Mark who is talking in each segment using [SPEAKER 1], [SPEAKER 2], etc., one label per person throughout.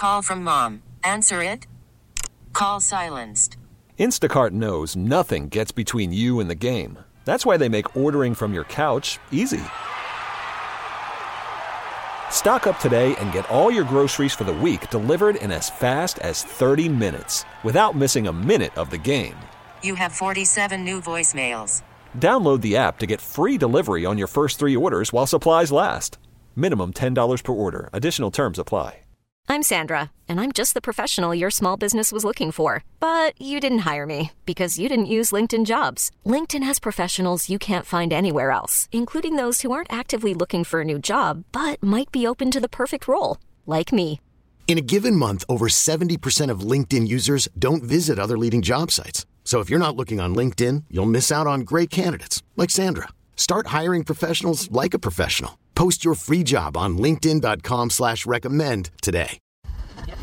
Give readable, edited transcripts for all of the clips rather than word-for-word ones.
[SPEAKER 1] Call from mom. Answer it. Call silenced.
[SPEAKER 2] Instacart knows nothing gets between you and the game. That's why they make ordering from your couch easy. Stock up today and get all your groceries for the week delivered in as fast as 30 minutes without missing a minute of the game.
[SPEAKER 1] You have 47 new voicemails.
[SPEAKER 2] Download the app to get free delivery on your first 3 orders while supplies last. Minimum $10 per order. Additional terms apply.
[SPEAKER 3] I'm Sandra, and I'm just the professional your small business was looking for. But you didn't hire me because you didn't use LinkedIn Jobs. LinkedIn has professionals you can't find anywhere else, including those who aren't actively looking for a new job, but might be open to the perfect role, like me.
[SPEAKER 4] In a given month, over 70% of LinkedIn users don't visit other leading job sites. So if you're not looking on LinkedIn, you'll miss out on great candidates like Sandra. Start hiring professionals like a professional. Post your free job on linkedin.com/recommend today.
[SPEAKER 5] The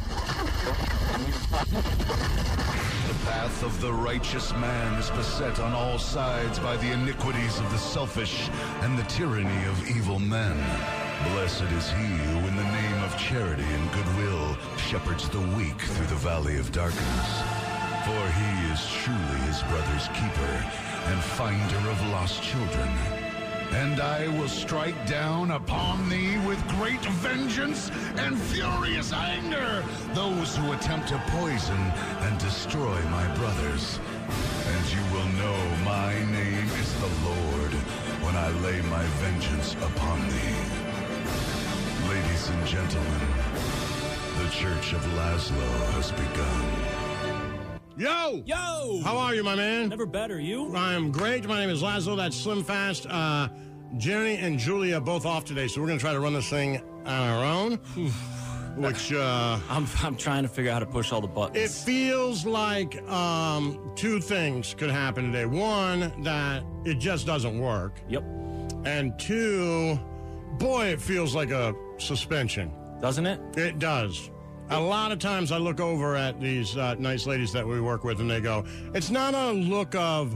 [SPEAKER 5] path of the righteous man is beset on all sides by the iniquities of the selfish and the tyranny of evil men. Blessed is he who in the name of charity and goodwill shepherds the weak through the valley of darkness. For he is truly his brother's keeper and finder of lost children. And I will strike down upon thee with great vengeance and furious anger those who attempt to poison and destroy my brothers. And you will know my name is the Lord when I lay my vengeance upon thee. Ladies and gentlemen, the Church of Laszlo has begun.
[SPEAKER 6] Yo!
[SPEAKER 7] Yo!
[SPEAKER 6] How are you, my man?
[SPEAKER 7] Never better. You?
[SPEAKER 6] I'm great. My name is Laszlo. That's Slim Fast. Jenny and Julia both off today, so we're going to try to run this thing on our own. Which,
[SPEAKER 7] I'm trying to figure out how to push all the buttons.
[SPEAKER 6] It feels like 2 things could happen today. One, that it just doesn't work.
[SPEAKER 7] Yep.
[SPEAKER 6] And 2, boy, it feels like a suspension.
[SPEAKER 7] Doesn't it?
[SPEAKER 6] It does. A lot of times I look over at these nice ladies that we work with, and they go, it's not a look of,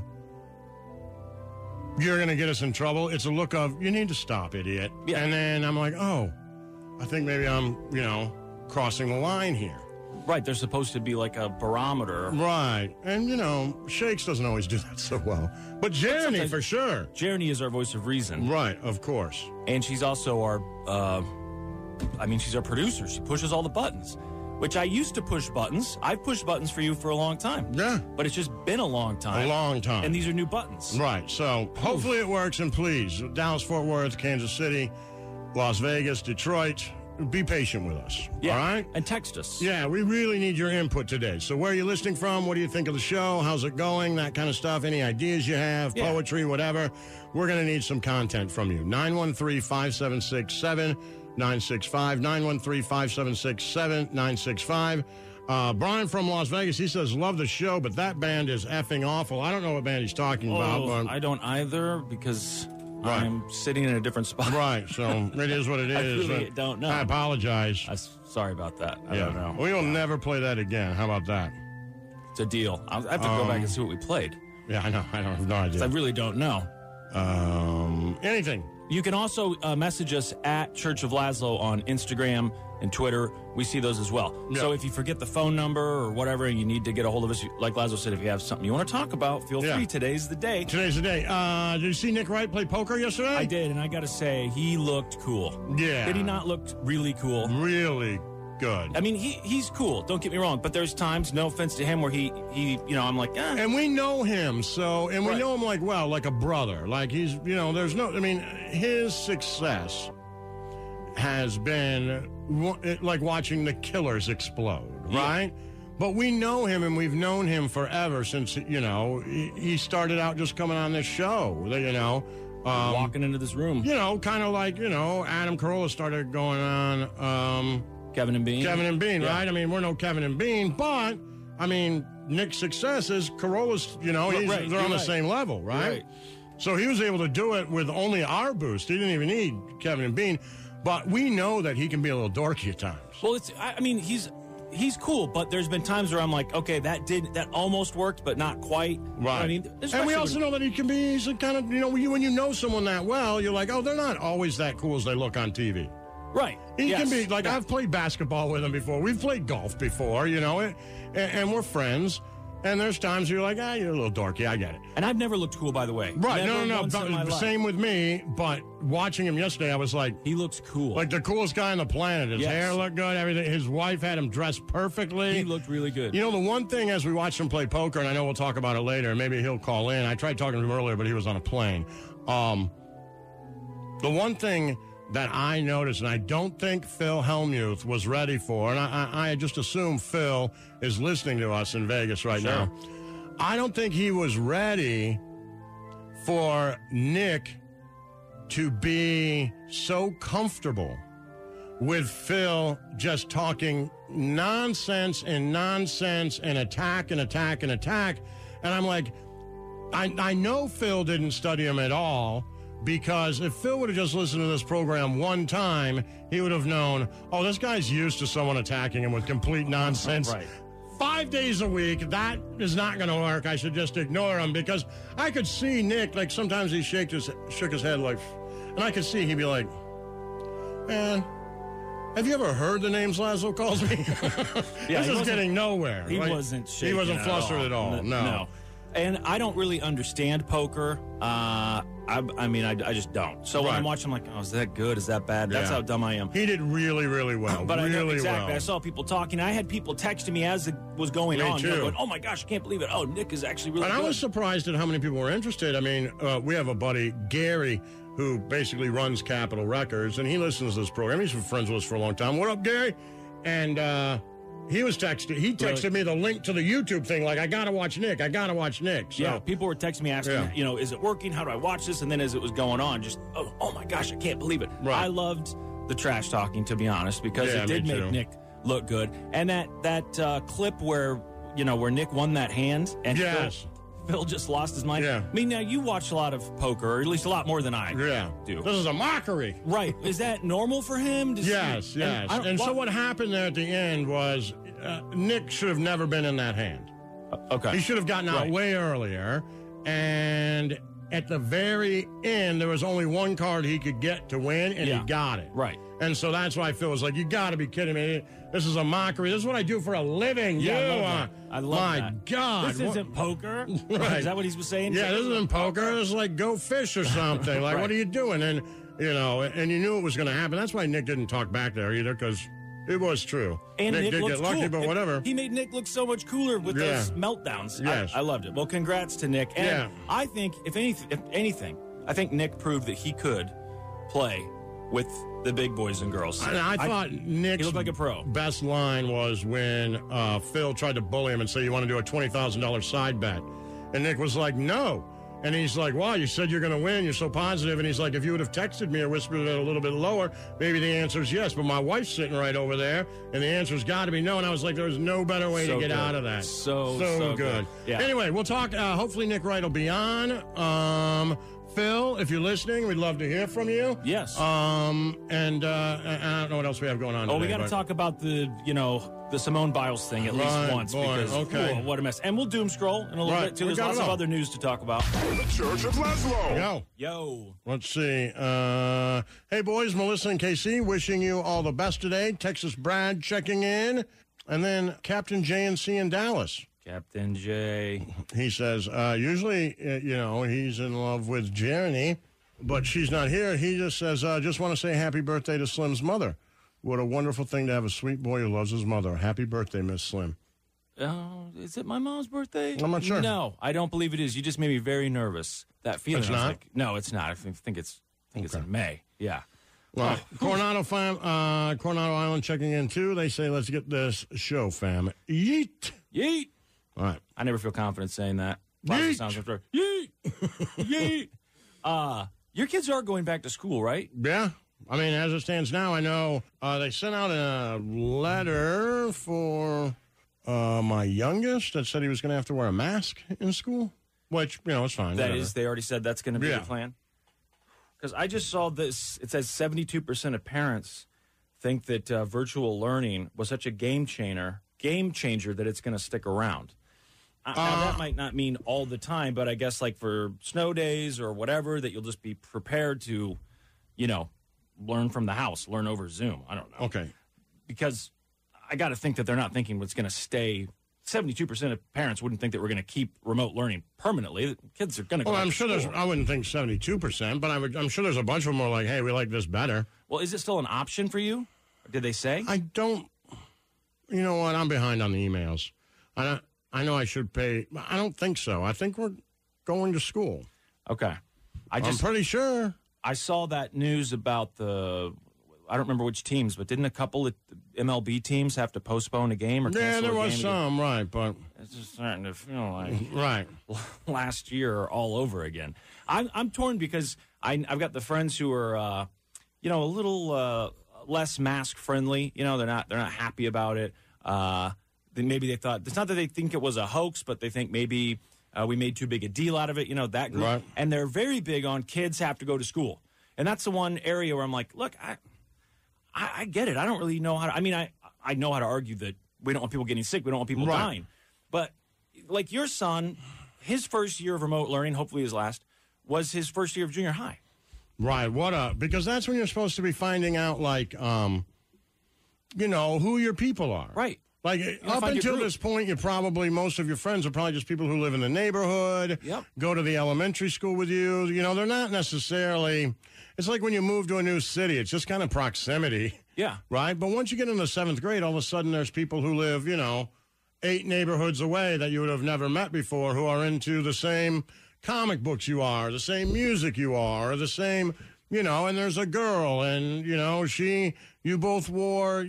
[SPEAKER 6] you're going to get us in trouble. It's a look of, you need to stop, idiot.
[SPEAKER 7] Yeah.
[SPEAKER 6] And then I'm like, oh, I think maybe I'm, crossing the line here.
[SPEAKER 7] Right. There's supposed to be like a barometer.
[SPEAKER 6] Right. And, Shakes doesn't always do that so well. But Jeremy, for sure.
[SPEAKER 7] Jeremy is our voice of reason.
[SPEAKER 6] Right, of course.
[SPEAKER 7] And she's also our, she's our producer. She pushes all the buttons, which I used to push buttons. I've pushed buttons for you for a long time.
[SPEAKER 6] Yeah.
[SPEAKER 7] But it's just been a long time.
[SPEAKER 6] A long time.
[SPEAKER 7] And these are new buttons.
[SPEAKER 6] Right. So hopefully it works. And please, Dallas, Fort Worth, Kansas City, Las Vegas, Detroit, be patient with us.
[SPEAKER 7] Yeah.
[SPEAKER 6] All right?
[SPEAKER 7] And text us.
[SPEAKER 6] Yeah, we really need your input today. So where are you listening from? What do you think of the show? How's it going? That kind of stuff. Any ideas you have, poetry, whatever. We're going to need some content from you. 913-576-7965. 913-576-7965. Brian from Las Vegas, he says, love the show, but that band is effing awful. I don't know what band he's talking about. But
[SPEAKER 7] I don't either, because I'm sitting in a different spot.
[SPEAKER 6] Right, so it is what it is.
[SPEAKER 7] I really don't know.
[SPEAKER 6] I apologize.
[SPEAKER 7] Sorry about that. I don't know.
[SPEAKER 6] We will never play that again. How about that?
[SPEAKER 7] It's a deal. I have to go back and see what we played.
[SPEAKER 6] Yeah, I know. I don't have no idea.
[SPEAKER 7] I really don't know.
[SPEAKER 6] Anything.
[SPEAKER 7] You can also message us at Church of Laszlo on Instagram and Twitter. We see those as well.
[SPEAKER 6] Yeah.
[SPEAKER 7] So if you forget the phone number or whatever and you need to get a hold of us, like Laszlo said, if you have something you want to talk about, feel free. Today's the day.
[SPEAKER 6] Today's the day. Did you see Nick Wright play poker yesterday?
[SPEAKER 7] I did, and I got to say, he looked cool.
[SPEAKER 6] Yeah.
[SPEAKER 7] Did he not look really cool?
[SPEAKER 6] Really good.
[SPEAKER 7] I mean, he's cool. Don't get me wrong, but there's times, no offense to him, where he I'm like, eh.
[SPEAKER 6] And we know him, we know him like a brother. Like he's, his success has been like watching the Killers explode, right? But we know him, and we've known him forever since, he started out just coming on this show,
[SPEAKER 7] walking into this room.
[SPEAKER 6] Kind of like, Adam Carolla started going on,
[SPEAKER 7] Kevin and Bean,
[SPEAKER 6] right? I mean, we're no Kevin and Bean, but, Nick's success is Carolla's, they're on the same level, right? So he was able to do it with only our boost. He didn't even need Kevin and Bean, but we know that he can be a little dorky at times.
[SPEAKER 7] Well, he's cool, but there's been times where I'm like, okay, that almost worked, but not quite.
[SPEAKER 6] Right. And we also know that he's a kind of, when you know someone that well, you're like, oh, they're not always that cool as they look on TV.
[SPEAKER 7] Right.
[SPEAKER 6] He
[SPEAKER 7] Yes.
[SPEAKER 6] can be, like,
[SPEAKER 7] Yeah.
[SPEAKER 6] I've played basketball with him before. We've played golf before, you know, and we're friends. And there's times you're like, you're a little dorky. I get it.
[SPEAKER 7] And I've never looked cool, by the way.
[SPEAKER 6] Right.
[SPEAKER 7] Never
[SPEAKER 6] No.
[SPEAKER 7] once in my life.
[SPEAKER 6] Same with me. But watching him yesterday, I was like,
[SPEAKER 7] He looks cool.
[SPEAKER 6] the coolest guy on the planet. His
[SPEAKER 7] Yes.
[SPEAKER 6] hair looked good, everything. His wife had him dressed perfectly.
[SPEAKER 7] He looked really good.
[SPEAKER 6] You know, the one thing as we watched him play poker, and I know we'll talk about it later, maybe he'll call in. I tried talking to him earlier, but he was on a plane. The one thing that I noticed, and I don't think Phil Hellmuth was ready for, and I just assume Phil is listening to us in Vegas right now. I don't think he was ready for Nick to be so comfortable with Phil just talking nonsense and attack. And I'm like, I know Phil didn't study him at all, because if Phil would have just listened to this program one time, he would have known, this guy's used to someone attacking him with complete nonsense.
[SPEAKER 7] Right.
[SPEAKER 6] 5 days a week, that is not going to work. I should just ignore him, because I could see Nick, like sometimes he shook his head like, and I could see he'd be like, man, have you ever heard the names Laszlo calls me? This is getting nowhere.
[SPEAKER 7] He wasn't shaking.
[SPEAKER 6] He wasn't flustered at all. No.
[SPEAKER 7] And I don't really understand poker. I mean, I just don't. So when I'm watching, I'm like, is that good? Is that bad? That's how dumb I am.
[SPEAKER 6] He did really, really well.
[SPEAKER 7] But
[SPEAKER 6] really
[SPEAKER 7] I know exactly.
[SPEAKER 6] well.
[SPEAKER 7] I saw people talking. I had people texting me as it was going
[SPEAKER 6] Me
[SPEAKER 7] on.
[SPEAKER 6] too.
[SPEAKER 7] You know, going, oh my gosh, I can't believe it. Oh, Nick is actually really
[SPEAKER 6] And
[SPEAKER 7] good.
[SPEAKER 6] I was surprised at how many people were interested. I mean, we have a buddy, Gary, who basically runs Capitol Records, and he listens to this program. He's been friends with us for a long time. What up, Gary? And he texted me the link to the YouTube thing, like, I got to watch Nick. So,
[SPEAKER 7] yeah, people were texting me asking, is it working? How do I watch this? And then as it was going on, just, oh my gosh, I can't believe it.
[SPEAKER 6] Right.
[SPEAKER 7] I loved the trash talking, to be honest, because it did make Nick look good. And that clip where Nick won that hand and Phil just lost his mind.
[SPEAKER 6] Yeah.
[SPEAKER 7] I mean, now you watch a lot of poker, or at least a lot more than I do.
[SPEAKER 6] This is a mockery.
[SPEAKER 7] Right. Is that normal for him?
[SPEAKER 6] Yes. And so what happened there at the end was Nick should have never been in that hand.
[SPEAKER 7] Okay.
[SPEAKER 6] He should have gotten out way earlier. And at the very end, there was only one card he could get to win, and he got it.
[SPEAKER 7] Right.
[SPEAKER 6] And so that's why Phil was like, you got to be kidding me. This is a mockery. This is what I do for a living.
[SPEAKER 7] Yeah, I love that.
[SPEAKER 6] My God.
[SPEAKER 7] This isn't poker.
[SPEAKER 6] Right.
[SPEAKER 7] Is that what he was saying?
[SPEAKER 6] Yeah, this isn't poker. It's like go fish or something. Like, what are you doing? And, and you knew it was going to happen. That's why Nick didn't talk back there either, because it was true.
[SPEAKER 7] And
[SPEAKER 6] Nick did
[SPEAKER 7] looks
[SPEAKER 6] get lucky,
[SPEAKER 7] cool.
[SPEAKER 6] but whatever.
[SPEAKER 7] He made Nick look so much cooler with those meltdowns.
[SPEAKER 6] Yes.
[SPEAKER 7] I loved it. Well, congrats to Nick. And I think, if anything, I think Nick proved that he could play with the big boys and girls.
[SPEAKER 6] And I thought Nick's
[SPEAKER 7] he looked like a pro.
[SPEAKER 6] Best line was when Phil tried to bully him and say, you want to do a $20,000 side bet? And Nick was like, no. And he's like, wow, you said you're going to win. You're so positive. And he's like, if you would have texted me or whispered it a little bit lower, maybe the answer is yes. But my wife's sitting right over there, and the answer's got to be no. And I was like, there's no better way to get out of that.
[SPEAKER 7] So
[SPEAKER 6] good.
[SPEAKER 7] Yeah.
[SPEAKER 6] Anyway, we'll talk. Hopefully Nick Wright will be on. Phil, if you're listening, we'd love to hear from you.
[SPEAKER 7] Yes.
[SPEAKER 6] And I don't know what else we have going on today.
[SPEAKER 7] We got to talk about the Simone Biles thing at least once. Because, what a mess. And we'll doom scroll in a little bit, too. There's lots of other news to talk about.
[SPEAKER 5] The Church of Laszlo.
[SPEAKER 7] Yo.
[SPEAKER 6] Let's see. Hey, boys, Melissa and KC, wishing you all the best today. Texas Brad checking in. And then Captain JNC in Dallas.
[SPEAKER 7] Captain J.
[SPEAKER 6] He says, usually, he's in love with Jeremy, but she's not here. He just says, just want to say happy birthday to Slim's mother. What a wonderful thing to have a sweet boy who loves his mother. Happy birthday, Miss Slim.
[SPEAKER 7] Is it my mom's birthday?
[SPEAKER 6] I'm not sure.
[SPEAKER 7] No, I don't believe it is. You just made me very nervous. That feeling.
[SPEAKER 6] It's not?
[SPEAKER 7] No, it's not. I think it's in May. Yeah.
[SPEAKER 6] Well, Coronado Island checking in, too. They say, let's get this show, fam. Yeet.
[SPEAKER 7] Yeet.
[SPEAKER 6] All right.
[SPEAKER 7] I never feel confident saying that.
[SPEAKER 6] Yeet.
[SPEAKER 7] Sounds like yeet. Yeet. Your kids are going back to school, right?
[SPEAKER 6] Yeah. I mean, as it stands now, I know they sent out a letter for my youngest that said he was going to have to wear a mask in school, which, it's fine.
[SPEAKER 7] They already said that's going to be the plan? Because I just saw this. It says 72% of parents think that virtual learning was such a game changer that it's going to stick around. Now, that might not mean all the time, but I guess like for snow days or whatever, that you'll just be prepared to, learn from the house, learn over Zoom. I don't know.
[SPEAKER 6] Okay.
[SPEAKER 7] Because I got to think that they're not thinking what's going to stay. 72% of parents wouldn't think that we're going to keep remote learning permanently. Kids are going to go.
[SPEAKER 6] Well, I'm
[SPEAKER 7] to
[SPEAKER 6] sure
[SPEAKER 7] school.
[SPEAKER 6] I wouldn't think 72%, but I'm sure there's a bunch of them who are like, hey, we like this better.
[SPEAKER 7] Well, is it still an option for you? Did they say?
[SPEAKER 6] I don't. You know what? I'm behind on the emails. I know I should pay. I don't think so. I think we're going to school.
[SPEAKER 7] Okay.
[SPEAKER 6] I'm pretty sure.
[SPEAKER 7] I saw that news about I don't remember which teams, but didn't a couple of MLB teams have to postpone a game or cancel
[SPEAKER 6] Yeah, there
[SPEAKER 7] a
[SPEAKER 6] was
[SPEAKER 7] game
[SPEAKER 6] some, right, but
[SPEAKER 7] it's just starting to feel like
[SPEAKER 6] right.
[SPEAKER 7] last year all over again. I'm torn because I've got the friends who are a little less mask friendly. You know, they're not happy about it. Maybe they thought it's not that they think it was a hoax, but they think maybe we made too big a deal out of it. You know, that group,
[SPEAKER 6] right.
[SPEAKER 7] And they're very big on kids have to go to school, and that's the one area where I'm like, look, I get it. I don't really know how to. I mean, I know how to argue that we don't want people getting sick. We don't want people
[SPEAKER 6] right.
[SPEAKER 7] dying. But like your son, his first year of remote learning, hopefully his last, was his first year of junior high.
[SPEAKER 6] Right. Because that's when you're supposed to be finding out, like, who your people are.
[SPEAKER 7] Right.
[SPEAKER 6] Like, up until this point, most of your friends are probably just people who live in the neighborhood,
[SPEAKER 7] yep.
[SPEAKER 6] Go to the elementary school with you. You know, they're not necessarily, it's like when you move to a new city, it's just kind of proximity.
[SPEAKER 7] Yeah.
[SPEAKER 6] Right? But once you get into 7th grade, all of a sudden there's people who live, 8 neighborhoods away that you would have never met before who are into the same comic books you are, the same music you are, or the same, and there's a girl and, you both wore,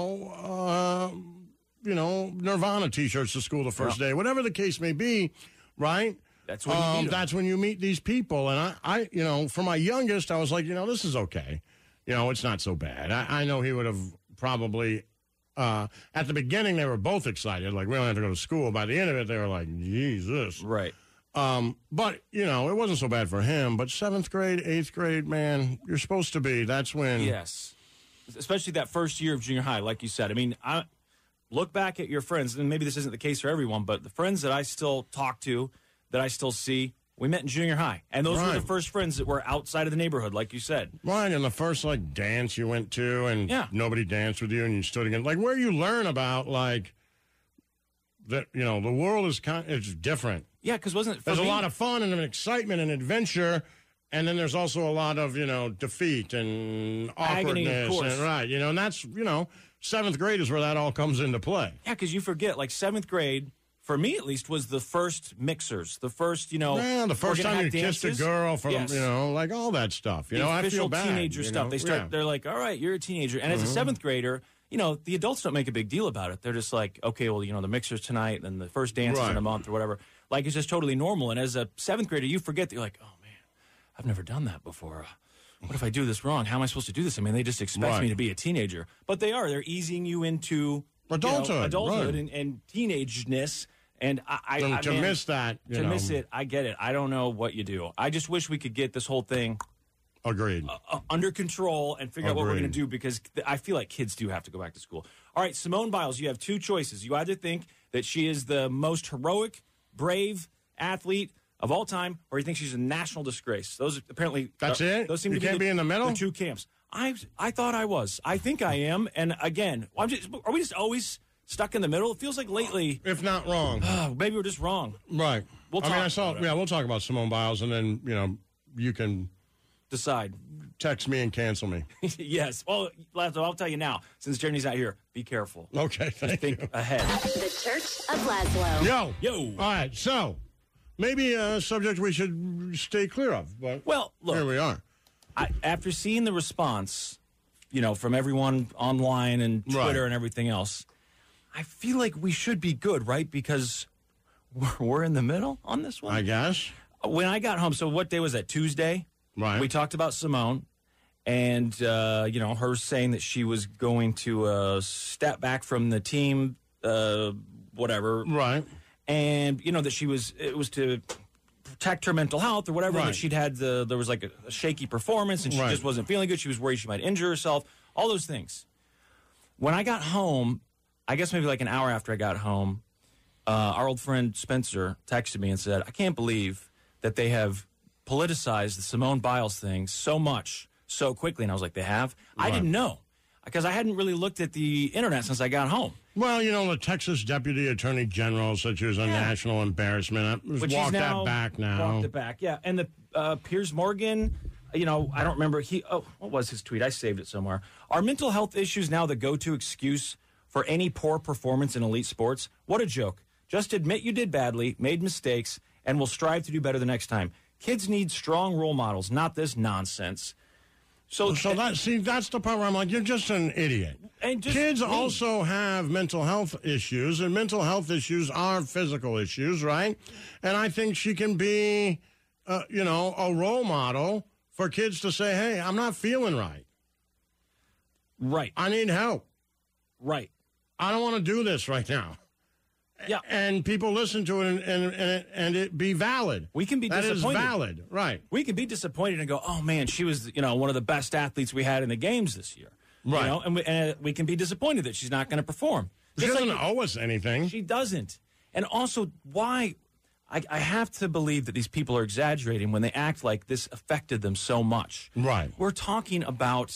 [SPEAKER 6] Nirvana T-shirts to school the first day, whatever the case may be, right?
[SPEAKER 7] That's when
[SPEAKER 6] when you meet these people. And I for my youngest, I was like, this is okay. It's not so bad. I know he would have probably, at the beginning, they were both excited. Like, we don't have to go to school. By the end of it, they were like, Jesus.
[SPEAKER 7] Right.
[SPEAKER 6] But, it wasn't so bad for him. But 7th grade, 8th grade, man, you're supposed to be. That's when.
[SPEAKER 7] Yes. Especially that first year of junior high, like you said. I mean, look back at your friends, and maybe this isn't the case for everyone, but the friends that I still talk to, that I still see, we met in junior high. And those were the first friends that were outside of the neighborhood, like you said.
[SPEAKER 6] Right, and the first, dance you went to, and nobody danced with you, and you stood again. Like, where you learn about, that, the world is it's different.
[SPEAKER 7] Yeah, because
[SPEAKER 6] there's a lot of fun and excitement and adventure, and then there's also a lot of, defeat and awkwardness.
[SPEAKER 7] Agony, of course.
[SPEAKER 6] And, right, and that's, 7th grade is where that all comes into play.
[SPEAKER 7] Yeah, because you forget, 7th grade, for me at least, was the first mixers, the first,
[SPEAKER 6] the first time you kissed a girl from,
[SPEAKER 7] yes.
[SPEAKER 6] all that stuff.
[SPEAKER 7] I feel bad. Teenager stuff.
[SPEAKER 6] They
[SPEAKER 7] they're like, all right, you're a teenager. And as a 7th grader, the adults don't make a big deal about it. They're just like, okay, well, the mixers tonight and the first dance is in a month or whatever. Like, it's just totally normal. And as a 7th grader, you forget that you're like, oh, man, I've never done that before. What if I do this wrong? How am I supposed to do this? I mean, they just expect me to be a teenager. But they're easing you into adulthood and teenageness. And
[SPEAKER 6] miss that.
[SPEAKER 7] Miss it, I get it. I don't know what you do. I just wish we could get this whole thing
[SPEAKER 6] agreed
[SPEAKER 7] under control and figure out what we're going to do, because I feel like kids do have to go back to school. All right, Simone Biles, you have two choices. You either think that she is the most heroic, brave athlete of all time, or you think she's a national disgrace. Those apparently
[SPEAKER 6] that's it.
[SPEAKER 7] Those seem
[SPEAKER 6] you
[SPEAKER 7] to
[SPEAKER 6] can't be in the middle.
[SPEAKER 7] The two camps. I thought I was. I think I am. And again, are we just always stuck in the middle? It feels like lately,
[SPEAKER 6] if not wrong.
[SPEAKER 7] Maybe we're just wrong.
[SPEAKER 6] Right.
[SPEAKER 7] We'll
[SPEAKER 6] talk about Simone Biles, and then you can
[SPEAKER 7] decide.
[SPEAKER 6] Text me and cancel me.
[SPEAKER 7] Yes. Well, I'll tell you now. Since Jeremy's out here, be careful.
[SPEAKER 6] Okay.
[SPEAKER 7] Think ahead.
[SPEAKER 8] The Church of Laszlo.
[SPEAKER 6] Yo. All right. So maybe a subject we should stay clear of. But
[SPEAKER 7] look,
[SPEAKER 6] here we are.
[SPEAKER 7] After seeing the response, from everyone online and Twitter and everything else, I feel like we should be good, right? Because we're in the middle on this one.
[SPEAKER 6] I guess.
[SPEAKER 7] When I got home, so what day was that? Tuesday?
[SPEAKER 6] Right.
[SPEAKER 7] We talked about Simone and, her saying that she was going to step back from the team, whatever.
[SPEAKER 6] Right.
[SPEAKER 7] And, that it was to protect her mental health or whatever.
[SPEAKER 6] Right.
[SPEAKER 7] That she'd had there was like a shaky performance and she just wasn't feeling good. She was worried she might injure herself. All those things. When I got home, I guess maybe like an hour after I got home, our old friend Spencer texted me and said, I can't believe that they have politicized the Simone Biles thing so much, so quickly. And I was like, they have?
[SPEAKER 6] Right.
[SPEAKER 7] I didn't know because I hadn't really looked at the internet since I got home.
[SPEAKER 6] Well, the Texas Deputy Attorney General said she was a national embarrassment. Walked that back now.
[SPEAKER 7] Walked it back, yeah. And the Piers Morgan, I don't remember. What was his tweet? I saved it somewhere. Are mental health issues now the go-to excuse for any poor performance in elite sports? What a joke. Just admit you did badly, made mistakes, and will strive to do better the next time. Kids need strong role models, not this nonsense. So that's the part where I'm like, you're just an idiot. And kids also have mental health issues, and mental health issues are physical issues, right? And I think she can be, a role model for kids to say, hey, I'm not feeling right. Right.
[SPEAKER 6] I need help.
[SPEAKER 7] Right.
[SPEAKER 6] I don't want to do this right now.
[SPEAKER 7] Yeah.
[SPEAKER 6] And people listen to it and it be valid.
[SPEAKER 7] We can be disappointed.
[SPEAKER 6] That is valid, right.
[SPEAKER 7] We can be disappointed and go, oh, man, she was, one of the best athletes we had in the games this year.
[SPEAKER 6] Right.
[SPEAKER 7] And we can be disappointed that she's not going to perform.
[SPEAKER 6] She doesn't owe us anything.
[SPEAKER 7] She doesn't. And also, why? I have to believe that these people are exaggerating when they act like this affected them so much.
[SPEAKER 6] Right.
[SPEAKER 7] We're talking about,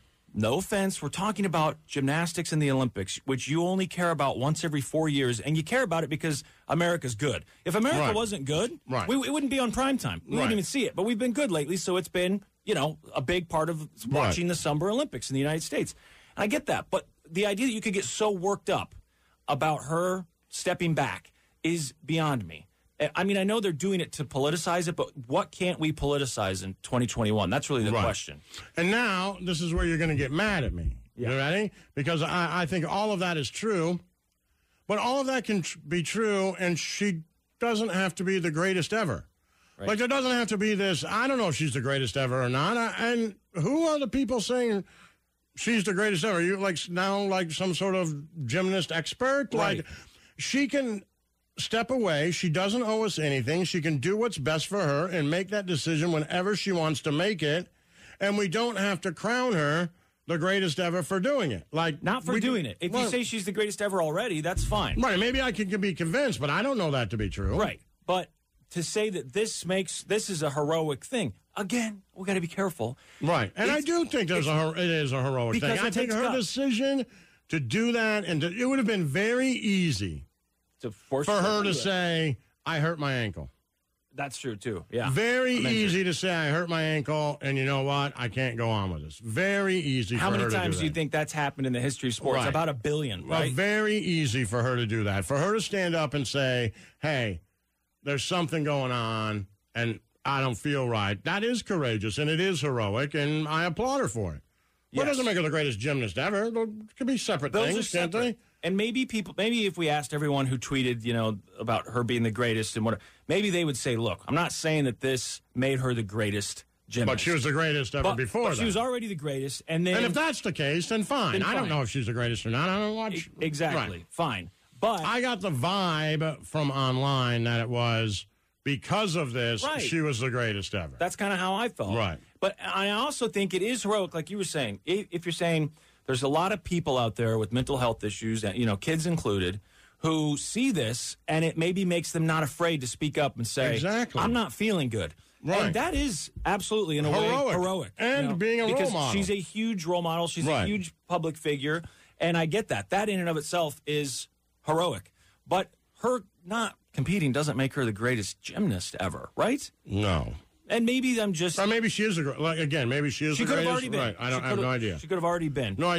[SPEAKER 7] no offense, we're talking about gymnastics in the Olympics, which you only care about once every 4 years, and you care about it because America's good. If America wasn't good, it wouldn't be on primetime. We wouldn't even see it. But we've been good lately, so it's been, a big part of watching the Summer Olympics in the United States. And I get that. But the idea that you could get so worked up about her stepping back is beyond me. I mean, I know they're doing it to politicize it, but what can't we politicize in 2021? That's really the question.
[SPEAKER 6] And now, this is where you're going to get mad at me. Yeah. You ready? Because I think all of that is true, but all of that can be true, and she doesn't have to be the greatest ever. Right. Like, there doesn't have to be this, I don't know if she's the greatest ever or not, and who are the people saying she's the greatest ever? You like some sort of gymnast expert?
[SPEAKER 7] Right.
[SPEAKER 6] Like, she can step away. She doesn't owe us anything. She can do what's best for her and make that decision whenever she wants to make it. And we don't have to crown her the greatest ever for doing it.
[SPEAKER 7] Not for doing it. If you say she's the greatest ever already, that's fine.
[SPEAKER 6] Right. Maybe I can be convinced, but I don't know that to be true.
[SPEAKER 7] Right. But to say that this is a heroic thing, again, we got to be careful.
[SPEAKER 6] Right. And I do think it is a heroic thing. I think her decision to do that, and it would have been very easy for her to say, I hurt my ankle.
[SPEAKER 7] That's true, too. Yeah.
[SPEAKER 6] Very easy to say, I hurt my ankle, and you know what? I can't go on with this. Very easy for her to do that.
[SPEAKER 7] How many times do you think that's happened in the history of sports?
[SPEAKER 6] Right.
[SPEAKER 7] About 1 billion, right?
[SPEAKER 6] Well, very easy for her to do that. For her to stand up and say, hey, there's something going on, and I don't feel right. That is courageous, and it is heroic, and I applaud her for it. Well, it doesn't make her the greatest gymnast ever. It could be separate things, can't they?
[SPEAKER 7] And maybe if we asked everyone who tweeted, about her being the greatest and whatever, maybe they would say, look, I'm not saying that this made her the greatest gymnast.
[SPEAKER 6] But she was the greatest ever before that.
[SPEAKER 7] She was already the greatest. And
[SPEAKER 6] if that's the case, then fine. I don't know if she's the greatest or not. I don't watch.
[SPEAKER 7] Exactly. Right. Fine. But
[SPEAKER 6] I got the vibe from online that it was because of this, she was the greatest ever.
[SPEAKER 7] That's kind of how I felt.
[SPEAKER 6] Right.
[SPEAKER 7] But I also think it is heroic, like you were saying. If you're saying there's a lot of people out there with mental health issues, and kids included, who see this, and it maybe makes them not afraid to speak up and say, I'm not feeling good.
[SPEAKER 6] Right.
[SPEAKER 7] And that is absolutely, in a way, heroic.
[SPEAKER 6] And being a role model.
[SPEAKER 7] Because she's a huge role model. She's a huge public figure. And I get that. That in and of itself is heroic. But her not competing doesn't make her the greatest gymnast ever, right?
[SPEAKER 6] No.
[SPEAKER 7] And maybe I'm just...
[SPEAKER 6] Or maybe she is maybe she is the greatest.
[SPEAKER 7] She could have already been.
[SPEAKER 6] Right. I have no idea.
[SPEAKER 7] She could have already been.
[SPEAKER 6] No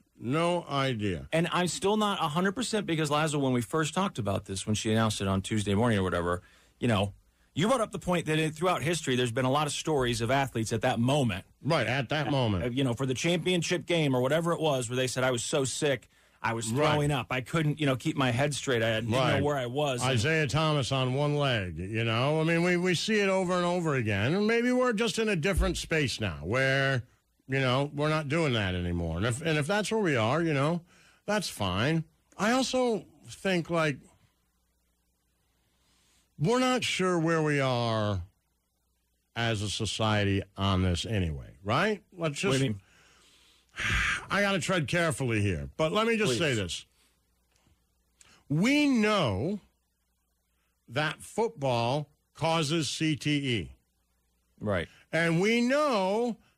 [SPEAKER 6] idea.
[SPEAKER 7] And I'm still not 100% because, Lazo, when we first talked about this, when she announced it on Tuesday morning or whatever, you brought up the point that throughout history, there's been a lot of stories of athletes at that moment.
[SPEAKER 6] Right, at that moment.
[SPEAKER 7] For the championship game or whatever it was, where they said, I was so sick, I was throwing up. I couldn't, keep my head straight. I didn't know where I was.
[SPEAKER 6] Isaiah Thomas on one leg, I mean, we see it over and over again. And maybe we're just in a different space now where, we're not doing that anymore. And if that's where we are, that's fine. I also think, we're not sure where we are as a society on this anyway, right? Let's just... What do you mean? I got to tread carefully here, but let me just say this. We know that football causes CTE.
[SPEAKER 7] Right.
[SPEAKER 6] And we know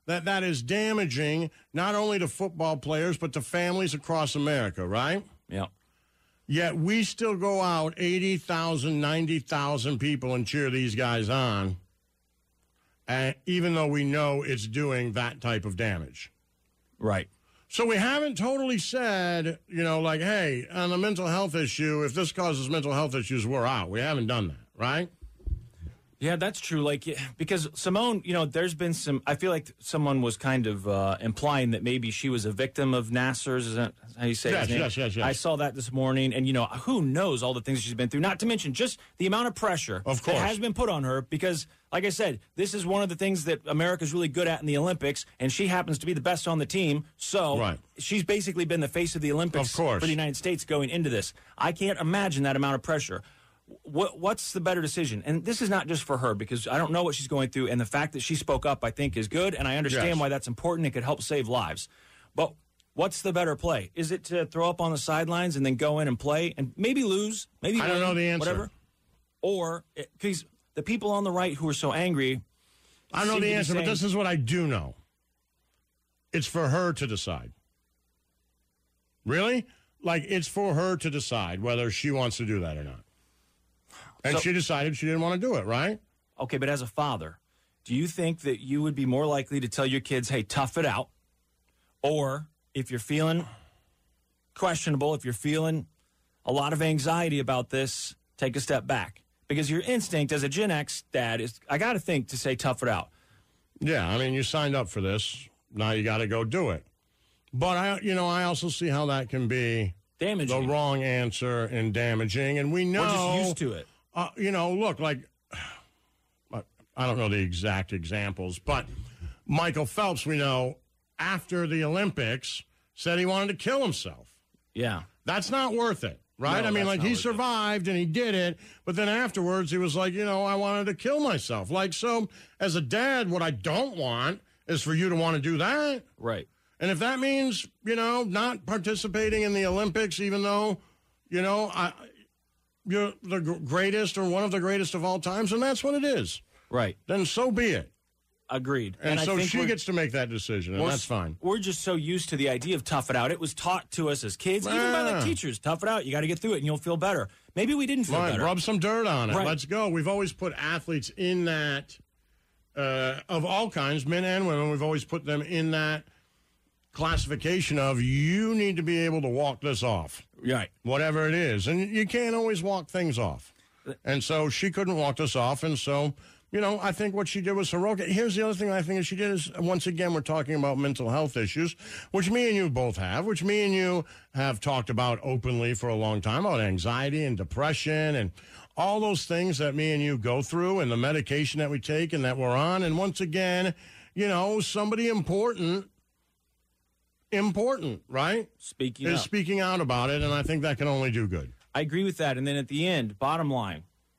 [SPEAKER 6] that is damaging not only to football players, but to families across America, right?
[SPEAKER 7] Yeah.
[SPEAKER 6] Yet we still go out 80,000, 90,000 people and cheer these guys on, even though we know it's doing that type of damage.
[SPEAKER 7] Right.
[SPEAKER 6] So we haven't totally said, like, hey, on the mental health issue, if this causes mental health issues, we're out. We haven't done that, right?
[SPEAKER 7] Yeah, that's true. Like, because Simone, there's been some, I feel like someone was kind of implying that maybe she was a victim of Nassar's. Is that how you say his name?
[SPEAKER 6] Yes.
[SPEAKER 7] I saw that this morning, and, who knows all the things she's been through, not to mention just the amount of pressure that has been put on her because, like I said, this is one of the things that America's really good at in the Olympics, and she happens to be the best on the team, so she's basically been the face of the Olympics for the United States going into this. I can't imagine that amount of pressure. What's the better decision? And this is not just for her because I don't know what she's going through, and the fact that she spoke up I think is good, and I understand why that's important. It could help save lives. But what's the better play? Is it to throw up on the sidelines and then go in and play and maybe lose, maybe
[SPEAKER 6] I don't know the answer.
[SPEAKER 7] Whatever? Or, because the people on the right who are so angry...
[SPEAKER 6] I don't know the answer, but this is what I do know. It's for her to decide. Really? Like, it's for her to decide whether she wants to do that or not. And she decided she didn't want to do it, right?
[SPEAKER 7] Okay, but as a father, do you think that you would be more likely to tell your kids, hey, tough it out? Or if you're feeling questionable, if you're feeling a lot of anxiety about this, take a step back? Because your instinct as a Gen X dad is, I got to think, to say tough it out.
[SPEAKER 6] Yeah, I mean, you signed up for this. Now you got to go do it. But, I also see how that can be
[SPEAKER 7] damaging.
[SPEAKER 6] The wrong answer and damaging. And we know...
[SPEAKER 7] We're just used to it.
[SPEAKER 6] Look, like, I don't know the exact examples, but Michael Phelps, we know, after the Olympics, said he wanted to kill himself.
[SPEAKER 7] Yeah.
[SPEAKER 6] That's not worth it, right?
[SPEAKER 7] No,
[SPEAKER 6] I mean, like, he survived and he did it, but then afterwards he was like, I wanted to kill myself. Like, so, as a dad, what I don't want is for you to want to do that.
[SPEAKER 7] Right.
[SPEAKER 6] And if that means, not participating in the Olympics, even though, you're the greatest or one of the greatest of all times, and that's what it is.
[SPEAKER 7] Right.
[SPEAKER 6] Then so be it.
[SPEAKER 7] Agreed.
[SPEAKER 6] And so she gets to make that decision, and that's fine.
[SPEAKER 7] We're just so used to the idea of tough it out. It was taught to us as kids, even by the teachers. Tough it out. You got to get through it, and you'll feel better. Maybe we didn't feel better.
[SPEAKER 6] Rub some dirt on it.
[SPEAKER 7] Right.
[SPEAKER 6] Let's go. We've always put athletes in that, of all kinds, men and women, we've always put them in that classification of you need to be able to walk this off.
[SPEAKER 7] Right.
[SPEAKER 6] Whatever it is. And you can't always walk things off. And so she couldn't walk this off. And so, I think what she did was heroic. Here's the other thing I think that she did is, once again, we're talking about mental health issues, which me and you both have, which me and you have talked about openly for a long time, about anxiety and depression and all those things that me and you go through and the medication that we take and that we're on. And once again, somebody important, right? Speaking out about it, and I think that can only do good.
[SPEAKER 7] I agree with that. And then at the end, bottom line,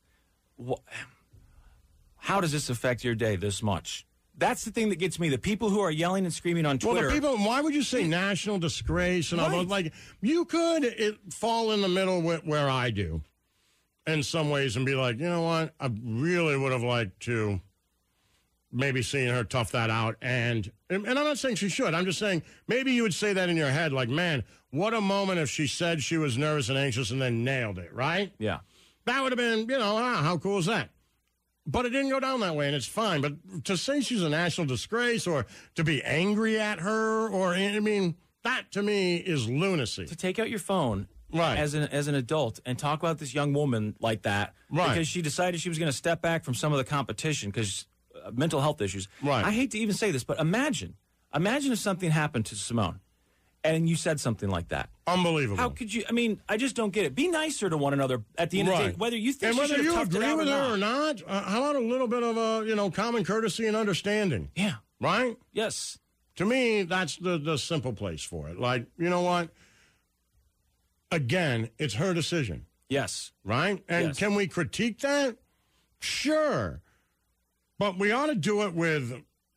[SPEAKER 7] how does this affect your day this much? That's the thing that gets me. The people who are yelling and screaming on Twitter.
[SPEAKER 6] Well, why would you say national disgrace and all those? Like, you could fall in the middle with where I do in some ways and be like, you know what? I really would have liked to maybe seeing her tough that out. And I'm not saying she should. I'm just saying maybe you would say that in your head, like, man, what a moment if she said she was nervous and anxious and then nailed it, right?
[SPEAKER 7] Yeah.
[SPEAKER 6] That would have been, how cool is that? But it didn't go down that way, and it's fine. But to say she's a national disgrace or to be angry at her that to me is lunacy.
[SPEAKER 7] To take out your phone as an adult and talk about this young woman like that because she decided she was going to step back from some of the competition because mental health issues.
[SPEAKER 6] Right.
[SPEAKER 7] I hate to even say this, but imagine if something happened to Simone and you said something like that.
[SPEAKER 6] Unbelievable.
[SPEAKER 7] How could you? I mean, I just don't get it. Be nicer to one another at the end of the day. Whether you think
[SPEAKER 6] and
[SPEAKER 7] she should have toughed it out
[SPEAKER 6] agree with her
[SPEAKER 7] or not.
[SPEAKER 6] How about a little bit of common courtesy and understanding?
[SPEAKER 7] Yeah.
[SPEAKER 6] Right?
[SPEAKER 7] Yes.
[SPEAKER 6] To me, that's the simple place for it. Like, you know what? Again, it's her decision.
[SPEAKER 7] Yes.
[SPEAKER 6] Right? And can we critique that? Sure. But we ought to do it with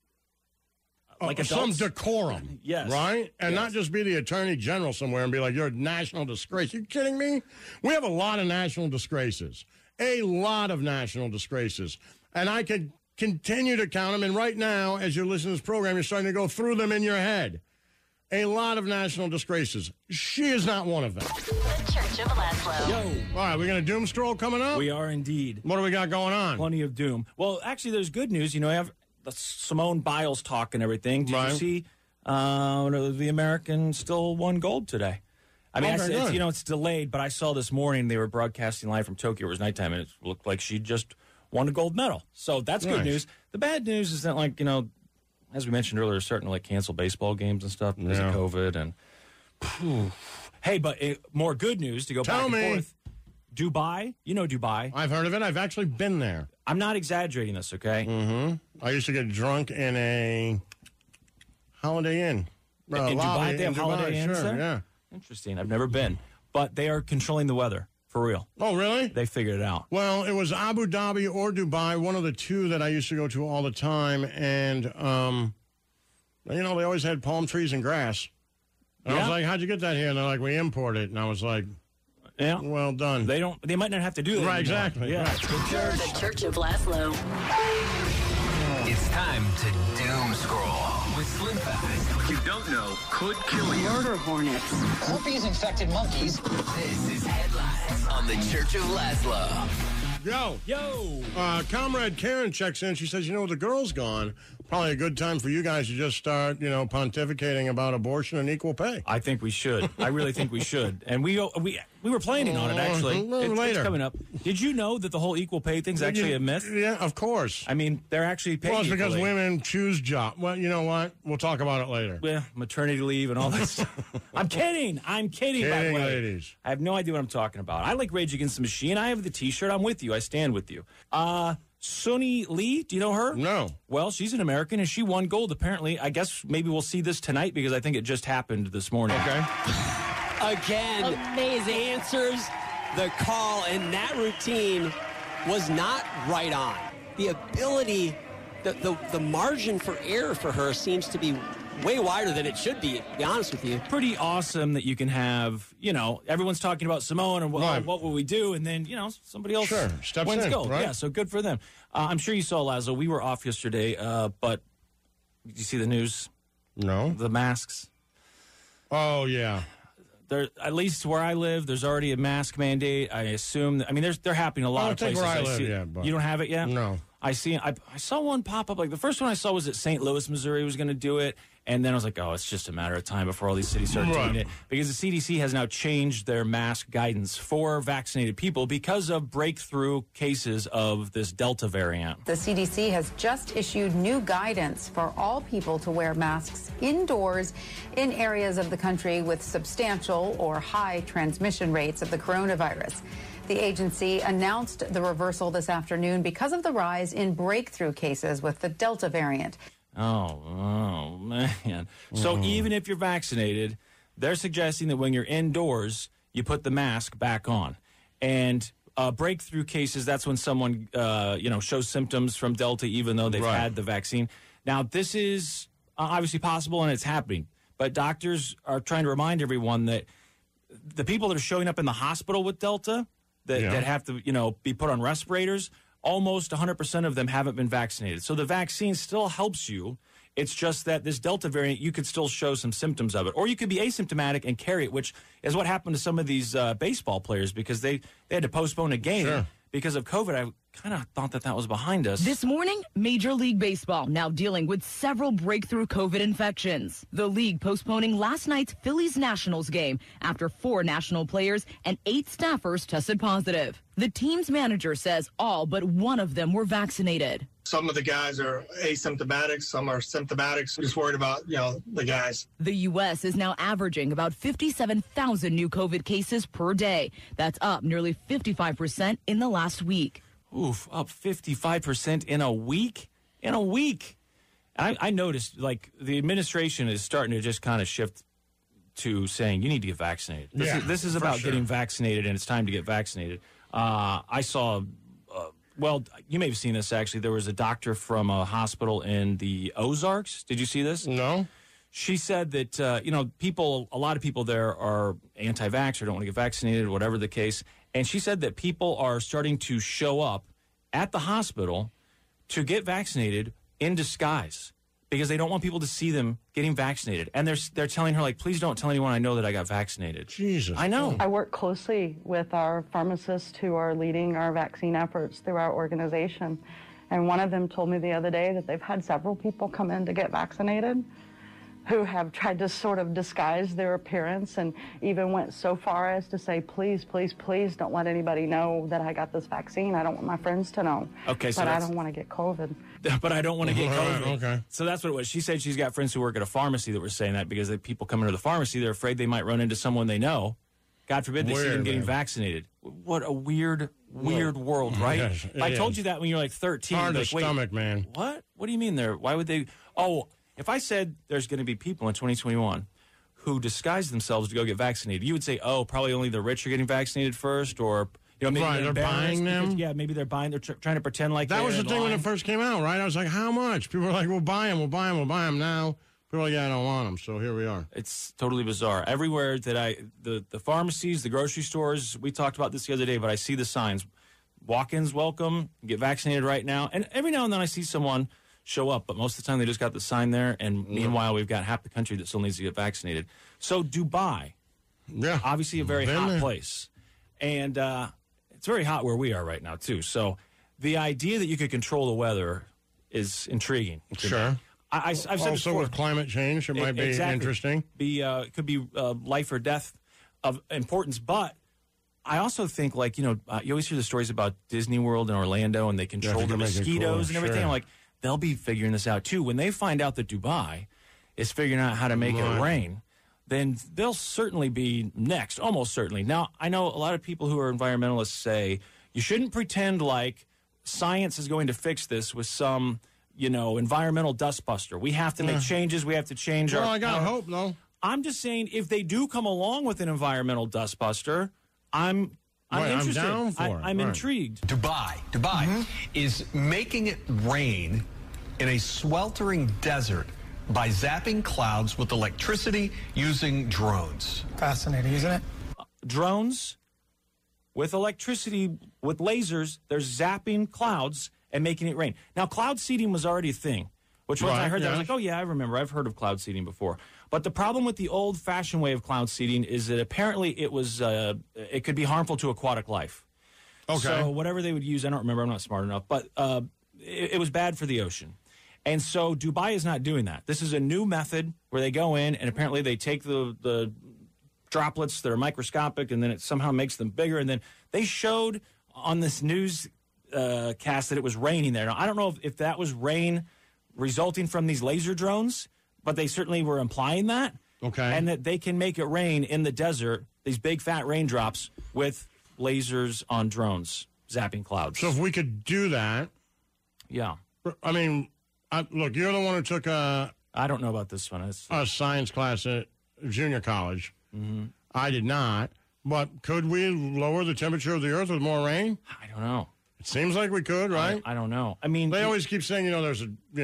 [SPEAKER 6] some decorum.
[SPEAKER 7] Yes.
[SPEAKER 6] Right? And not just be the attorney general somewhere and be like, you're a national disgrace. You kidding me? We have a lot of national disgraces. A lot of national disgraces. And I could continue to count them. And right now, as you're listening to this program, you're starting to go through them in your head. A lot of national disgraces. She is not one of them.
[SPEAKER 8] The Church of Laszlo.
[SPEAKER 7] Yo.
[SPEAKER 6] All right, we're going to doom scroll coming up?
[SPEAKER 7] We are indeed.
[SPEAKER 6] What do we got going on?
[SPEAKER 7] Plenty of doom. Well, actually, there's good news. You know, I have the Simone Biles talk and everything. Did you see the American still won gold today? I mean, it's delayed, but I saw this morning they were broadcasting live from Tokyo. It was nighttime, and it looked like she just won a gold medal. So that's good news. The bad news is that, like, you know, as we mentioned earlier, starting to, like, cancel baseball games and stuff because of COVID. And hey, but more good news to go back and forth. Dubai, you know Dubai.
[SPEAKER 6] I've heard of it. I've actually been there.
[SPEAKER 7] I'm not exaggerating this, okay?
[SPEAKER 6] Mm-hmm. I used to get drunk in a Holiday Inn.
[SPEAKER 7] In Dubai, they have Holiday Inns there?
[SPEAKER 6] Yeah.
[SPEAKER 7] Interesting. I've never been. But they are controlling the weather, for real.
[SPEAKER 6] Oh, really?
[SPEAKER 7] They figured it out.
[SPEAKER 6] Well, it was Abu Dhabi or Dubai, one of the two that I used to go to all the time. And, you know, they always had palm trees and grass. And I was like, how'd you get that here? And they're like, we import it. And I was like,
[SPEAKER 7] yeah,
[SPEAKER 6] well done.
[SPEAKER 7] They might not have to do that.
[SPEAKER 6] Right,
[SPEAKER 7] anymore.
[SPEAKER 6] exactly.
[SPEAKER 7] Yeah.
[SPEAKER 6] Right.
[SPEAKER 8] The Church of Laszlo.
[SPEAKER 9] It's time to doom scroll with Slim Fast. What you don't know could kill you.
[SPEAKER 10] Murder hornets.
[SPEAKER 9] Herpes-infected monkeys. This is Headlines on the Church of Laszlo.
[SPEAKER 6] Yo. Comrade Karen checks in. She says, you know, the girl's gone. Probably a good time for you guys to just start, you know, pontificating about abortion and equal pay.
[SPEAKER 7] I think we should. I really think we should. And we were planning on it, actually. It's coming up. Did you know that the whole equal pay thing's actually a myth?
[SPEAKER 6] Yeah, of course.
[SPEAKER 7] I mean, they're actually paid
[SPEAKER 6] Well, it's because
[SPEAKER 7] equally.
[SPEAKER 6] women choose job. Well, you know what? We'll talk about it later.
[SPEAKER 7] Yeah, maternity leave and all that stuff. I'm kidding, by the way.
[SPEAKER 6] Ladies.
[SPEAKER 7] I have no idea what I'm talking about. I like Rage Against the Machine. I have the T-shirt. I'm with you. I stand with you. Suni Lee, do you know her?
[SPEAKER 6] No.
[SPEAKER 7] Well, she's an American, and she won gold, apparently. I guess maybe we'll see this tonight because I think it just happened this morning.
[SPEAKER 6] Okay.
[SPEAKER 11] Again, amazing answers the call, and that routine was not right on. The ability, the margin for error for her seems to be way wider than it should be, to be honest with you.
[SPEAKER 7] Pretty awesome that you can have, you know, everyone's talking about Simone and what will we do, and then, you know, somebody else wins gold.
[SPEAKER 6] Right?
[SPEAKER 7] Yeah, so good for them. I'm sure you saw, Lazo, we were off yesterday, but did you see the news?
[SPEAKER 6] No.
[SPEAKER 7] The masks.
[SPEAKER 6] Oh, yeah.
[SPEAKER 7] There, at least where I live, there's already a mask mandate. I assume. I mean, they're happening in a lot of places.
[SPEAKER 6] I don't think where I live yet. But
[SPEAKER 7] you don't have it yet?
[SPEAKER 6] No.
[SPEAKER 7] I saw one pop up. Like the first one I saw was at St. Louis, Missouri was going to do it, and then I was like, oh, it's just a matter of time before all these cities start doing it, because the CDC has now changed their mask guidance for vaccinated people because of breakthrough cases of this Delta variant.
[SPEAKER 12] The CDC has just issued new guidance for all people to wear masks indoors in areas of the country with substantial or high transmission rates of the coronavirus. The agency announced the reversal this afternoon because of the rise in breakthrough cases with the Delta variant.
[SPEAKER 7] Oh, man. So even if you're vaccinated, they're suggesting that when you're indoors, you put the mask back on. And breakthrough cases, that's when someone, shows symptoms from Delta even though they've had the vaccine. Now, this is obviously possible and it's happening. But doctors are trying to remind everyone that the people that are showing up in the hospital with Delta that have to, be put on respirators, almost 100% of them haven't been vaccinated. So the vaccine still helps you. It's just that this Delta variant, you could still show some symptoms of it. Or you could be asymptomatic and carry it, which is what happened to some of these baseball players because they had to postpone a game because of COVID. I kind of thought that was behind us.
[SPEAKER 13] This morning, Major League Baseball now dealing with several breakthrough COVID infections. The league postponing last night's Phillies-Nationals game after 4 national players and 8 staffers tested positive. The team's manager says all but one of them were vaccinated.
[SPEAKER 14] Some of the guys are asymptomatic, some are symptomatic. So just worried about, the guys.
[SPEAKER 13] The U.S. is now averaging about 57,000 new COVID cases per day. That's up nearly 55% in the last week.
[SPEAKER 7] Oof, up 55% in a week? In a week. I noticed, the administration is starting to just kind of shift to saying you need to get vaccinated. This is about getting vaccinated, and it's time to get vaccinated. I saw... Well, you may have seen this, actually. There was a doctor from a hospital in the Ozarks. Did you see this?
[SPEAKER 6] No.
[SPEAKER 7] She said that, a lot of people there are anti-vax or don't want to get vaccinated, whatever the case. And she said that people are starting to show up at the hospital to get vaccinated in disguise because they don't want people to see them getting vaccinated. And they're telling her, like, please don't tell anyone I know that I got vaccinated.
[SPEAKER 6] Jesus.
[SPEAKER 7] I know.
[SPEAKER 10] I work closely with our pharmacists who are leading our vaccine efforts through our organization. And one of them told me the other day that they've had several people come in to get vaccinated who have tried to sort of disguise their appearance and even went so far as to say, please, please, please don't let anybody know that I got this vaccine. I don't want my friends to know.
[SPEAKER 7] Okay, so
[SPEAKER 10] but I don't want to get COVID.
[SPEAKER 7] But I don't want to get COVID.
[SPEAKER 6] Okay.
[SPEAKER 7] So that's what it was. She said she's got friends who work at a pharmacy that were saying that because the people come into the pharmacy, they're afraid they might run into someone they know. God forbid they see them getting vaccinated. What a weird world, right?
[SPEAKER 6] Yes,
[SPEAKER 7] if I told you that when you're like 13.
[SPEAKER 6] Hard to
[SPEAKER 7] like,
[SPEAKER 6] stomach, man.
[SPEAKER 7] What? What do you mean there? Why would they? Oh, if I said there's going to be people in 2021 who disguise themselves to go get vaccinated, you would say, oh, probably only the rich are getting vaccinated first, or maybe
[SPEAKER 6] they're buying them.
[SPEAKER 7] Because, maybe they're buying. They're trying to pretend like
[SPEAKER 6] that was the thing when it first came out, right? I was like, how much? People were like, we'll buy them, we'll buy them, we'll buy them now. People are like, yeah, I don't want them. So here we are.
[SPEAKER 7] It's totally bizarre. Everywhere that the pharmacies, the grocery stores, we talked about this the other day, but I see the signs. Walk-ins welcome, get vaccinated right now. And every now and then I see someone show up, but most of the time they just got the sign there, and meanwhile we've got half the country that still needs to get vaccinated. So Dubai, obviously a very hot place, and it's very hot where we are right now too. So the idea that you could control the weather is intriguing.
[SPEAKER 6] Sure.
[SPEAKER 7] I've said
[SPEAKER 6] also
[SPEAKER 7] before,
[SPEAKER 6] with climate change, it might be interesting.
[SPEAKER 7] It could be life or death of importance, but I also think, like, you always hear the stories about Disney World in Orlando, and they control the mosquitoes and everything.
[SPEAKER 6] Sure.
[SPEAKER 7] I'm like, they'll be figuring this out, too. When they find out that Dubai is figuring out how to make it rain, then they'll certainly be next, almost certainly. Now, I know a lot of people who are environmentalists say you shouldn't pretend like science is going to fix this with some, environmental dustbuster. We have to make changes. We have to change our...
[SPEAKER 6] Well, I got hope, though.
[SPEAKER 7] I'm just saying, if they do come along with an environmental dustbuster, I'm interested.
[SPEAKER 6] I'm down for it.
[SPEAKER 7] I'm intrigued.
[SPEAKER 15] Dubai is making it rain in a sweltering desert by zapping clouds with electricity using drones.
[SPEAKER 16] Fascinating, isn't it?
[SPEAKER 7] Drones with electricity, with lasers, they're zapping clouds and making it rain. Now, cloud seeding was already a thing, which once I heard that, I was like, oh, yeah, I remember. I've heard of cloud seeding before. But the problem with the old-fashioned way of cloud seeding is that apparently it could be harmful to aquatic life.
[SPEAKER 6] Okay.
[SPEAKER 7] So whatever they would use, I don't remember. I'm not smart enough. But it was bad for the ocean. And so Dubai is not doing that. This is a new method where they go in, and apparently they take the droplets that are microscopic, and then it somehow makes them bigger. And then they showed on this news cast that it was raining there. Now, I don't know if that was rain resulting from these laser drones, but they certainly were implying that.
[SPEAKER 6] Okay.
[SPEAKER 7] And that they can make it rain in the desert, these big fat raindrops, with lasers on drones, zapping clouds.
[SPEAKER 6] So if we could do that.
[SPEAKER 7] Yeah.
[SPEAKER 6] I mean, look, you're the one who took
[SPEAKER 7] I don't know about this one.
[SPEAKER 6] a science class at junior college.
[SPEAKER 7] Mm-hmm.
[SPEAKER 6] I did not. But could we lower the temperature of the earth with more rain?
[SPEAKER 7] I don't know.
[SPEAKER 6] It seems like we could, right?
[SPEAKER 7] I don't know. I mean,
[SPEAKER 6] they always keep saying, there's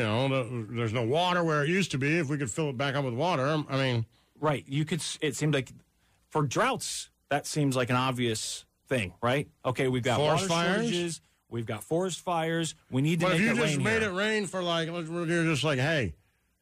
[SPEAKER 6] no water where it used to be. If we could fill it back up with water, I mean,
[SPEAKER 7] right? It seemed like for droughts, that seems like an obvious thing, right? Okay, we've got
[SPEAKER 6] forest
[SPEAKER 7] water
[SPEAKER 6] fires.
[SPEAKER 7] Shortages, we've got forest fires. We need to
[SPEAKER 6] but
[SPEAKER 7] make it rain.
[SPEAKER 6] But if you just made
[SPEAKER 7] here.
[SPEAKER 6] it rain for you're just like, hey,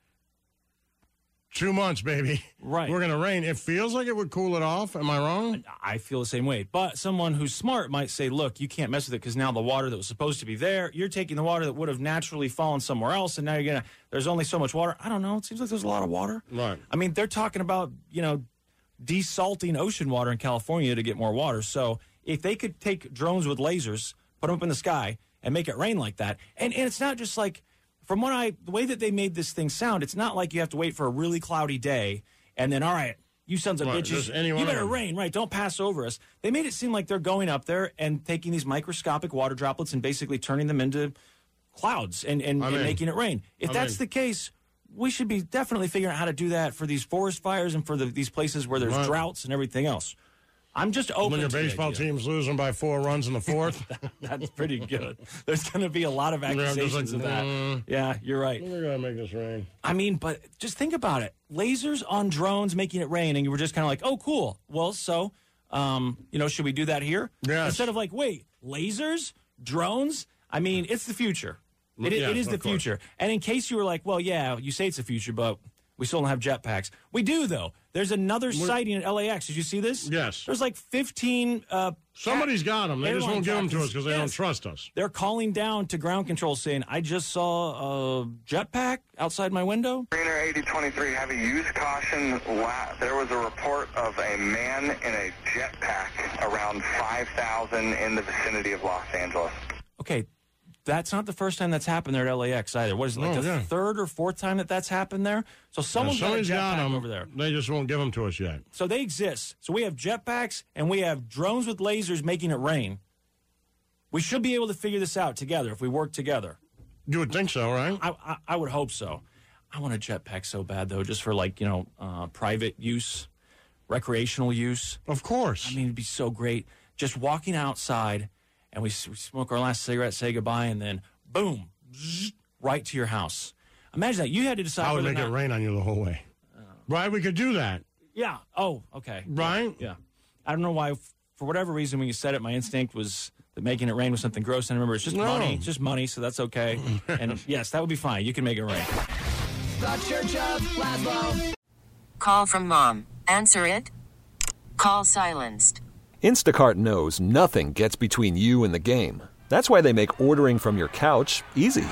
[SPEAKER 6] 2 months, baby.
[SPEAKER 7] Right.
[SPEAKER 6] We're going to rain. It feels like it would cool it off. Am I wrong?
[SPEAKER 7] I feel the same way. But someone who's smart might say, look, you can't mess with it because now the water that was supposed to be there, you're taking the water that would have naturally fallen somewhere else, and now there's only so much water. I don't know. It seems like there's a lot of water.
[SPEAKER 6] Right.
[SPEAKER 7] I mean, they're talking about, desalting ocean water in California to get more water. So if they could take drones with lasers, put them up in the sky, and make it rain like that, and it's not just like, from the way that they made this thing sound, it's not like you have to wait for a really cloudy day and then, all right, you sons of bitches, you better rain, right? Don't pass over us. They made it seem like they're going up there and taking these microscopic water droplets and basically turning them into clouds and making it rain. If that's the case, we should be definitely figuring out how to do that for these forest fires and for these places where there's droughts and everything else. I'm just open
[SPEAKER 6] when your
[SPEAKER 7] to
[SPEAKER 6] baseball team's losing by 4 runs in the fourth.
[SPEAKER 7] That's pretty good. There's going to be a lot of accusations of that. Yeah, you're right.
[SPEAKER 6] We're going to make this rain.
[SPEAKER 7] I mean, but just think about it. Lasers on drones making it rain, and you were just kind of like, oh, cool. Well, so, should we do that here?
[SPEAKER 6] Yes.
[SPEAKER 7] Instead of like, wait, lasers? Drones? I mean, it's the future. It is the future. And in case you were like, well, yeah, you say it's the future, but we still don't have jetpacks. We do, though. There's another sighting at LAX. Did you see this?
[SPEAKER 6] Yes.
[SPEAKER 7] There's like 15...
[SPEAKER 6] Somebody's got them. They just won't give them to us because they don't trust us.
[SPEAKER 7] They're calling down to ground control saying, I just saw a jetpack outside my window.
[SPEAKER 16] Greener 8023, heavy use caution. There was a report of a man in a jetpack around 5,000 in the vicinity of Los Angeles.
[SPEAKER 7] Okay, that's not the first time that's happened there at LAX either. What is it, like the third or fourth time that's happened there? So somebody's got a jetpack over there.
[SPEAKER 6] They just won't give them to us yet.
[SPEAKER 7] So they exist. So we have jetpacks and we have drones with lasers making it rain. We should be able to figure this out together if we work together.
[SPEAKER 6] You would think so, right?
[SPEAKER 7] I would hope so. I want a jetpack so bad, though, just for private use, recreational use.
[SPEAKER 6] Of course.
[SPEAKER 7] I mean, it'd be so great. Just walking outside and we smoke our last cigarette, say goodbye, and then, boom, right to your house. Imagine that. You had to decide.
[SPEAKER 6] I would make it rain on you the whole way. Right? We could do that.
[SPEAKER 7] Yeah. Oh, okay.
[SPEAKER 6] Right?
[SPEAKER 7] Yeah. I don't know why, for whatever reason, when you said it, my instinct was that making it rain was something gross. And remember, it's just money. It's just money, so that's okay. And, yes, that would be fine. You can make it rain.
[SPEAKER 9] The Church of Laszlo.
[SPEAKER 1] Call from mom. Answer it. Call silenced.
[SPEAKER 2] Instacart knows nothing gets between you and the game. That's why they make ordering from your couch easy.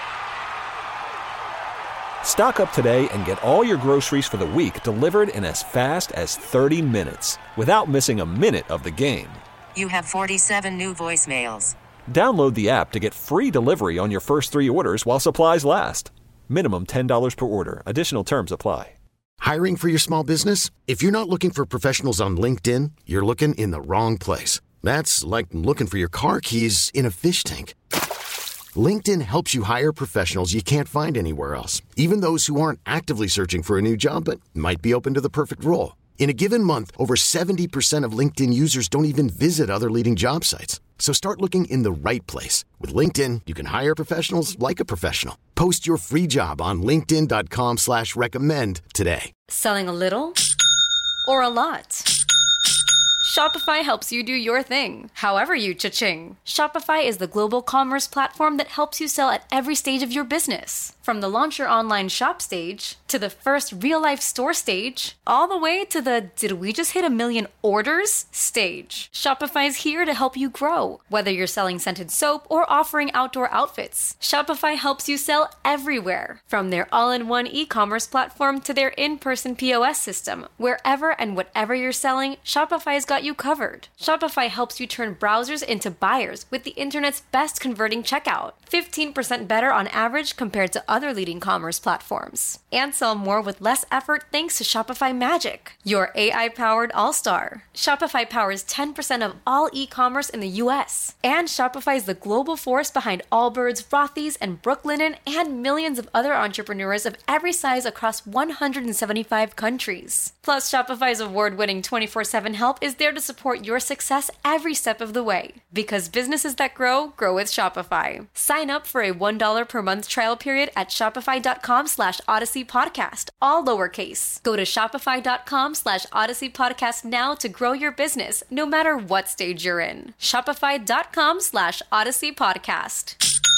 [SPEAKER 2] Stock up today and get all your groceries for the week delivered in as fast as 30 minutes without missing a minute of the game.
[SPEAKER 1] You have 47 new voicemails.
[SPEAKER 2] Download the app to get free delivery on your first 3 orders while supplies last. Minimum $10 per order. Additional terms apply.
[SPEAKER 4] Hiring for your small business? If you're not looking for professionals on LinkedIn, you're looking in the wrong place. That's like looking for your car keys in a fish tank. LinkedIn helps you hire professionals you can't find anywhere else, even those who aren't actively searching for a new job but might be open to the perfect role. In a given month, over 70% of LinkedIn users don't even visit other leading job sites. So start looking in the right place. With LinkedIn, you can hire professionals like a professional. Post your free job on linkedin.com/recommend today.
[SPEAKER 17] Selling a little or a lot? Shopify helps you do your thing, however you cha-ching. Shopify is the global commerce platform that helps you sell at every stage of your business. From the launch your online shop stage, to the first real-life store stage, all the way to the did we just hit 1 million orders stage. Shopify's here to help you grow. Whether you're selling scented soap or offering outdoor outfits, Shopify helps you sell everywhere. From their all-in-one e-commerce platform to their in-person POS system, wherever and whatever you're selling, Shopify's got you covered. Shopify helps you turn browsers into buyers with the internet's best converting checkout. 15% better on average compared to other leading commerce platforms. And sell more with less effort thanks to Shopify Magic, your AI-powered all-star. Shopify powers 10% of all e-commerce in the U.S. And Shopify is the global force behind Allbirds, Rothy's, and Brooklinen, and millions of other entrepreneurs of every size across 175 countries. Plus, Shopify's award-winning 24/7 help is there to support your success every step of the way. Because businesses that grow, grow with Shopify. Sign up for a $1 per month trial period at shopify.com/Odyssey Podcast, all lowercase. Go to shopify.com/Odyssey Podcast now to grow your business, no matter what stage you're in. Shopify.com/Odyssey Podcast.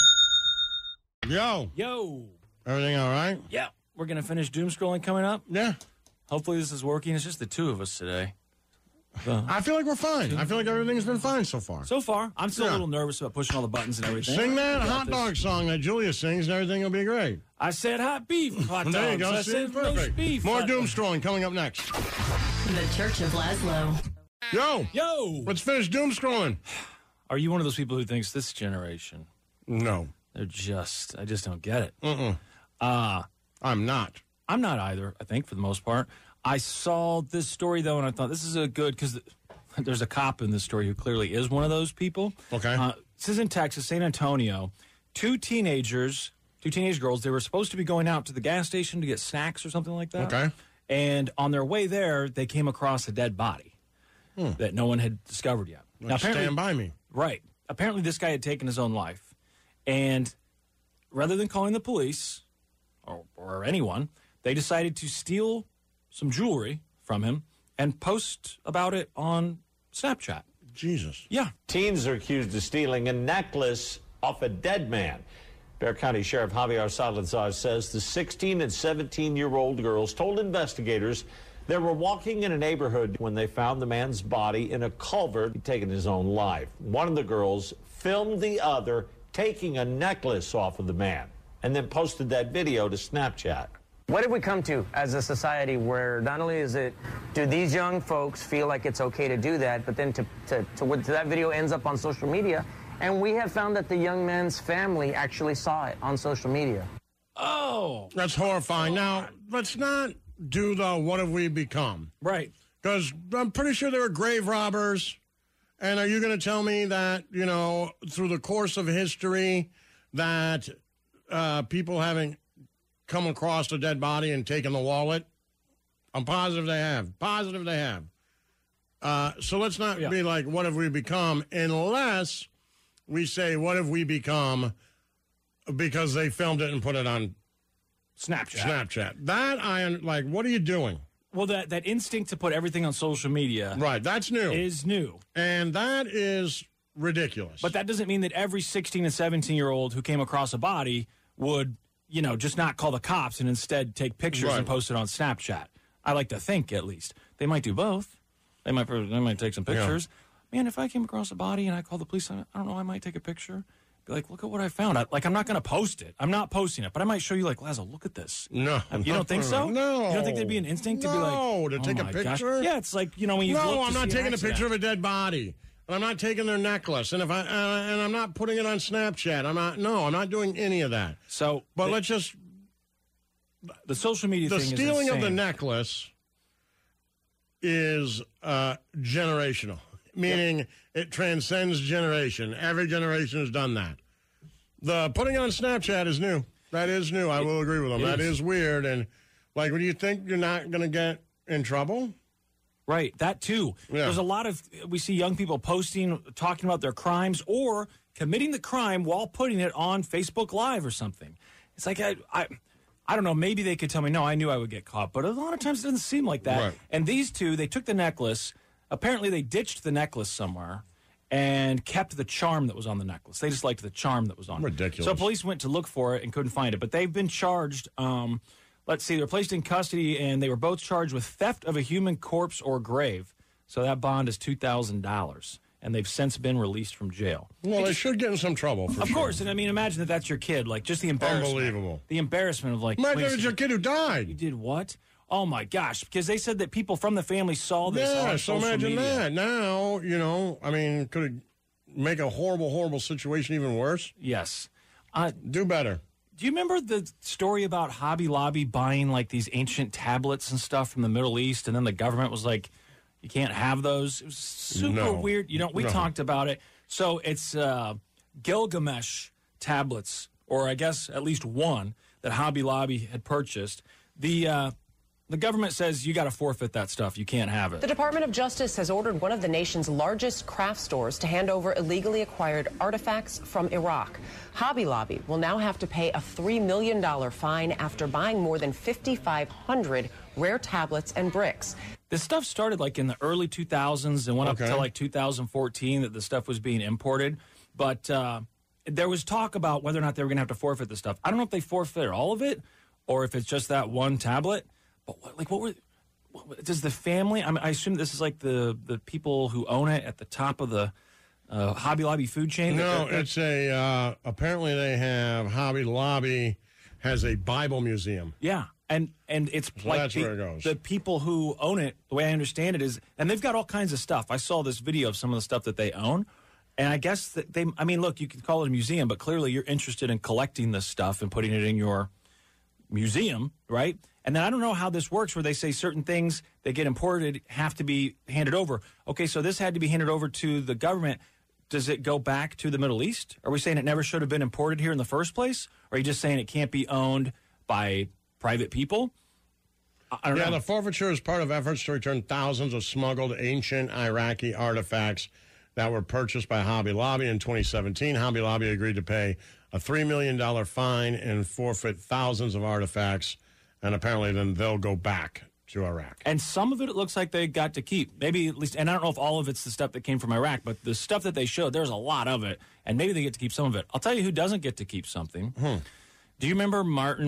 [SPEAKER 6] Yo. Everything all right?
[SPEAKER 7] Yeah. We're going to finish doom scrolling coming up.
[SPEAKER 6] Yeah.
[SPEAKER 7] Hopefully this is working. It's just the two of us today.
[SPEAKER 6] I feel like we're fine. I feel like everything's been fine so far.
[SPEAKER 7] So far. I'm still a little nervous about pushing all the buttons and everything.
[SPEAKER 6] Sing that hot dog song that Julia sings and everything will be great.
[SPEAKER 7] I said hot beef hot dogs.
[SPEAKER 6] There you go.
[SPEAKER 7] I said roast beef.
[SPEAKER 6] More doom scrolling coming up next.
[SPEAKER 8] The Church of Laszlo.
[SPEAKER 6] Yo. Let's finish doom scrolling.
[SPEAKER 7] Are you one of those people who thinks this generation?
[SPEAKER 6] No.
[SPEAKER 7] I just don't get it.
[SPEAKER 6] I'm not.
[SPEAKER 7] I'm not either, I think, for the most part. I saw this story, though, and I thought this is a good, because there's a cop in this story who clearly is one of those people.
[SPEAKER 6] Okay.
[SPEAKER 7] This is in Texas, San Antonio. Two teenage girls, they were supposed to be going out to the gas station to get snacks or something like that.
[SPEAKER 6] Okay.
[SPEAKER 7] And on their way there, they came across a dead body that no one had discovered yet.
[SPEAKER 6] Now, Stand By Me.
[SPEAKER 7] Right. Apparently, this guy had taken his own life. And rather than calling the police or anyone, they decided to steal some jewelry from him and post about it on Snapchat.
[SPEAKER 6] Jesus.
[SPEAKER 7] Yeah.
[SPEAKER 18] Teens are accused of stealing a necklace off a dead man. Bexar County Sheriff Javier Salazar says the 16 and 17-year-old girls told investigators they were walking in a neighborhood when they found the man's body in a culvert. He'd taken his own life. One of the girls filmed the other taking a necklace off of the man and then posted that video to Snapchat.
[SPEAKER 19] What have we come to as a society where not only do these young folks feel like it's okay to do that, but then to that video ends up on social media, and we have found that the young man's family actually saw it on social media.
[SPEAKER 6] Oh, that's horrifying. Now, let's not do the what have we become?
[SPEAKER 7] Right.
[SPEAKER 6] Because I'm pretty sure there were grave robbers, and are you going to tell me that, through the course of history that people haven't come across a dead body and taken the wallet? I'm positive they have. So let's not be like, what have we become? Unless we say, what have we become because they filmed it and put it on Snapchat. That, what are you doing?
[SPEAKER 7] Well, that instinct to put everything on social media.
[SPEAKER 6] Right, that's new.
[SPEAKER 7] Is new.
[SPEAKER 6] And that is ridiculous.
[SPEAKER 7] But that doesn't mean that every 16 and 17-year-old who came across a body would just not call the cops and instead take pictures and post it on Snapchat. I like to think, at least. They might do both. They might take some pictures. Yeah. Man, if I came across a body and I called the police, I don't know, I might take a picture. Be like, look at what I found. I'm not going to post it. I'm not posting it. But I might show you, Lazo, look at this.
[SPEAKER 6] No.
[SPEAKER 7] You don't think so?
[SPEAKER 6] No.
[SPEAKER 7] You don't think there'd be an instinct to be like...
[SPEAKER 6] No, to take a picture?
[SPEAKER 7] Gosh. Yeah, it's like, when you look
[SPEAKER 6] No,
[SPEAKER 7] to
[SPEAKER 6] I'm not
[SPEAKER 7] see
[SPEAKER 6] taking
[SPEAKER 7] an
[SPEAKER 6] a picture of a dead body. And I'm not taking their necklace, and I'm not putting it on Snapchat. I'm not doing any of that. But let's just.
[SPEAKER 7] The social media thing is insane.
[SPEAKER 6] The stealing of the necklace is generational, meaning it transcends generation. Every generation has done that. The putting on Snapchat is new. That is new. I will agree with them. That is weird. And when you think you're not going to get in trouble.
[SPEAKER 7] Right, that too. Yeah. There's a lot of, we see young people posting, talking about their crimes or committing the crime while putting it on Facebook Live or something. It's like, I don't know, maybe they could tell me, no, I knew I would get caught, but a lot of times it doesn't seem like that. Right. And these two, they took the necklace, apparently they ditched the necklace somewhere and kept the charm that was on the necklace. They just liked the charm that was on it.
[SPEAKER 6] Ridiculous.
[SPEAKER 7] So police went to look for it and couldn't find it, but they've been charged. Let's see, they were placed in custody, and they were both charged with theft of a human corpse or grave. So that bond is $2,000, and they've since been released from jail.
[SPEAKER 6] Well, they should get in some trouble, for sure.
[SPEAKER 7] Of course, and imagine that's your kid, just the embarrassment.
[SPEAKER 6] Unbelievable.
[SPEAKER 7] The embarrassment of
[SPEAKER 6] imagine it's your kid who died.
[SPEAKER 7] You did what? Oh, my gosh, because they said that people from the family saw this on social media.
[SPEAKER 6] So imagine that. Now, could it make a horrible, horrible situation even worse?
[SPEAKER 7] Yes.
[SPEAKER 6] Do better.
[SPEAKER 7] Do you remember the story about Hobby Lobby buying these ancient tablets and stuff from the Middle East, and then the government was like, you can't have those? It was super weird. We talked about it. So it's Gilgamesh tablets, or I guess at least one that Hobby Lobby had purchased. The government says you got to forfeit that stuff. You can't have it.
[SPEAKER 20] The Department of Justice has ordered one of the nation's largest craft stores to hand over illegally acquired artifacts from Iraq. Hobby Lobby will now have to pay a $3 million fine after buying more than 5,500 rare tablets and bricks.
[SPEAKER 7] This stuff started in the early 2000s and went up until 2014 that the stuff was being imported. But there was talk about whether or not they were going to have to forfeit the stuff. I don't know if they forfeit all of it or if it's just that one tablet. But does the family, I assume this is the people who own it at the top of the Hobby Lobby food chain?
[SPEAKER 6] No, it's apparently they have, Hobby Lobby has a Bible museum.
[SPEAKER 7] Yeah, and it's
[SPEAKER 6] so that's where it goes.
[SPEAKER 7] The people who own it, the way I understand it is, and they've got all kinds of stuff. I saw this video of some of the stuff that they own. And I guess that look, you can call it a museum, but clearly you're interested in collecting this stuff and putting it in your museum, right? And then I don't know how this works where they say certain things that get imported have to be handed over. Okay, so this had to be handed over to the government. Does it go back to the Middle East? Are we saying it never should have been imported here in the first place? Or are you just saying it can't be owned by private people? I don't know.
[SPEAKER 6] The forfeiture is part of efforts to return thousands of smuggled ancient Iraqi artifacts that were purchased by Hobby Lobby in 2017. Hobby Lobby agreed to pay a $3 million fine and forfeit thousands of artifacts, and apparently then they'll go back to Iraq.
[SPEAKER 7] And some of it looks like they got to keep. Maybe at least, and I don't know if all of it's the stuff that came from Iraq, but the stuff that they showed, there's a lot of it, and maybe they get to keep some of it. I'll tell you who doesn't get to keep something. Do you remember Martin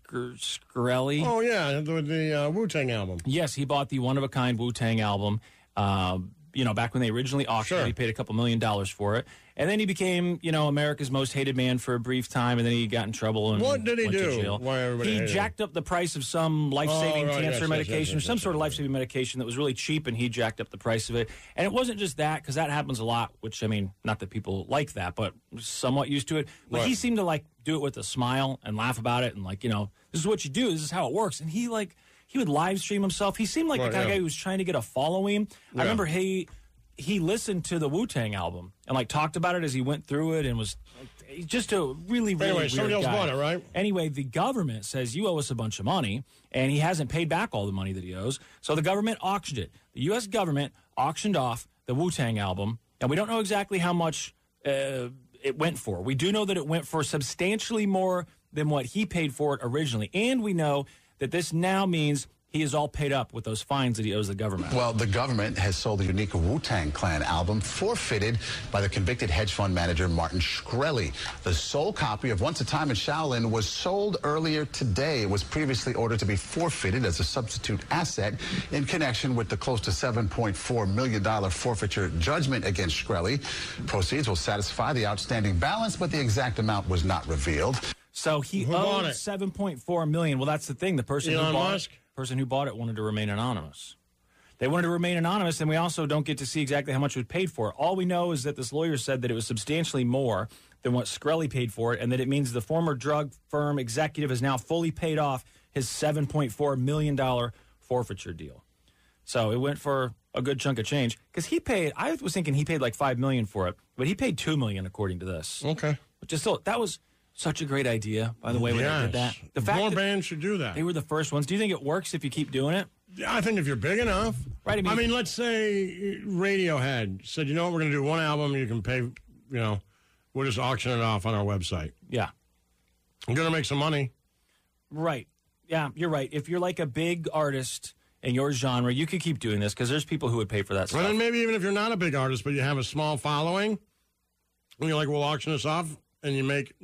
[SPEAKER 7] Shkreli?
[SPEAKER 6] Oh, yeah, the Wu-Tang album.
[SPEAKER 7] Yes, he bought the one-of-a-kind Wu-Tang album, back when they originally auctioned it. He paid a couple $1 million for it. And then he became, America's most hated man for a brief time, and then he got in trouble and
[SPEAKER 6] what did he
[SPEAKER 7] went
[SPEAKER 6] do?
[SPEAKER 7] to jail.
[SPEAKER 6] Why everybody
[SPEAKER 7] he jacked up the price of some life-saving cancer medication or some sort of life-saving medication that was really cheap, and he jacked up the price of it. And it wasn't just that, because that happens a lot, which, not that people like that, but somewhat used to it. But he seemed to, do it with a smile and laugh about it and, this is what you do. This is how it works. And he would live stream himself. He seemed like the kind of guy who was trying to get a following. I remember he listened to the Wu-Tang album and talked about it as he went through it and was just a really weird
[SPEAKER 6] somebody else
[SPEAKER 7] guy.
[SPEAKER 6] bought it, right?
[SPEAKER 7] Anyway, the government says you owe us a bunch of money, and he hasn't paid back all the money that he owes. So the government auctioned it. The U.S. government auctioned off the Wu-Tang album, and we don't know exactly how much it went for. We do know that it went for substantially more than what he paid for it originally, and we know that this now means he is all paid up with those fines that he owes the government.
[SPEAKER 21] Well, the government has sold the unique Wu-Tang Clan album forfeited by the convicted hedge fund manager Martin Shkreli. The sole copy of Once a Time in Shaolin was sold earlier today. It was previously ordered to be forfeited as a substitute asset in connection with the close to $7.4 million forfeiture judgment against Shkreli. Proceeds will satisfy the outstanding balance, but the exact amount was not revealed.
[SPEAKER 7] So he owed $7.4 million. Well, that's the thing. The person who bought it wanted to remain anonymous. They wanted to remain anonymous, and we also don't get to see exactly how much it was paid for. All we know is that this lawyer said that it was substantially more than what Shkreli paid for it, and that it means the former drug firm executive has now fully paid off his $7.4 million forfeiture deal. So it went for a good chunk of change. Because I was thinking he paid $5 million for it, but he paid $2 million according to this.
[SPEAKER 6] Okay.
[SPEAKER 7] Which is still, that was such a great idea, by the way, when they did that. The fact
[SPEAKER 6] more bands should do that.
[SPEAKER 7] They were the first ones. Do you think it works if you keep doing it?
[SPEAKER 6] Yeah, I think if you're big enough.
[SPEAKER 7] Right.
[SPEAKER 6] I mean, let's say Radiohead said, you know what, we're going to do one album, you can pay, we'll just auction it off on our website.
[SPEAKER 7] Yeah.
[SPEAKER 6] I'm going to make some money.
[SPEAKER 7] Right. Yeah, you're right. If you're a big artist in your genre, you could keep doing this because there's people who would pay for that stuff.
[SPEAKER 6] And then maybe even if you're not a big artist, but you have a small following, and you're we'll auction this off, and you make,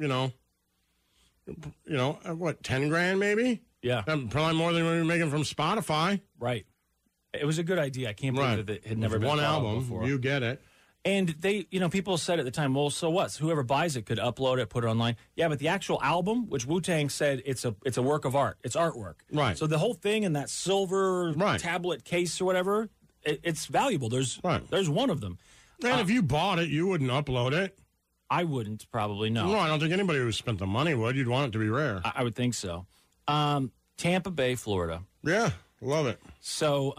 [SPEAKER 6] what, 10 grand maybe?
[SPEAKER 7] Yeah.
[SPEAKER 6] Probably more than we're making from Spotify.
[SPEAKER 7] Right. It was a good idea. I can't believe that it had never been
[SPEAKER 6] one album
[SPEAKER 7] before.
[SPEAKER 6] You get it.
[SPEAKER 7] And they, people said at the time, well, so what? So whoever buys it could upload it, put it online. Yeah, but the actual album, which Wu-Tang said it's a work of art. It's artwork.
[SPEAKER 6] Right.
[SPEAKER 7] So the whole thing in that silver tablet case or whatever, it's valuable. There's one of them.
[SPEAKER 6] And if you bought it, you wouldn't upload it.
[SPEAKER 7] I wouldn't, probably, no.
[SPEAKER 6] No, I don't think anybody who spent the money would. You'd want it to be rare.
[SPEAKER 7] I would think so. Tampa Bay, Florida.
[SPEAKER 6] Yeah, love it.
[SPEAKER 7] So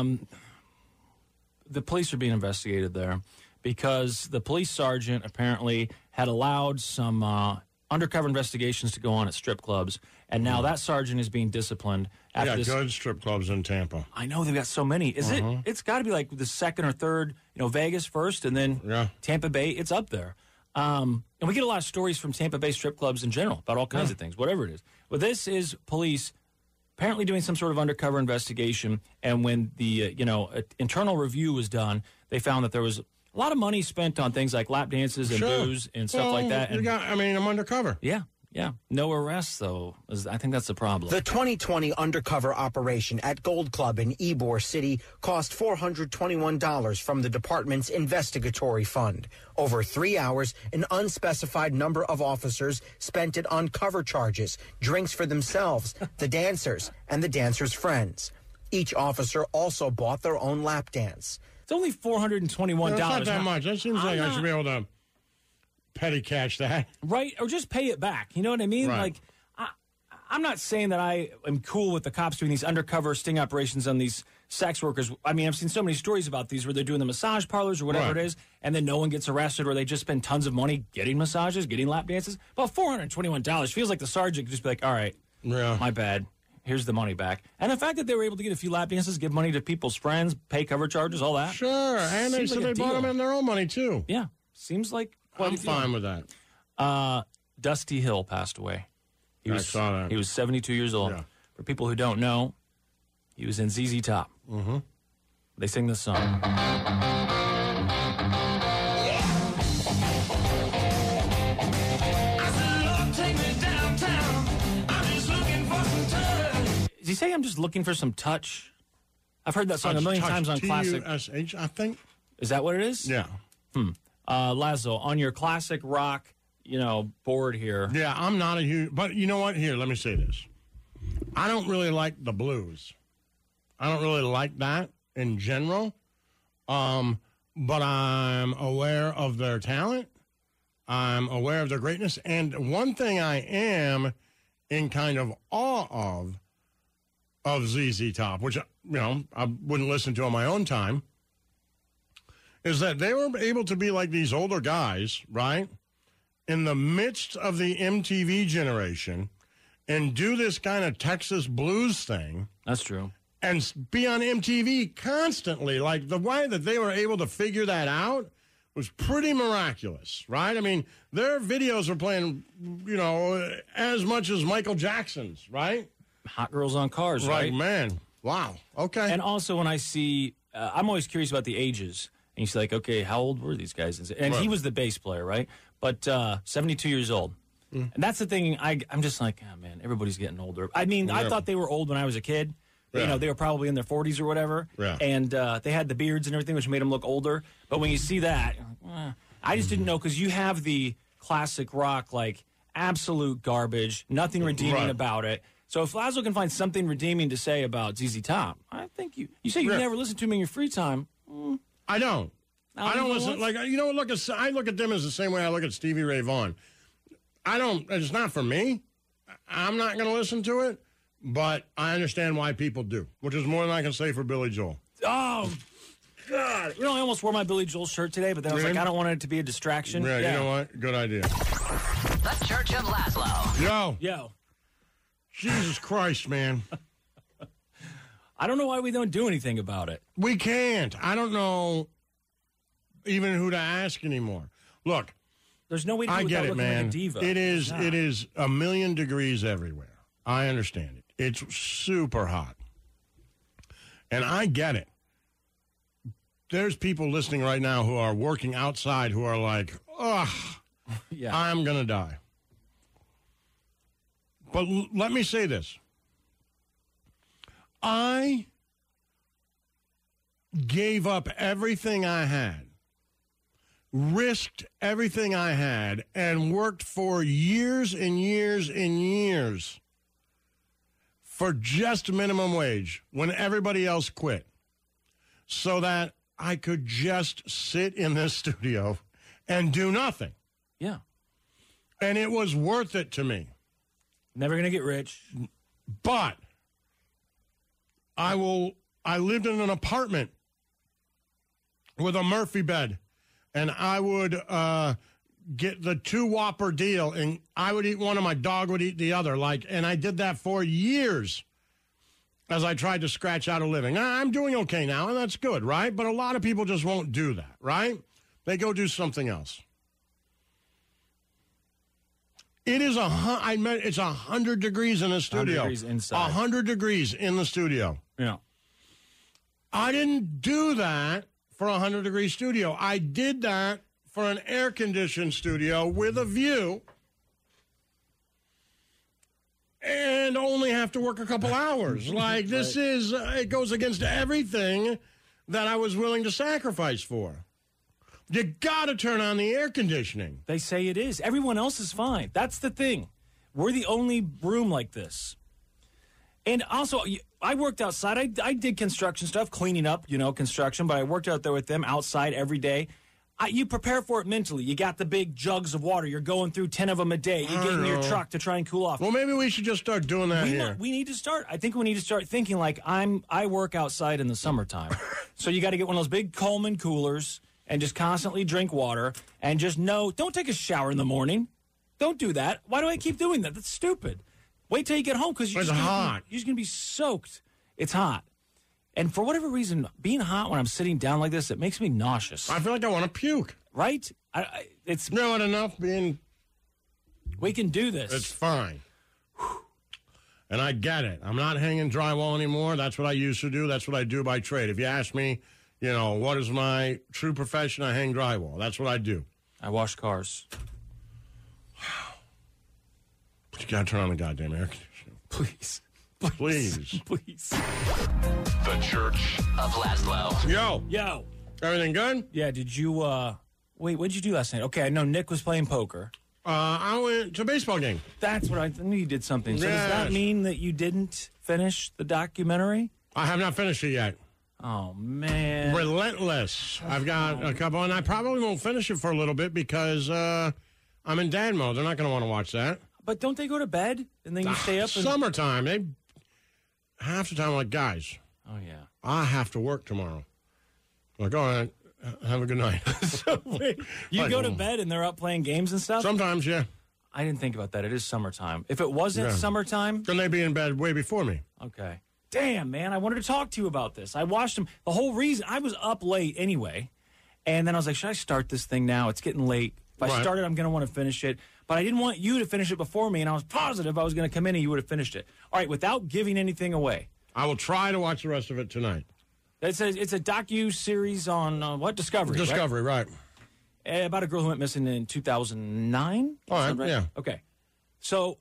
[SPEAKER 7] the police are being investigated there because the police sergeant apparently had allowed some undercover investigations to go on at strip clubs, and now that sergeant is being disciplined.
[SPEAKER 6] They got good strip clubs in Tampa.
[SPEAKER 7] I know, they've got so many. It's got to be the second or third, Vegas first, and then Tampa Bay, it's up there. And we get a lot of stories from Tampa Bay strip clubs in general about all kinds of things, whatever it is. But this is police apparently doing some sort of undercover investigation, and when the internal review was done, they found that there was a lot of money spent on things like lap dances and booze and stuff like that. And
[SPEAKER 6] I'm undercover.
[SPEAKER 7] Yeah. No arrests, though. I think that's the problem.
[SPEAKER 22] The 2020 undercover operation at Gold Club in Ybor City cost $421 from the department's investigatory fund. Over 3 hours, an unspecified number of officers spent it on cover charges, drinks for themselves, the dancers, and the dancers' friends. Each officer also bought their own lap dance.
[SPEAKER 7] It's only $421.
[SPEAKER 6] That's not that much. That seems like I should be able to petty cash that.
[SPEAKER 7] Right, or just pay it back. You know what I mean?
[SPEAKER 6] Right.
[SPEAKER 7] I'm not saying that I am cool with the cops doing these undercover sting operations on these sex workers. I mean, I've seen so many stories about these where they're doing the massage parlors or whatever it is, and then no one gets arrested, or they just spend tons of money getting massages, getting lap dances. But $421 feels like the sergeant could just be like, all right, my bad. Here's the money back. And the fact that they were able to get a few lap dances, give money to people's friends, pay cover charges, all that.
[SPEAKER 6] Sure, and they said they bought them in their own money, too.
[SPEAKER 7] Yeah, seems like
[SPEAKER 6] I'm fine with that.
[SPEAKER 7] Dusty Hill passed away.
[SPEAKER 6] I saw that.
[SPEAKER 7] He was 72 years old.
[SPEAKER 6] Yeah.
[SPEAKER 7] For people who don't know, He was in ZZ Top.
[SPEAKER 6] Mm-hmm.
[SPEAKER 7] They sing this song. Does he say I'm just looking for some touch? I've heard that song a million times on classic.
[SPEAKER 6] T-U-S-H, I think.
[SPEAKER 7] Is that what it is?
[SPEAKER 6] Yeah.
[SPEAKER 7] Laszlo, on your classic rock, board here.
[SPEAKER 6] Yeah, I'm not a huge... But you know what? Here, let me say this. I don't really like the blues. I don't really like that in general. But I'm aware of their talent. I'm aware of their greatness. And one thing I am in kind of awe of ZZ Top, which, I wouldn't listen to on my own time, is that they were able to be like these older guys, right, in the midst of the MTV generation and do this kind of Texas blues thing.
[SPEAKER 7] That's true.
[SPEAKER 6] And be on MTV constantly. Like, the way that they were able to figure that out was pretty miraculous, right? I mean, their videos were playing, as much as Michael Jackson's, right?
[SPEAKER 7] Hot Girls on Cars, right?
[SPEAKER 6] Right, man. Wow. Okay.
[SPEAKER 7] And also when I see, I'm always curious about the ages. And you say, like, okay, how old were these guys? And he was the bass player, right? But 72 years old. And that's the thing, I'm just like, oh, man, everybody's getting older. I mean, I thought they were old when I was a kid. Yeah. They were probably in their 40s or whatever.
[SPEAKER 6] Yeah.
[SPEAKER 7] And they had the beards and everything, which made them look older. But when you see that, I just didn't know, because you have the classic rock, like, absolute garbage, nothing redeeming about it. So if Laszlo can find something redeeming to say about ZZ Top, I think you say you never listen to him in your free time.
[SPEAKER 6] I don't. I don't listen. Like, I look at them as the same way I look at Stevie Ray Vaughan. It's not for me. I'm not going to listen to it, but I understand why people do, which is more than I can say for Billy Joel.
[SPEAKER 7] Oh, God. I almost wore my Billy Joel shirt today, but then I was like, I don't want it to be a distraction.
[SPEAKER 6] Yeah, you know what? Good idea.
[SPEAKER 9] The Church of Laszlo.
[SPEAKER 6] Yo. Jesus Christ, man.
[SPEAKER 7] I don't know why we don't do anything about it.
[SPEAKER 6] We can't. I don't know even who to ask anymore. Look.
[SPEAKER 7] There's no way to do it without looking like a diva.
[SPEAKER 6] It is a million degrees everywhere. I understand it. It's super hot. And I get it. There's people listening right now who are working outside who are like, ugh, I'm going to die. But let me say this. I gave up everything I had, risked everything I had, and worked for years and years and years for just minimum wage when everybody else quit, so that I could just sit in this studio and do nothing.
[SPEAKER 7] Yeah.
[SPEAKER 6] And it was worth it to me.
[SPEAKER 7] Never going to get rich.
[SPEAKER 6] But I lived in an apartment with a Murphy bed, and I would get the 2 Whopper deal, and I would eat one and my dog would eat the other. And I did that for years as I tried to scratch out a living. I'm doing okay now, and that's good, right? But a lot of people just won't do that, right? They go do something else. It is it's 100 degrees in the studio.
[SPEAKER 7] 100 degrees inside.
[SPEAKER 6] 100 degrees in the studio.
[SPEAKER 7] Yeah.
[SPEAKER 6] I didn't do that for a 100-degree studio. I did that for an air-conditioned studio with a view and only have to work a couple hours. It goes against everything that I was willing to sacrifice for. You got to turn on the air conditioning.
[SPEAKER 7] They say it is. Everyone else is fine. That's the thing. We're the only room like this. And also, I worked outside. I did construction stuff, cleaning up, construction, but I worked out there with them outside every day. You prepare for it mentally. You got the big jugs of water. You're going through 10 of them a day. You get in your truck to try and cool off.
[SPEAKER 6] Well, maybe we should just start doing that here.
[SPEAKER 7] We need to start. I think we need to start thinking like I work outside in the summertime. So you got to get one of those big Coleman coolers and just constantly drink water and just don't take a shower in the morning. Don't do that. Why do I keep doing that? That's stupid. Wait till you get home because you're just going to be soaked. It's hot. And for whatever reason, being hot when I'm sitting down like this, it makes me nauseous.
[SPEAKER 6] I feel like I want to puke.
[SPEAKER 7] Right? It's
[SPEAKER 6] not enough being...
[SPEAKER 7] We can do this.
[SPEAKER 6] It's fine. And I get it. I'm not hanging drywall anymore. That's what I used to do. That's what I do by trade. If you ask me, what is my true profession, I hang drywall. That's what I do.
[SPEAKER 7] I wash cars.
[SPEAKER 6] But you got to turn on the goddamn air conditioning.
[SPEAKER 7] Please.
[SPEAKER 6] Please.
[SPEAKER 9] The Church of Laszlo.
[SPEAKER 6] Yo. Everything good?
[SPEAKER 7] Yeah, did you, wait, what did you do last night? Okay, I know Nick was playing poker.
[SPEAKER 6] I went to a baseball game.
[SPEAKER 7] That's what I knew you did something. So
[SPEAKER 6] Yes.
[SPEAKER 7] does that mean that you didn't finish the documentary?
[SPEAKER 6] I have not finished it yet.
[SPEAKER 7] Oh, man.
[SPEAKER 6] Relentless. I've got a couple, and I probably won't finish it for a little bit because I'm in dad mode. They're not going to want to watch that.
[SPEAKER 7] But don't they go to bed and then you stay up?
[SPEAKER 6] Summertime. They half the time like, guys.
[SPEAKER 7] Oh, yeah.
[SPEAKER 6] I have to work tomorrow. Like, all right, have a good night.
[SPEAKER 7] So wait, you go to bed and they're up playing games and stuff?
[SPEAKER 6] Sometimes, yeah.
[SPEAKER 7] I didn't think about that. It is summertime. If it wasn't summertime...
[SPEAKER 6] Then they'd be in bed way before me.
[SPEAKER 7] Okay. Damn, man, I wanted to talk to you about this. I watched them. The whole reason, I was up late anyway, and then I was like, should I start this thing now? It's getting late. If I start it, I'm going to want to finish it. But I didn't want you to finish it before me, and I was positive I was going to come in and you would have finished it. All right, without giving anything away.
[SPEAKER 6] I will try to watch the rest of it tonight.
[SPEAKER 7] It's a docu-series on, what? Discovery,
[SPEAKER 6] Discovery, right.
[SPEAKER 7] About a girl who went missing in 2009.
[SPEAKER 6] All right, yeah.
[SPEAKER 7] Okay. So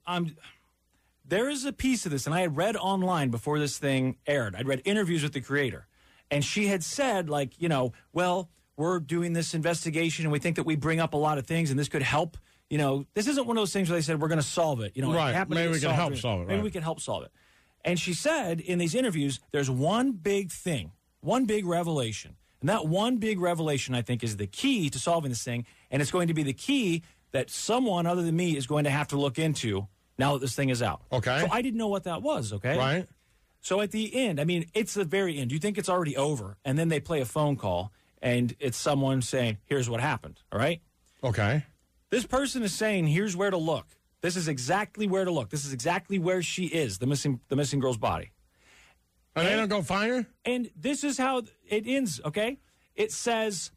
[SPEAKER 7] there is a piece of this, and I had read online before this thing aired. I'd read interviews with the creator, and she had said, like, well, we're doing this investigation, and we think that we bring up a lot of things, and this could help. This isn't one of those things where they said we're going to solve it.
[SPEAKER 6] Right. Maybe we can help solve it.
[SPEAKER 7] Maybe we can help solve it. And she said in these interviews, there's one big thing, one big revelation. And that one big revelation, I think, is the key to solving this thing. And it's going to be the key that someone other than me is going to have to look into now that this thing is out.
[SPEAKER 6] Okay.
[SPEAKER 7] So I didn't know what that was, okay?
[SPEAKER 6] Right.
[SPEAKER 7] So at the end, it's the very end. You think it's already over, and then they play a phone call, and it's someone saying, here's what happened, all right?
[SPEAKER 6] Okay.
[SPEAKER 7] This person is saying, here's where to look. This is exactly where to look. This is exactly where she is, the missing girl's body.
[SPEAKER 6] And they don't go find her?
[SPEAKER 7] And this is how it ends, okay? It says,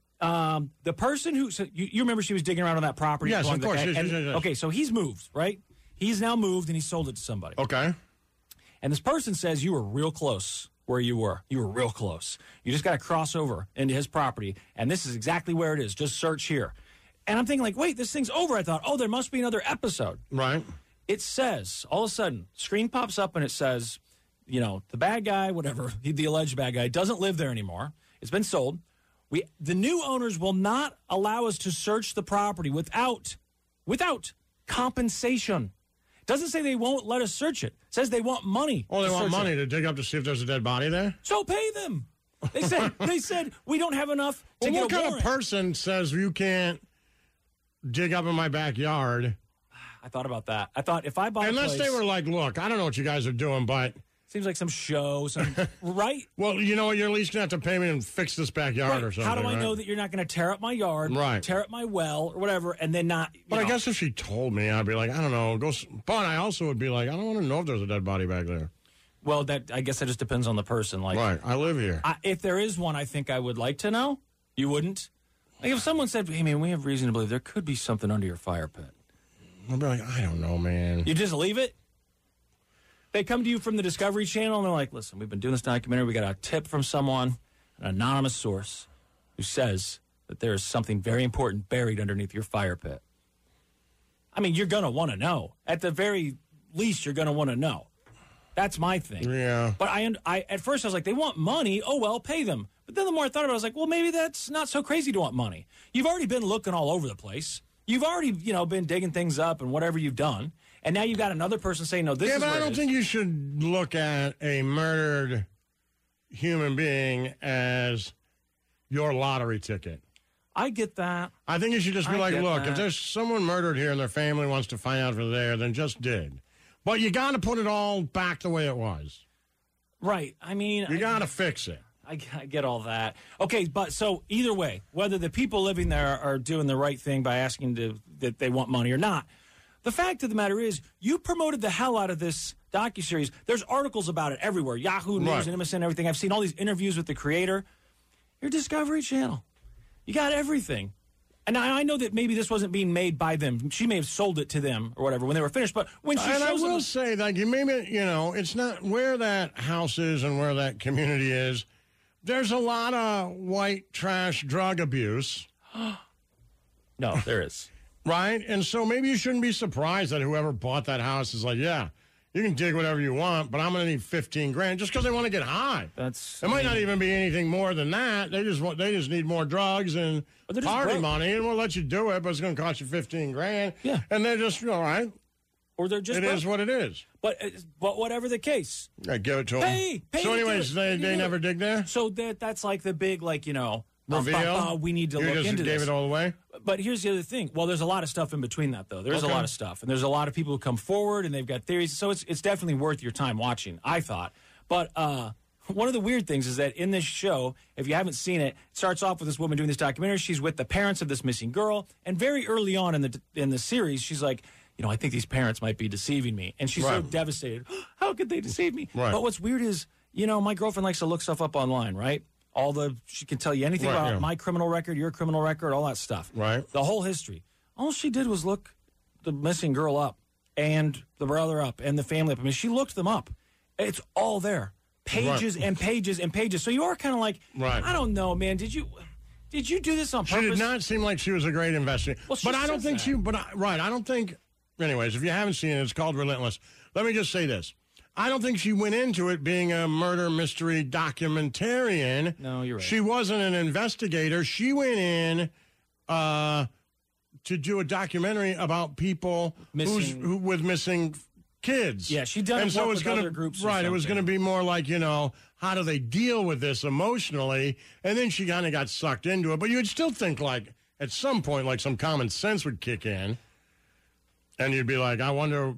[SPEAKER 7] the person who... So you remember she was digging around on that property?
[SPEAKER 6] Yes, of course. Yes.
[SPEAKER 7] Okay, so he's moved, right? He's now moved, and he sold it to somebody.
[SPEAKER 6] Okay.
[SPEAKER 7] And this person says you were real close where you were. You were real close. You just got to cross over into his property, and this is exactly where it is. Just search here. And I'm thinking, like, wait, this thing's over. I thought, there must be another episode.
[SPEAKER 6] Right.
[SPEAKER 7] It says, all of a sudden, screen pops up, and it says, the bad guy, whatever, the alleged bad guy, doesn't live there anymore. It's been sold. The new owners will not allow us to search the property without compensation. Doesn't say they won't let us search it. It says they want money.
[SPEAKER 6] Oh, they want money to dig up to see if there's a dead body there?
[SPEAKER 7] So pay them. They said we don't have enough to get a warrant.
[SPEAKER 6] What kind of person says you can't dig up in my backyard?
[SPEAKER 7] I thought about that. I thought if I bought
[SPEAKER 6] Unless they were like, look, I don't know what you guys are doing, but...
[SPEAKER 7] Seems like some show, right?
[SPEAKER 6] Well, you know what? You're at least going to have to pay me and fix this backyard or something.
[SPEAKER 7] How do I know that you're not going to tear up my yard, tear up my well, or whatever, and then not...
[SPEAKER 6] But I guess if she told me, I'd be like, I don't know. But I also would be like, I don't want to know if there's a dead body back there.
[SPEAKER 7] Well, I guess that just depends on the person. Like,
[SPEAKER 6] right. I live here.
[SPEAKER 7] If there is one, I think I would like to know. You wouldn't? Like if someone said, hey, man, we have reason to believe there could be something under your fire pit.
[SPEAKER 6] I'd be like, I don't know, man.
[SPEAKER 7] You just leave it? They come to you from the Discovery Channel, and they're like, listen, we've been doing this documentary. We got a tip from someone, an anonymous source, who says that there is something very important buried underneath your fire pit. I mean, you're going to want to know. At the very least, you're going to want to know. That's my thing.
[SPEAKER 6] Yeah.
[SPEAKER 7] But I at first, I was like, they want money. Oh, well, pay them. But then the more I thought about it, I was like, well, maybe that's not so crazy to want money. You've already been looking all over the place. You've already, been digging things up and whatever you've done. And now you've got another person saying, no, this is
[SPEAKER 6] but
[SPEAKER 7] where
[SPEAKER 6] I don't think you should look at a murdered human being as your lottery ticket.
[SPEAKER 7] I get that.
[SPEAKER 6] I think you should just be like, look, if there's someone murdered here and their family wants to find out if they're there, then just dig. But you got to put it all back the way it was.
[SPEAKER 7] Right. I mean...
[SPEAKER 6] You got to fix it.
[SPEAKER 7] I get all that. Okay, but so either way, whether the people living there are doing the right thing by asking that they want money or not, the fact of the matter is you promoted the hell out of this docuseries. There's articles about it everywhere. Yahoo News and MSN and everything. I've seen all these interviews with the creator. Your Discovery Channel. You got everything. And I know that maybe this wasn't being made by them. She may have sold it to them or whatever when they were finished. But when she
[SPEAKER 6] and I
[SPEAKER 7] shows
[SPEAKER 6] will
[SPEAKER 7] them,
[SPEAKER 6] say, like, maybe, it's not where that house is and where that community is. There's a lot of white trash drug abuse.
[SPEAKER 7] No, there is.
[SPEAKER 6] Right? And so maybe you shouldn't be surprised that whoever bought that house is like, yeah, you can dig whatever you want, but I'm going to need $15,000 just because they want to get high. It might not even be anything more than that. They just need more drugs and party money, and we'll let you do it, but it's going to cost you $15,000.
[SPEAKER 7] Yeah.
[SPEAKER 6] And they're just, all right.
[SPEAKER 7] Or they're just
[SPEAKER 6] It is what it is.
[SPEAKER 7] But whatever the case.
[SPEAKER 6] I give it to them.
[SPEAKER 7] Pay
[SPEAKER 6] So
[SPEAKER 7] to
[SPEAKER 6] anyways,
[SPEAKER 7] do it.
[SPEAKER 6] they never dig there?
[SPEAKER 7] So that's like the big,
[SPEAKER 6] reveal?
[SPEAKER 7] We need to look into this.
[SPEAKER 6] You just gave it all away?
[SPEAKER 7] But here's the other thing. Well, there's a lot of stuff in between that, though. There's a lot of stuff. And there's a lot of people who come forward, and they've got theories. So it's definitely worth your time watching, I thought. But one of the weird things is that in this show, if you haven't seen it, it starts off with this woman doing this documentary. She's with the parents of this missing girl. And very early on in the series, she's like, I think these parents might be deceiving me. And she's so devastated. How could they deceive me?
[SPEAKER 6] Right.
[SPEAKER 7] But what's weird is, my girlfriend likes to look stuff up online, right? She can tell you anything about my criminal record, your criminal record, all that stuff.
[SPEAKER 6] Right.
[SPEAKER 7] The whole history. All she did was look the missing girl up and the brother up and the family up. I mean, she looked them up. It's all there. Pages and pages and pages. So you are kind of like, I don't know, man. Did you do this on purpose?
[SPEAKER 6] She did not seem like she was a great investigator.
[SPEAKER 7] Well,
[SPEAKER 6] but I don't think I don't think, anyways, if you haven't seen it, it's called Relentless. Let me just say this. I don't think she went into it being a murder mystery documentarian.
[SPEAKER 7] No, you're right.
[SPEAKER 6] She wasn't an investigator. She went in to do a documentary about people with missing kids.
[SPEAKER 7] Yeah, she done work with other groups.
[SPEAKER 6] Right, it was going to be more like, how do they deal with this emotionally? And then she kind of got sucked into it. But you'd still think, like, at some point, like, some common sense would kick in. And you'd be like, I wonder,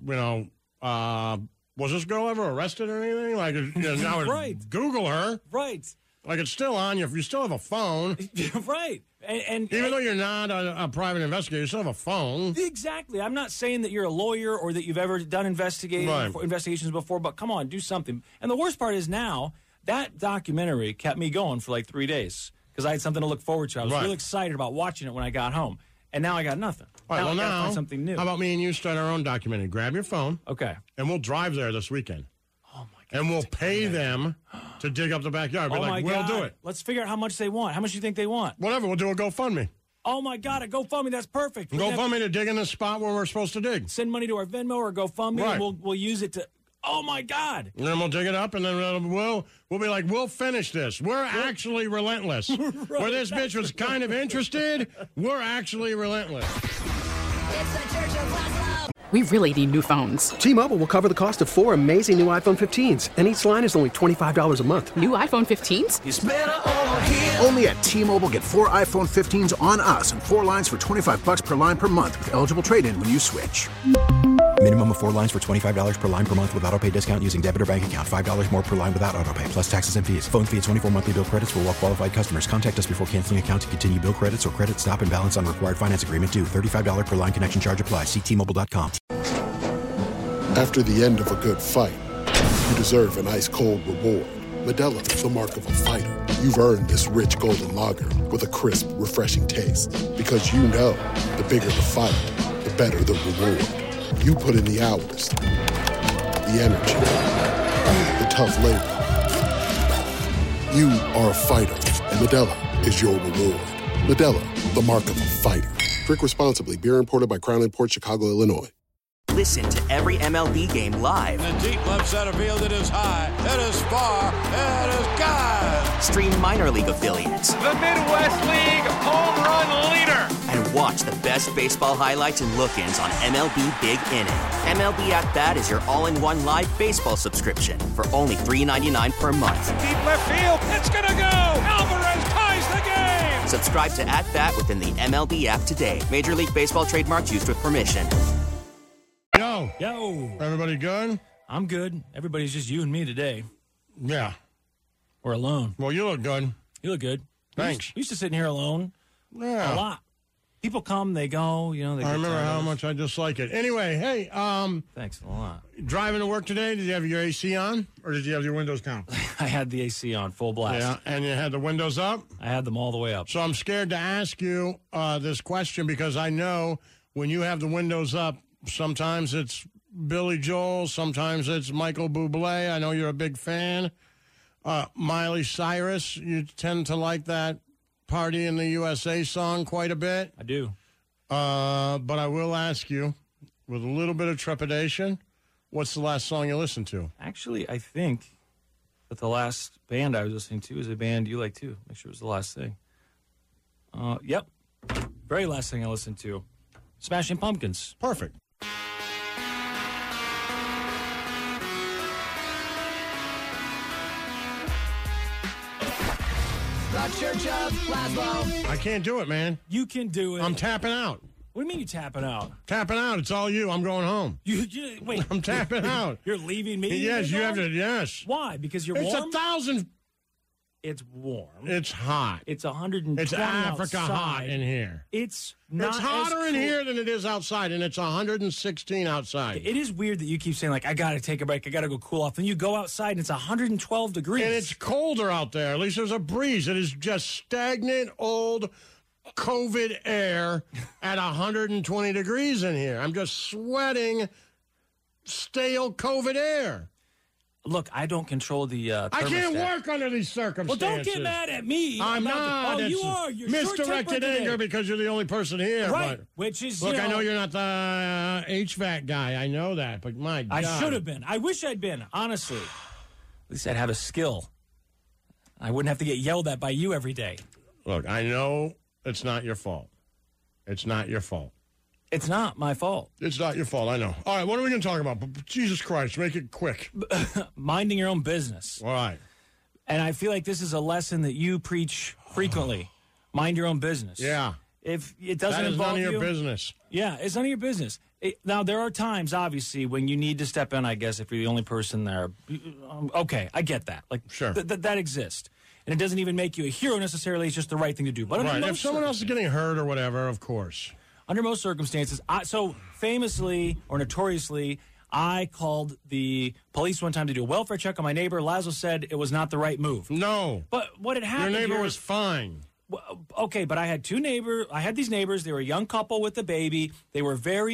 [SPEAKER 6] was this girl ever arrested or anything? Like, now Google her.
[SPEAKER 7] Right.
[SPEAKER 6] Like, it's still on you. You still have a phone.
[SPEAKER 7] Right. And
[SPEAKER 6] even though you're not a private investigator, you still have a phone.
[SPEAKER 7] Exactly. I'm not saying that you're a lawyer or that you've ever done investigations before, but come on, do something. And the worst part is now, that documentary kept me going for like 3 days because I had something to look forward to. I was really excited about watching it when I got home. And now I got nothing.
[SPEAKER 6] All right,
[SPEAKER 7] now I gotta find something new.
[SPEAKER 6] How about me and you start our own documentary? Grab your phone.
[SPEAKER 7] Okay.
[SPEAKER 6] And we'll drive there this weekend.
[SPEAKER 7] Oh, my God.
[SPEAKER 6] And we'll pay them to dig up the backyard. We'll do it.
[SPEAKER 7] Let's figure out how much they want. How much do you think they want?
[SPEAKER 6] Whatever. We'll do a GoFundMe.
[SPEAKER 7] Oh, my God. A GoFundMe. That's perfect.
[SPEAKER 6] GoFundMe to dig in the spot where we're supposed to dig.
[SPEAKER 7] Send money to our Venmo or GoFundMe.
[SPEAKER 6] Right.
[SPEAKER 7] And we'll use it to... Oh, my God.
[SPEAKER 6] And then we'll dig it up, and then we'll be like, we'll finish this. We're actually relentless. Where this bitch was kind of interested, we're actually relentless.
[SPEAKER 8] It's the Church of Laszlo.
[SPEAKER 3] We really need new phones. T-Mobile will cover the cost of 4 amazing new iPhone 15s, and each line is only $25 a month.
[SPEAKER 8] New iPhone 15s?
[SPEAKER 3] It's better over here.
[SPEAKER 5] Only at T-Mobile, get 4 iPhone 15s on us and 4 lines for $25 per line per month with eligible trade-in when you switch.
[SPEAKER 23] Minimum of 4 lines for $25 per line per month with autopay discount using debit or bank account. $5 more per line without autopay, plus taxes and fees. Phone fee at 24 monthly bill credits for well-qualified customers. Contact us before canceling account to continue bill credits or credit stop and balance on required finance agreement due. $35 per line connection charge applies. See T-Mobile.com.
[SPEAKER 24] After the end of a good fight, you deserve an ice-cold reward. Modelo is the mark of a fighter. You've earned this rich golden lager with a crisp, refreshing taste. Because you know, the bigger the fight, the better the reward. You put in the hours, the energy, the tough labor. You are a fighter, and Modelo is your reward. Modelo, the mark of a fighter. Drink responsibly. Beer imported by Crown Imports, Chicago, Illinois.
[SPEAKER 25] Listen to every MLB game live.
[SPEAKER 26] In the deep left center field, it is high, it is far, it is gone.
[SPEAKER 25] Stream minor league affiliates.
[SPEAKER 27] The Midwest League home run leader.
[SPEAKER 25] And watch the best baseball highlights and look-ins on MLB Big Inning. MLB At Bat is your all-in-one live baseball subscription for only $3.99 per month.
[SPEAKER 27] Deep left field, it's gonna go. Alvarez ties the game.
[SPEAKER 25] Subscribe to At Bat within the MLB app today. Major League Baseball trademarks used with permission.
[SPEAKER 7] Yo.
[SPEAKER 6] Everybody good?
[SPEAKER 7] I'm good. Everybody's just you and me today.
[SPEAKER 6] Yeah.
[SPEAKER 7] We're alone.
[SPEAKER 6] Well, you look good.
[SPEAKER 7] You look good.
[SPEAKER 6] Thanks.
[SPEAKER 7] We used to sit in here alone a lot. People come, they go. You know, they
[SPEAKER 6] I remember how much I dislike it. Anyway, hey,
[SPEAKER 7] thanks a lot.
[SPEAKER 6] Driving to work today, did you have your AC on, or did you have your windows down?
[SPEAKER 7] I had the AC on full blast.
[SPEAKER 6] Yeah, and you had the windows up?
[SPEAKER 7] I had them all the way up.
[SPEAKER 6] So I'm scared to ask you this question because I know when you have the windows up, sometimes it's Billy Joel, sometimes it's Michael Bublé. I know you're a big fan. Miley Cyrus, you tend to like that Party in the USA song quite a bit.
[SPEAKER 7] I do.
[SPEAKER 6] But I will ask you, with a little bit of trepidation, what's the last song you listened to?
[SPEAKER 7] Actually, I think that the last band I was listening to is a band you like too. Make sure it was the last thing. Yep. Very last thing I listened to. Smashing Pumpkins.
[SPEAKER 6] Perfect.
[SPEAKER 8] The Church of Laszlo.
[SPEAKER 6] I can't do it, man.
[SPEAKER 7] You can do it.
[SPEAKER 6] I'm tapping out.
[SPEAKER 7] What do you mean you tapping out?
[SPEAKER 6] Tapping out. It's all you. I'm going home.
[SPEAKER 7] Wait.
[SPEAKER 6] I'm tapping out.
[SPEAKER 7] You're leaving me?
[SPEAKER 6] Yes, you have to. Yes.
[SPEAKER 7] Why? Because you're
[SPEAKER 6] it's
[SPEAKER 7] warm?
[SPEAKER 6] 1,000.
[SPEAKER 7] It's warm.
[SPEAKER 6] It's hot.
[SPEAKER 7] It's 120
[SPEAKER 6] It's Africa
[SPEAKER 7] outside.
[SPEAKER 6] hot in here.
[SPEAKER 7] It's not
[SPEAKER 6] It's hotter
[SPEAKER 7] as
[SPEAKER 6] in
[SPEAKER 7] cool.
[SPEAKER 6] here than it is outside, and it's 116 outside.
[SPEAKER 7] It is weird that you keep saying, like, I got to take a break. I got to go cool off. Then you go outside, and it's 112 degrees.
[SPEAKER 6] And it's colder out there. At least there's a breeze. It is just stagnant, old COVID air at 120 degrees in here. I'm just sweating stale COVID air.
[SPEAKER 7] Look, I don't control the thermostat.
[SPEAKER 6] I can't work under these circumstances.
[SPEAKER 7] Well, don't get mad at me.
[SPEAKER 6] I'm
[SPEAKER 7] about
[SPEAKER 6] not.
[SPEAKER 7] The,
[SPEAKER 6] It's
[SPEAKER 7] you are. You're
[SPEAKER 6] misdirected
[SPEAKER 7] short-tempered
[SPEAKER 6] anger
[SPEAKER 7] today.
[SPEAKER 6] because you're the only person here.
[SPEAKER 7] Right,
[SPEAKER 6] But
[SPEAKER 7] which is,
[SPEAKER 6] look,
[SPEAKER 7] you
[SPEAKER 6] I know you're not the HVAC guy. I know that, but my God.
[SPEAKER 7] I should have been. I wish I'd been, honestly. At least I'd have a skill. I wouldn't have to get yelled at by you every day.
[SPEAKER 6] Look, I know it's not your fault. It's not your fault.
[SPEAKER 7] It's not my fault.
[SPEAKER 6] It's not your fault, I know. All right, what are we going to talk about? Jesus Christ, make it quick.
[SPEAKER 7] Minding your own business.
[SPEAKER 6] All right.
[SPEAKER 7] And I feel like this is a lesson that you preach frequently. Mind your own business.
[SPEAKER 6] Yeah.
[SPEAKER 7] If it doesn't
[SPEAKER 6] That is
[SPEAKER 7] involve
[SPEAKER 6] none of your
[SPEAKER 7] you,
[SPEAKER 6] business.
[SPEAKER 7] Yeah, it's none of your business. Now, there are times, obviously, when you need to step in, I guess, if you're the only person there. Okay, I get that. Like,
[SPEAKER 6] sure.
[SPEAKER 7] That exists. And it doesn't even make you a hero necessarily. It's just the right thing to do. But
[SPEAKER 6] Right, if someone else is getting hurt or whatever, of course.
[SPEAKER 7] Under most circumstances, so famously or notoriously, I called the police one time to do a welfare check on my neighbor. Laszlo said it was not the right move.
[SPEAKER 6] No.
[SPEAKER 7] But what had happened
[SPEAKER 6] Your neighbor
[SPEAKER 7] here,
[SPEAKER 6] was fine.
[SPEAKER 7] Okay, but I had I had these neighbors. They were a young couple with a baby. They were very,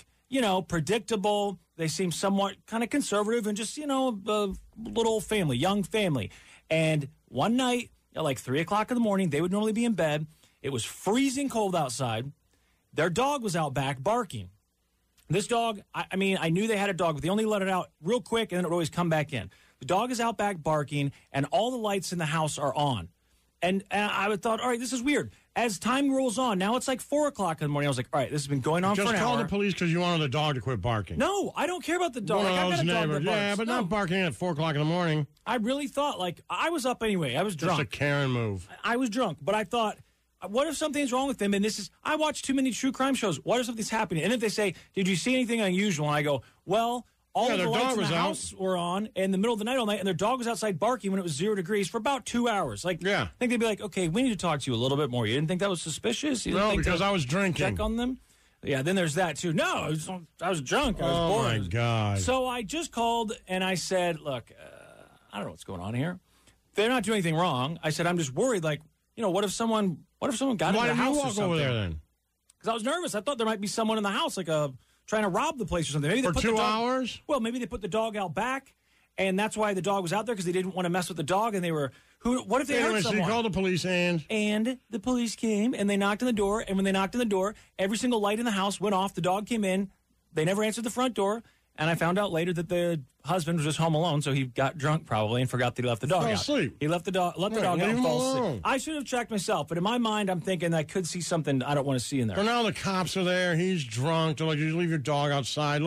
[SPEAKER 7] predictable. They seemed somewhat kind of conservative and just, a little family, young family. And one night, at like 3 o'clock in the morning, they would normally be in bed. It was freezing cold outside. Their dog was out back barking. This dog, I knew they had a dog, but they only let it out real quick, and then it would always come back in. The dog is out back barking, and all the lights in the house are on. And I thought, all right, this is weird. As time rolls on, now it's like 4 o'clock in the morning. I was like, all right, this has been going on for an hour.
[SPEAKER 6] Just call the police because you wanted the dog to quit barking.
[SPEAKER 7] No, I don't care about the dog.
[SPEAKER 6] One
[SPEAKER 7] Like,
[SPEAKER 6] of
[SPEAKER 7] I
[SPEAKER 6] those
[SPEAKER 7] got a dog
[SPEAKER 6] neighbors.
[SPEAKER 7] that barks.
[SPEAKER 6] Yeah, but not barking at 4 o'clock in the morning.
[SPEAKER 7] I really thought, I was up anyway. I was drunk.
[SPEAKER 6] Just a Karen move.
[SPEAKER 7] I was drunk, but I thought, what if something's wrong with them? And I watch too many true crime shows. What if something's happening? And if they say, did you see anything unusual? And I go, well, all of the lights in the house were on in the middle of the night all night, and their dog was outside barking when it was 0 degrees for about 2 hours. I think they'd be like, okay, we need to talk to you a little bit more. You didn't think that was suspicious? You didn't think
[SPEAKER 6] because I was drinking.
[SPEAKER 7] Check on them? Yeah, then there's that, too. No, I was drunk. I was bored.
[SPEAKER 6] Oh, my God.
[SPEAKER 7] So I just called, and I said, look, I don't know what's going on here. They're not doing anything wrong. I said, I'm just worried, what if someone got into the house or something?
[SPEAKER 6] Why did you walk over there then?
[SPEAKER 7] Because I was nervous. I thought there might be someone in the house, trying to rob the place or something. Maybe they
[SPEAKER 6] For
[SPEAKER 7] put
[SPEAKER 6] 2
[SPEAKER 7] the dog,
[SPEAKER 6] hours?
[SPEAKER 7] Well, maybe they put the dog out back, and that's why the dog was out there, because they didn't want to mess with the dog, and they were, what if they hurt someone?
[SPEAKER 6] So you called the police
[SPEAKER 7] And the police came, and they knocked on the door, and when they knocked on the door, every single light in the house went off. The dog came in. They never answered the front door, and I found out later that the husband was just home alone, so he got drunk probably and forgot that he left the dog out.
[SPEAKER 6] Asleep.
[SPEAKER 7] He left the dog out and fell asleep. I should have checked myself, but in my mind, I'm thinking I could see something I don't want to see in there.
[SPEAKER 6] Well, now the cops are there. He's drunk. They're like, you leave your dog outside.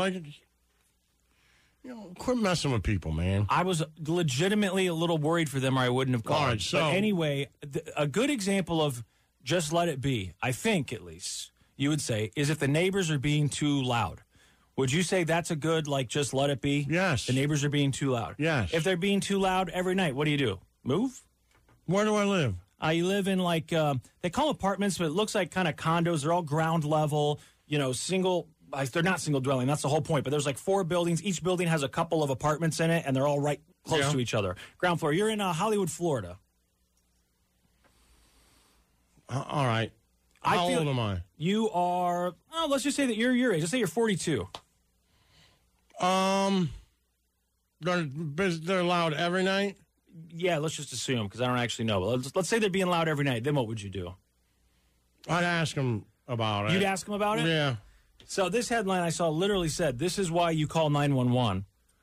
[SPEAKER 6] Quit messing with people, man.
[SPEAKER 7] I was legitimately a little worried for them, or I wouldn't have called.
[SPEAKER 6] All right, so
[SPEAKER 7] but anyway, a good example of just let it be, I think at least, you would say, is if the neighbors are being too loud. Would you say that's a good, just let it be?
[SPEAKER 6] Yes.
[SPEAKER 7] The neighbors are being too loud.
[SPEAKER 6] Yes.
[SPEAKER 7] If they're being too loud every night, what do you do? Move?
[SPEAKER 6] Where do I live?
[SPEAKER 7] You live in like they call them apartments, but it looks like kind of condos. They're all ground level, single. They're not single dwelling. That's the whole point. But there's like 4 buildings. Each building has a couple of apartments in it, and they're all right close to each other. Ground floor. You're in Hollywood, Florida.
[SPEAKER 6] All right. How old am I?
[SPEAKER 7] You are. Let's just say that you're your age. Let's say you're 42.
[SPEAKER 6] They're loud every night?
[SPEAKER 7] Yeah, let's just assume, because I don't actually know. But let's say they're being loud every night. Then what would you do?
[SPEAKER 6] I'd ask them about it.
[SPEAKER 7] You'd ask them about it?
[SPEAKER 6] Yeah.
[SPEAKER 7] So this headline I saw literally said, this is why you call 911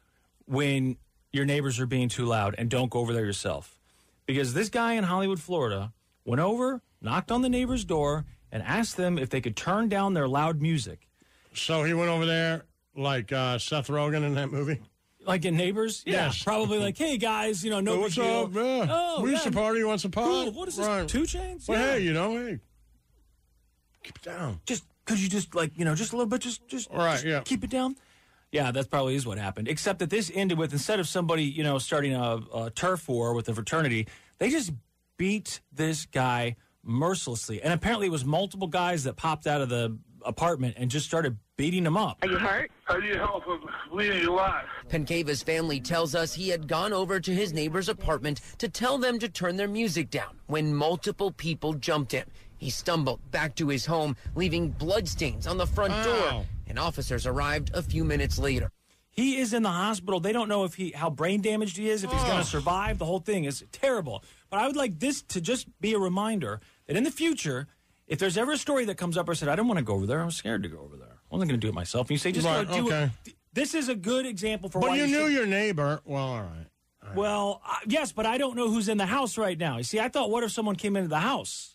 [SPEAKER 7] when your neighbors are being too loud, and don't go over there yourself. Because this guy in Hollywood, Florida, went over, knocked on the neighbor's door, and asked them if they could turn down their loud music.
[SPEAKER 6] So he went over there like Seth Rogen in that movie?
[SPEAKER 7] Like in Neighbors? Yeah.
[SPEAKER 6] Yes.
[SPEAKER 7] Probably like, hey, guys, no big
[SPEAKER 6] what's
[SPEAKER 7] deal.
[SPEAKER 6] up? Yeah.
[SPEAKER 7] Oh,
[SPEAKER 6] we used to party once a pot.
[SPEAKER 7] Cool. What is this,
[SPEAKER 6] right.
[SPEAKER 7] 2 Chainz?
[SPEAKER 6] Well,
[SPEAKER 7] yeah.
[SPEAKER 6] hey, hey. Keep it down.
[SPEAKER 7] Could you just, just a little bit, just keep it down? Yeah, that probably is what happened. Except that this ended with, instead of somebody, starting a turf war with a fraternity, they just beat this guy mercilessly. And apparently it was multiple guys that popped out of the apartment and just started beating him up.
[SPEAKER 10] Are you hurt?
[SPEAKER 11] I need help. I'm bleeding a lot.
[SPEAKER 10] Pencave's family tells us he had gone over to his neighbor's apartment to tell them to turn their music down when multiple people jumped him. He stumbled back to his home, leaving bloodstains on the front door, and officers arrived a few minutes later.
[SPEAKER 7] He is in the hospital. They don't know how brain damaged he is, if he's going to survive. The whole thing is terrible. But I would like this to just be a reminder that in the future, if there's ever a story that comes up or said, I don't want to go over there, I'm scared to go over there, I wasn't going to do it myself. And you say, just do it. This is a good example for why
[SPEAKER 6] you knew your neighbor. Well, all right.
[SPEAKER 7] Well, yes, but I don't know who's in the house right now. You see, I thought, what if someone came into the house?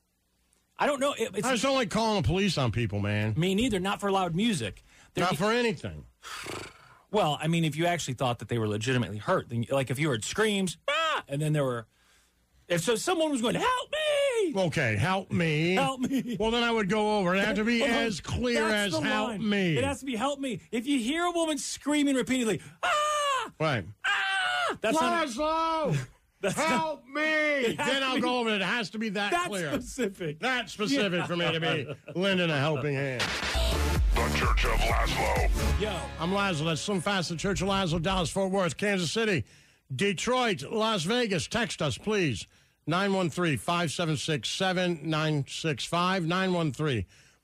[SPEAKER 7] I don't know.
[SPEAKER 6] I just don't like calling the police on people, man.
[SPEAKER 7] Me neither, not for loud music.
[SPEAKER 6] Not for anything.
[SPEAKER 7] Well, I mean, if you actually thought that they were legitimately hurt, then, like if you heard screams, and then there were... If someone was going, help me!
[SPEAKER 6] Okay, help me.
[SPEAKER 7] Help me.
[SPEAKER 6] Well, then I would go over. It had to be as clear as help me.
[SPEAKER 7] It has to be help me. If you hear a woman screaming repeatedly,
[SPEAKER 6] right.
[SPEAKER 7] That's
[SPEAKER 6] Laszlo! Help me! Then I'll go over it. It has to be that clear.
[SPEAKER 7] That's specific.
[SPEAKER 6] That's specific for me to be lending a helping hand.
[SPEAKER 12] The Church of Laszlo.
[SPEAKER 7] Yo.
[SPEAKER 6] I'm Laszlo. That's Slim Fast, the Church of Laszlo, Dallas, Fort Worth, Kansas City, Detroit, Las Vegas. Text us, please. 913-576-7965.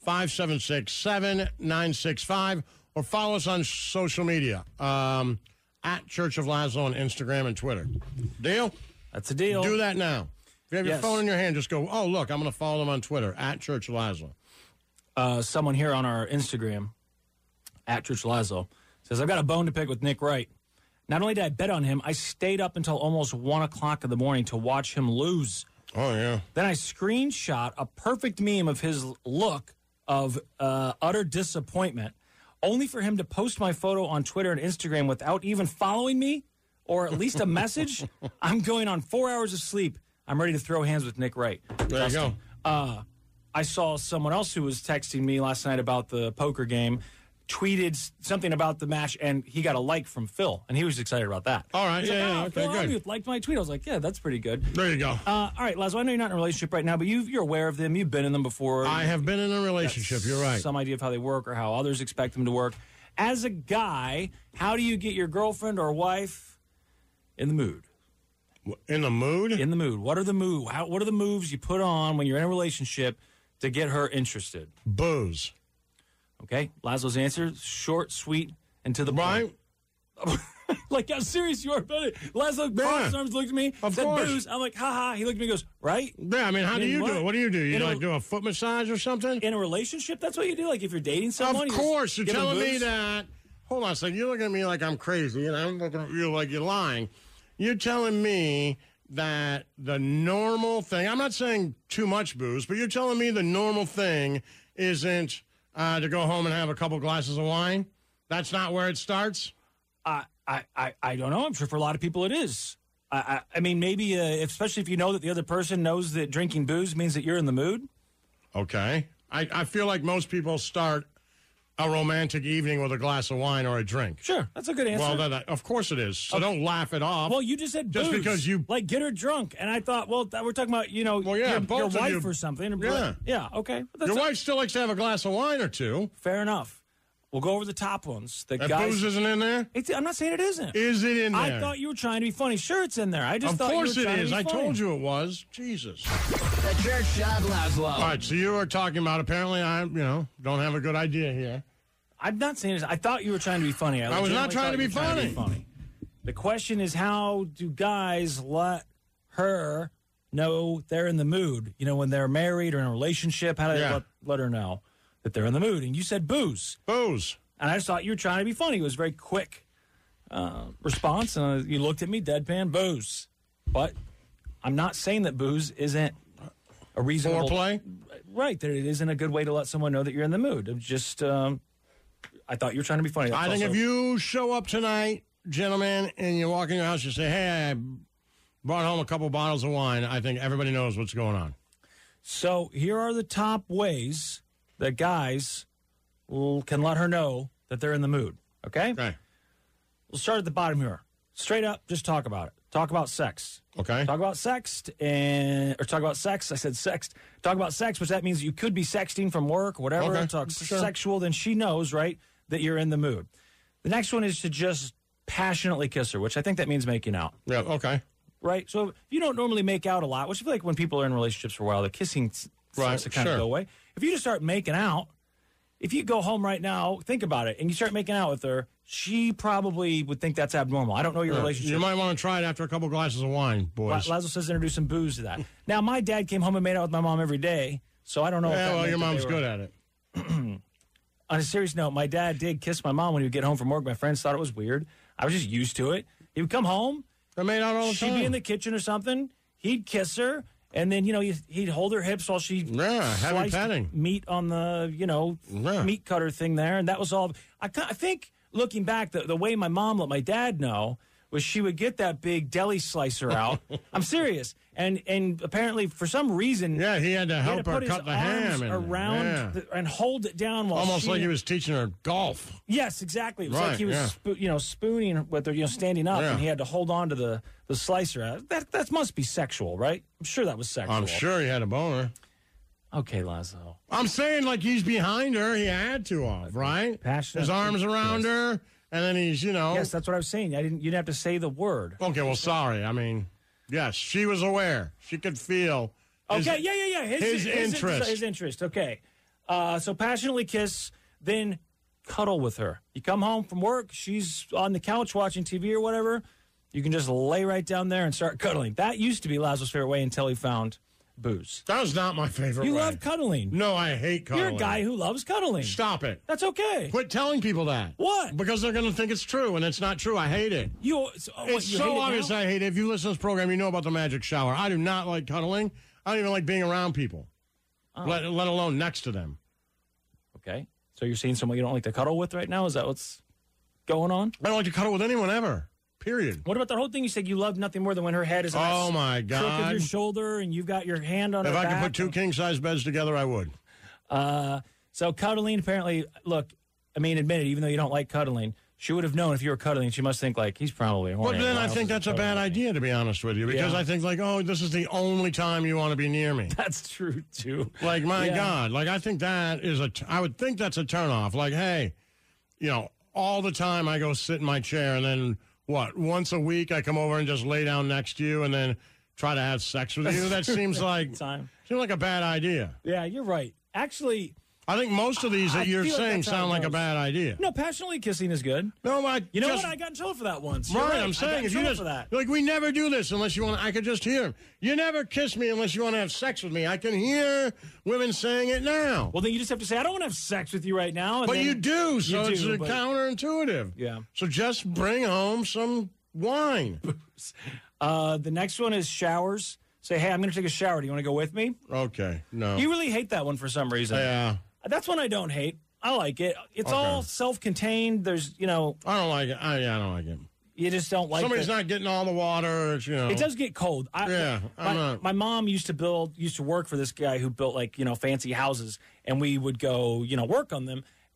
[SPEAKER 6] 913-576-7965. Or follow us on social media. At Church of Laszlo on Instagram and Twitter. Deal?
[SPEAKER 7] That's a deal.
[SPEAKER 6] Do that now. If you have your phone in your hand, just go, oh, look, I'm going to follow them on Twitter, at Church of Laszlo.
[SPEAKER 7] Someone here on our Instagram, at Church of Laszlo, says, I've got a bone to pick with Nick Wright. Not only did I bet on him, I stayed up until almost 1 o'clock in the morning to watch him lose.
[SPEAKER 6] Oh, yeah.
[SPEAKER 7] Then I screenshot a perfect meme of his look of utter disappointment, only for him to post my photo on Twitter and Instagram without even following me, or at least a message. I'm going on 4 hours of sleep. I'm ready to throw hands with Nick Wright.
[SPEAKER 6] There you
[SPEAKER 7] go. I saw someone else who was texting me last night about the poker game, tweeted something about the match, and he got a like from Phil, and he was excited about that.
[SPEAKER 6] All right,
[SPEAKER 7] okay,
[SPEAKER 6] Phil
[SPEAKER 7] good. Liked my tweet. I was like, yeah, that's pretty good.
[SPEAKER 6] There you go.
[SPEAKER 7] All right, Laszlo, I know you're not in a relationship right now, but you're aware of them. You've been in them before.
[SPEAKER 6] I have been in a relationship. You're right.
[SPEAKER 7] Some idea of how they work or how others expect them to work. As a guy, how do you get your girlfriend or wife in the mood?
[SPEAKER 6] In the mood?
[SPEAKER 7] In the mood. What are the what are the moves you put on when you're in a relationship to get her interested?
[SPEAKER 6] Booze.
[SPEAKER 7] Okay, Laszlo's answer, short, sweet, and to the point. Like how serious you are about it. Laszlo crossed his arms, looked at me, said booze. I'm like, ha. He looked at me and goes, right?
[SPEAKER 6] Yeah, I mean, how do you do it? What do? You do a foot massage or something?
[SPEAKER 7] In a relationship, that's what you do? Like if you're dating someone?
[SPEAKER 6] Of course. You're telling me that. Hold on a second. You're looking at me like I'm crazy, and I'm looking at you like you're lying. You're telling me that the normal thing, I'm not saying too much booze, but you're telling me the normal thing isn't to go home and have a couple glasses of wine? That's not where it starts?
[SPEAKER 7] I don't know. I'm sure for a lot of people it is. I mean, maybe, especially if you know that the other person knows that drinking booze means that you're in the mood.
[SPEAKER 6] Okay. I feel like most people start a romantic evening with a glass of wine or a drink.
[SPEAKER 7] Sure, that's a good answer.
[SPEAKER 6] Well, of course it is. So don't laugh it off.
[SPEAKER 7] Well, you just said booze.
[SPEAKER 6] Just because you...
[SPEAKER 7] Like, get her drunk. And I thought, well, we're talking about, your wife or something.
[SPEAKER 6] Yeah.
[SPEAKER 7] Yeah, okay.
[SPEAKER 6] Your wife still likes to have a glass of wine or two.
[SPEAKER 7] Fair enough. We'll go over the top ones.
[SPEAKER 6] That booze isn't in there?
[SPEAKER 7] I'm not saying it isn't.
[SPEAKER 6] Is it in there?
[SPEAKER 7] I thought you were trying to be funny. Sure, it's in there. I just thought you were trying to be funny.
[SPEAKER 6] Of course it is. I told you it was. Jesus.
[SPEAKER 8] The Church of Laszlo.
[SPEAKER 6] All right, so you were talking about apparently I, don't have a good idea here.
[SPEAKER 7] I'm not saying this. I thought you were trying to be funny.
[SPEAKER 6] I was not trying to be funny.
[SPEAKER 7] The question is, how do guys let her know they're in the mood? When they're married or in a relationship, how do they let her know that they're in the mood? And you said booze.
[SPEAKER 6] Booze.
[SPEAKER 7] And I just thought you were trying to be funny. It was a very quick response. And you looked at me, deadpan, booze. But I'm not saying that booze isn't a reasonable...
[SPEAKER 6] Foreplay?
[SPEAKER 7] Right, that it isn't a good way to let someone know that you're in the mood. I'm just... I thought you were trying to be funny.
[SPEAKER 6] I think if you show up tonight, gentlemen, and you walk in your house, you say, hey, I brought home a couple bottles of wine, I think everybody knows what's going on.
[SPEAKER 7] So here are the top ways that guys can let her know that they're in the mood, okay?
[SPEAKER 6] Okay.
[SPEAKER 7] We'll start at the bottom here. Straight up, just talk about it. Talk about sex.
[SPEAKER 6] Okay.
[SPEAKER 7] Talk about sex or talk about sex. I said sex. Talk about sex, which that means you could be sexting from work or whatever.
[SPEAKER 6] Okay.
[SPEAKER 7] Talk
[SPEAKER 6] Sure.
[SPEAKER 7] sexual, then she knows, right, that you're in the mood. The next one is to just passionately kiss her, which I think that means making out.
[SPEAKER 6] Yeah, okay.
[SPEAKER 7] Right? So if you don't normally make out a lot, which I feel like when people are in relationships for a while, the kissing starts to kind of go away. If you just start making out, if you go home right now, think about it, and you start making out with her, she probably would think that's abnormal. I don't know your relationship.
[SPEAKER 6] You might want to try it after a couple glasses of wine, boys.
[SPEAKER 7] Laszlo says introduce some booze to that. Now, my dad came home and made out with my mom every day, so I don't know if that
[SPEAKER 6] well,
[SPEAKER 7] meant
[SPEAKER 6] your
[SPEAKER 7] that
[SPEAKER 6] mom's
[SPEAKER 7] they were...
[SPEAKER 6] good at it.
[SPEAKER 7] On a serious note, my dad did kiss my mom when he would get home from work. My friends thought it was weird. I was just used to it. He would come home.
[SPEAKER 6] I made out all the
[SPEAKER 7] she'd
[SPEAKER 6] time.
[SPEAKER 7] She'd be in the kitchen or something. He'd kiss her. And then, he'd hold her hips while she
[SPEAKER 6] heavy petting
[SPEAKER 7] meat on the, meat cutter thing there. And that was all. I think, looking back, the way my mom let my dad know was she would get that big deli slicer out. I'm serious. And apparently, for some reason...
[SPEAKER 6] Yeah, he had to help her cut the ham.
[SPEAKER 7] Around and hold it down while
[SPEAKER 6] almost like he was teaching her golf.
[SPEAKER 7] Yes, exactly. It was like he was spooning with her, standing up, and he had to hold on to the slicer. That must be sexual, right? I'm sure that was sexual.
[SPEAKER 6] I'm sure he had a boner.
[SPEAKER 7] Okay, Laszlo.
[SPEAKER 6] I'm saying, like, he's behind her. He had to have, right?
[SPEAKER 7] Passionate.
[SPEAKER 6] His arms around her, and then he's,
[SPEAKER 7] Yes, that's what I was saying. You didn't have to say the word.
[SPEAKER 6] Okay, well, sorry. I mean... Yes, she was aware. She could feel his, his interest.
[SPEAKER 7] His interest, okay. So passionately kiss, then cuddle with her. You come home from work, she's on the couch watching TV or whatever, you can just lay right down there and start cuddling. That used to be Laszlo's favorite way until he found booze.
[SPEAKER 6] That was not my favorite way.
[SPEAKER 7] You love cuddling.
[SPEAKER 6] No, I hate cuddling.
[SPEAKER 7] You're a guy who loves cuddling.
[SPEAKER 6] Stop it.
[SPEAKER 7] That's okay.
[SPEAKER 6] Quit telling people that.
[SPEAKER 7] What?
[SPEAKER 6] Because they're going to think it's true, and it's not true. I hate it. It's so obvious I hate it. If you listen to this program, you know about the magic shower. I do not like cuddling. I don't even like being around people, let alone next to them.
[SPEAKER 7] Okay. So you're seeing someone you don't like to cuddle with right now? Is that what's going on?
[SPEAKER 6] I don't like to cuddle with anyone ever. Period.
[SPEAKER 7] What about the whole thing you said you love nothing more than when her head is on
[SPEAKER 6] my God.
[SPEAKER 7] crook of your shoulder and you've got your hand on her back?
[SPEAKER 6] If I could put two king-size beds together, I would.
[SPEAKER 7] So cuddling, apparently, look, admit it, even though you don't like cuddling, she would have known if you were cuddling. She must think, like, he's probably horny.
[SPEAKER 6] But then I think that's a bad idea, to be honest with you, because I think, like, this is the only time you want to be near me.
[SPEAKER 7] That's true, too.
[SPEAKER 6] Like, my God. Like, I think that is I would think that's a turnoff. Like, hey, all the time I go sit in my chair and then... once a week I come over and just lay down next to you and then try to have sex with you? That seems like a bad idea.
[SPEAKER 7] Yeah, you're right. Actually,
[SPEAKER 6] I think most of these that you're saying sound like a bad idea.
[SPEAKER 7] No, passionately kissing is good.
[SPEAKER 6] No,
[SPEAKER 7] you know what? I got in trouble for that once.
[SPEAKER 6] Right, I'm saying if you just like, we never do this unless you want. I could just hear him. You never kiss me unless you want to have sex with me. I can hear women saying it now.
[SPEAKER 7] Well, then you just have to say, I don't want to have sex with you right now.
[SPEAKER 6] But you do, so it's counterintuitive.
[SPEAKER 7] Yeah.
[SPEAKER 6] So just bring home some wine.
[SPEAKER 7] The next one is showers. Say, hey, I'm going to take a shower. Do you want to go with me?
[SPEAKER 6] Okay, no.
[SPEAKER 7] You really hate that one for some reason.
[SPEAKER 6] Yeah.
[SPEAKER 7] That's one I don't hate. I like it. It's all self-contained. There's,
[SPEAKER 6] I don't like it. I don't like it.
[SPEAKER 7] You just don't like
[SPEAKER 6] Somebody's not getting all the water,
[SPEAKER 7] It does get cold. My mom used to work for this guy who built, fancy houses, and we would go, work on them.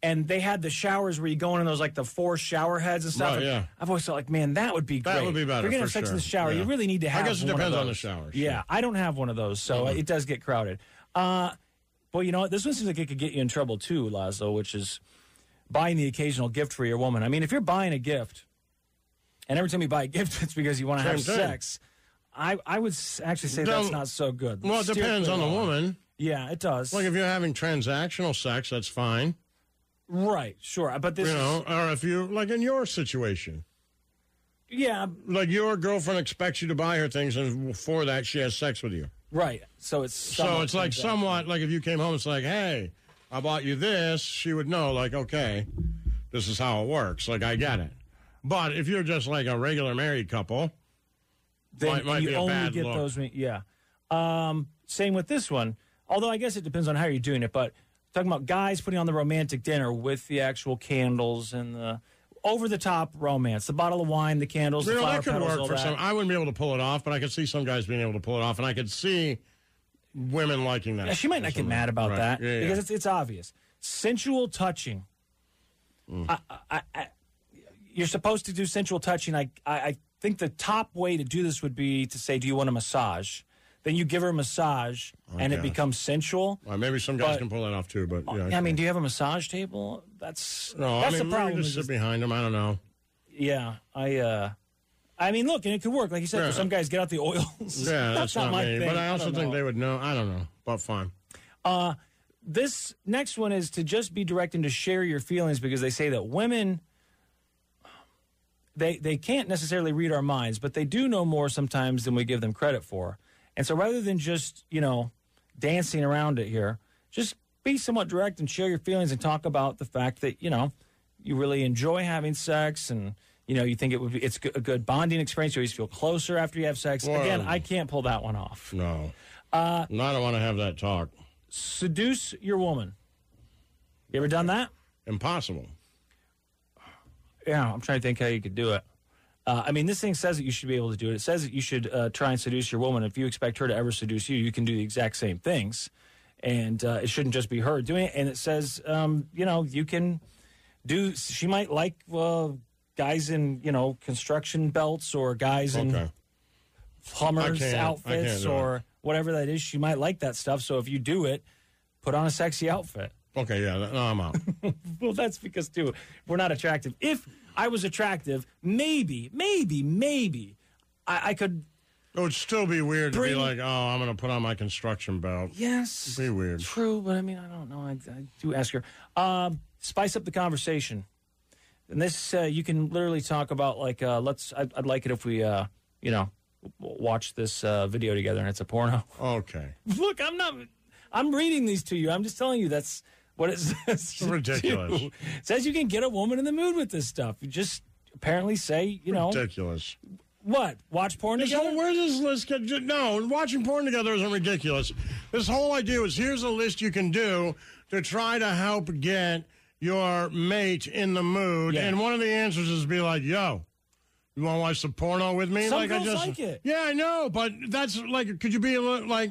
[SPEAKER 7] and they had the showers where you go in those like the 4 shower heads and stuff.
[SPEAKER 6] Right, yeah.
[SPEAKER 7] I've always thought like, man, that would be great.
[SPEAKER 6] That would be better.
[SPEAKER 7] If you're gonna have
[SPEAKER 6] for
[SPEAKER 7] sex
[SPEAKER 6] sure.
[SPEAKER 7] in the shower,
[SPEAKER 6] Yeah.
[SPEAKER 7] you really need to have.
[SPEAKER 6] I guess it
[SPEAKER 7] one of
[SPEAKER 6] depends on the
[SPEAKER 7] those.
[SPEAKER 6] shower.
[SPEAKER 7] Yeah,
[SPEAKER 6] sure.
[SPEAKER 7] I don't have one of those, so it does get crowded. Well, you know what? This one seems like it could get you in trouble too, Laszlo, which is buying the occasional gift for your woman. I mean, if you're buying a gift, and every time you buy a gift, it's because you want to have sex. I would actually say that's not so good.
[SPEAKER 6] Well, it depends on the woman.
[SPEAKER 7] Yeah, it does.
[SPEAKER 6] Like if you're having transactional sex, that's fine.
[SPEAKER 7] Right, sure. But this
[SPEAKER 6] or if you like in your situation.
[SPEAKER 7] Yeah.
[SPEAKER 6] Like your girlfriend expects you to buy her things, and for that she has sex with you.
[SPEAKER 7] Right. So it's
[SPEAKER 6] like somewhat like if you came home, it's like, hey, I bought you this. She would know, like, okay, this is how it works. Like, I get it. But if you're just like a regular married couple,
[SPEAKER 7] then
[SPEAKER 6] might
[SPEAKER 7] you
[SPEAKER 6] be a
[SPEAKER 7] only
[SPEAKER 6] bad
[SPEAKER 7] get
[SPEAKER 6] look.
[SPEAKER 7] those. Yeah. Same with this one. Although I guess it depends on how you're doing it. But talking about guys putting on the romantic dinner with the actual candles and the over-the-top romance, the bottle of wine, the candles, the flower
[SPEAKER 6] that could
[SPEAKER 7] petals,
[SPEAKER 6] work
[SPEAKER 7] all
[SPEAKER 6] for
[SPEAKER 7] that.
[SPEAKER 6] some. I wouldn't be able to pull it off, but I could see some guys being able to pull it off, and I could see women liking that.
[SPEAKER 7] Yeah, she might not get mad about
[SPEAKER 6] Right.
[SPEAKER 7] that
[SPEAKER 6] Yeah, yeah.
[SPEAKER 7] because it's obvious. Sensual touching. You're supposed to do sensual touching. I think the top way to do this would be to say, do you want a massage? Then you give her a massage, and it
[SPEAKER 6] Okay.
[SPEAKER 7] becomes sensual.
[SPEAKER 6] Well, maybe some guys can pull that off too, but yeah.
[SPEAKER 7] I mean, do you have a massage table? That's
[SPEAKER 6] no,
[SPEAKER 7] that's
[SPEAKER 6] I mean,
[SPEAKER 7] the problem.
[SPEAKER 6] maybe just sit behind them. I don't know.
[SPEAKER 7] Yeah, I mean, look, and it could work, like you said.
[SPEAKER 6] Yeah.
[SPEAKER 7] For some guys, get out the oils.
[SPEAKER 6] Yeah, that's
[SPEAKER 7] not my
[SPEAKER 6] me.
[SPEAKER 7] thing.
[SPEAKER 6] But I also
[SPEAKER 7] don't
[SPEAKER 6] think
[SPEAKER 7] know.
[SPEAKER 6] they would know. I don't know, but fine.
[SPEAKER 7] This next one is to just be directing to share your feelings because they say that women, they can't necessarily read our minds, but they do know more sometimes than we give them credit for. And so rather than just, dancing around it here, just be somewhat direct and share your feelings and talk about the fact that, you really enjoy having sex and, you think it's a good bonding experience. You always feel closer after you have sex.
[SPEAKER 6] Well,
[SPEAKER 7] Again, I can't pull that one off.
[SPEAKER 6] No. I don't want to have that talk.
[SPEAKER 7] Seduce your woman. You ever done that?
[SPEAKER 6] Impossible.
[SPEAKER 7] Yeah, I'm trying to think how you could do it. I mean, this thing says that you should be able to do it. It says that you should try and seduce your woman. If you expect her to ever seduce you, you can do the exact same things. And it shouldn't just be her doing it. And it says, you can do, she might like guys in, construction belts or guys in plumbers outfits or whatever that is. She might like that stuff. So if you do it, put on a sexy outfit.
[SPEAKER 6] Okay, yeah, no, I'm out.
[SPEAKER 7] Well, that's because, too, we're not attractive. If I was attractive, maybe, I could...
[SPEAKER 6] It would still be weird to be like, oh, I'm going to put on my construction belt.
[SPEAKER 7] Yes.
[SPEAKER 6] It'd be weird.
[SPEAKER 7] True, but I mean, I don't know. I do ask her. Spice up the conversation. And this, you can literally talk about, like, I'd like it if we, watch this video together and it's a porno.
[SPEAKER 6] Okay.
[SPEAKER 7] Look, I'm reading these to you. I'm just telling you that's what it says.
[SPEAKER 6] It's ridiculous.
[SPEAKER 7] It says you can get a woman in the mood with this stuff. You just apparently say,
[SPEAKER 6] Ridiculous.
[SPEAKER 7] What? Watch porn together?
[SPEAKER 6] Where does this list get? No, watching porn together isn't ridiculous. This whole idea is here's a list you can do to try to help get your mate in the mood.
[SPEAKER 7] Yeah.
[SPEAKER 6] And one of the answers is be like, yo, you want to watch some porno with me?
[SPEAKER 7] Some girls like it.
[SPEAKER 6] Yeah, I know, but that's like, could you be a little like,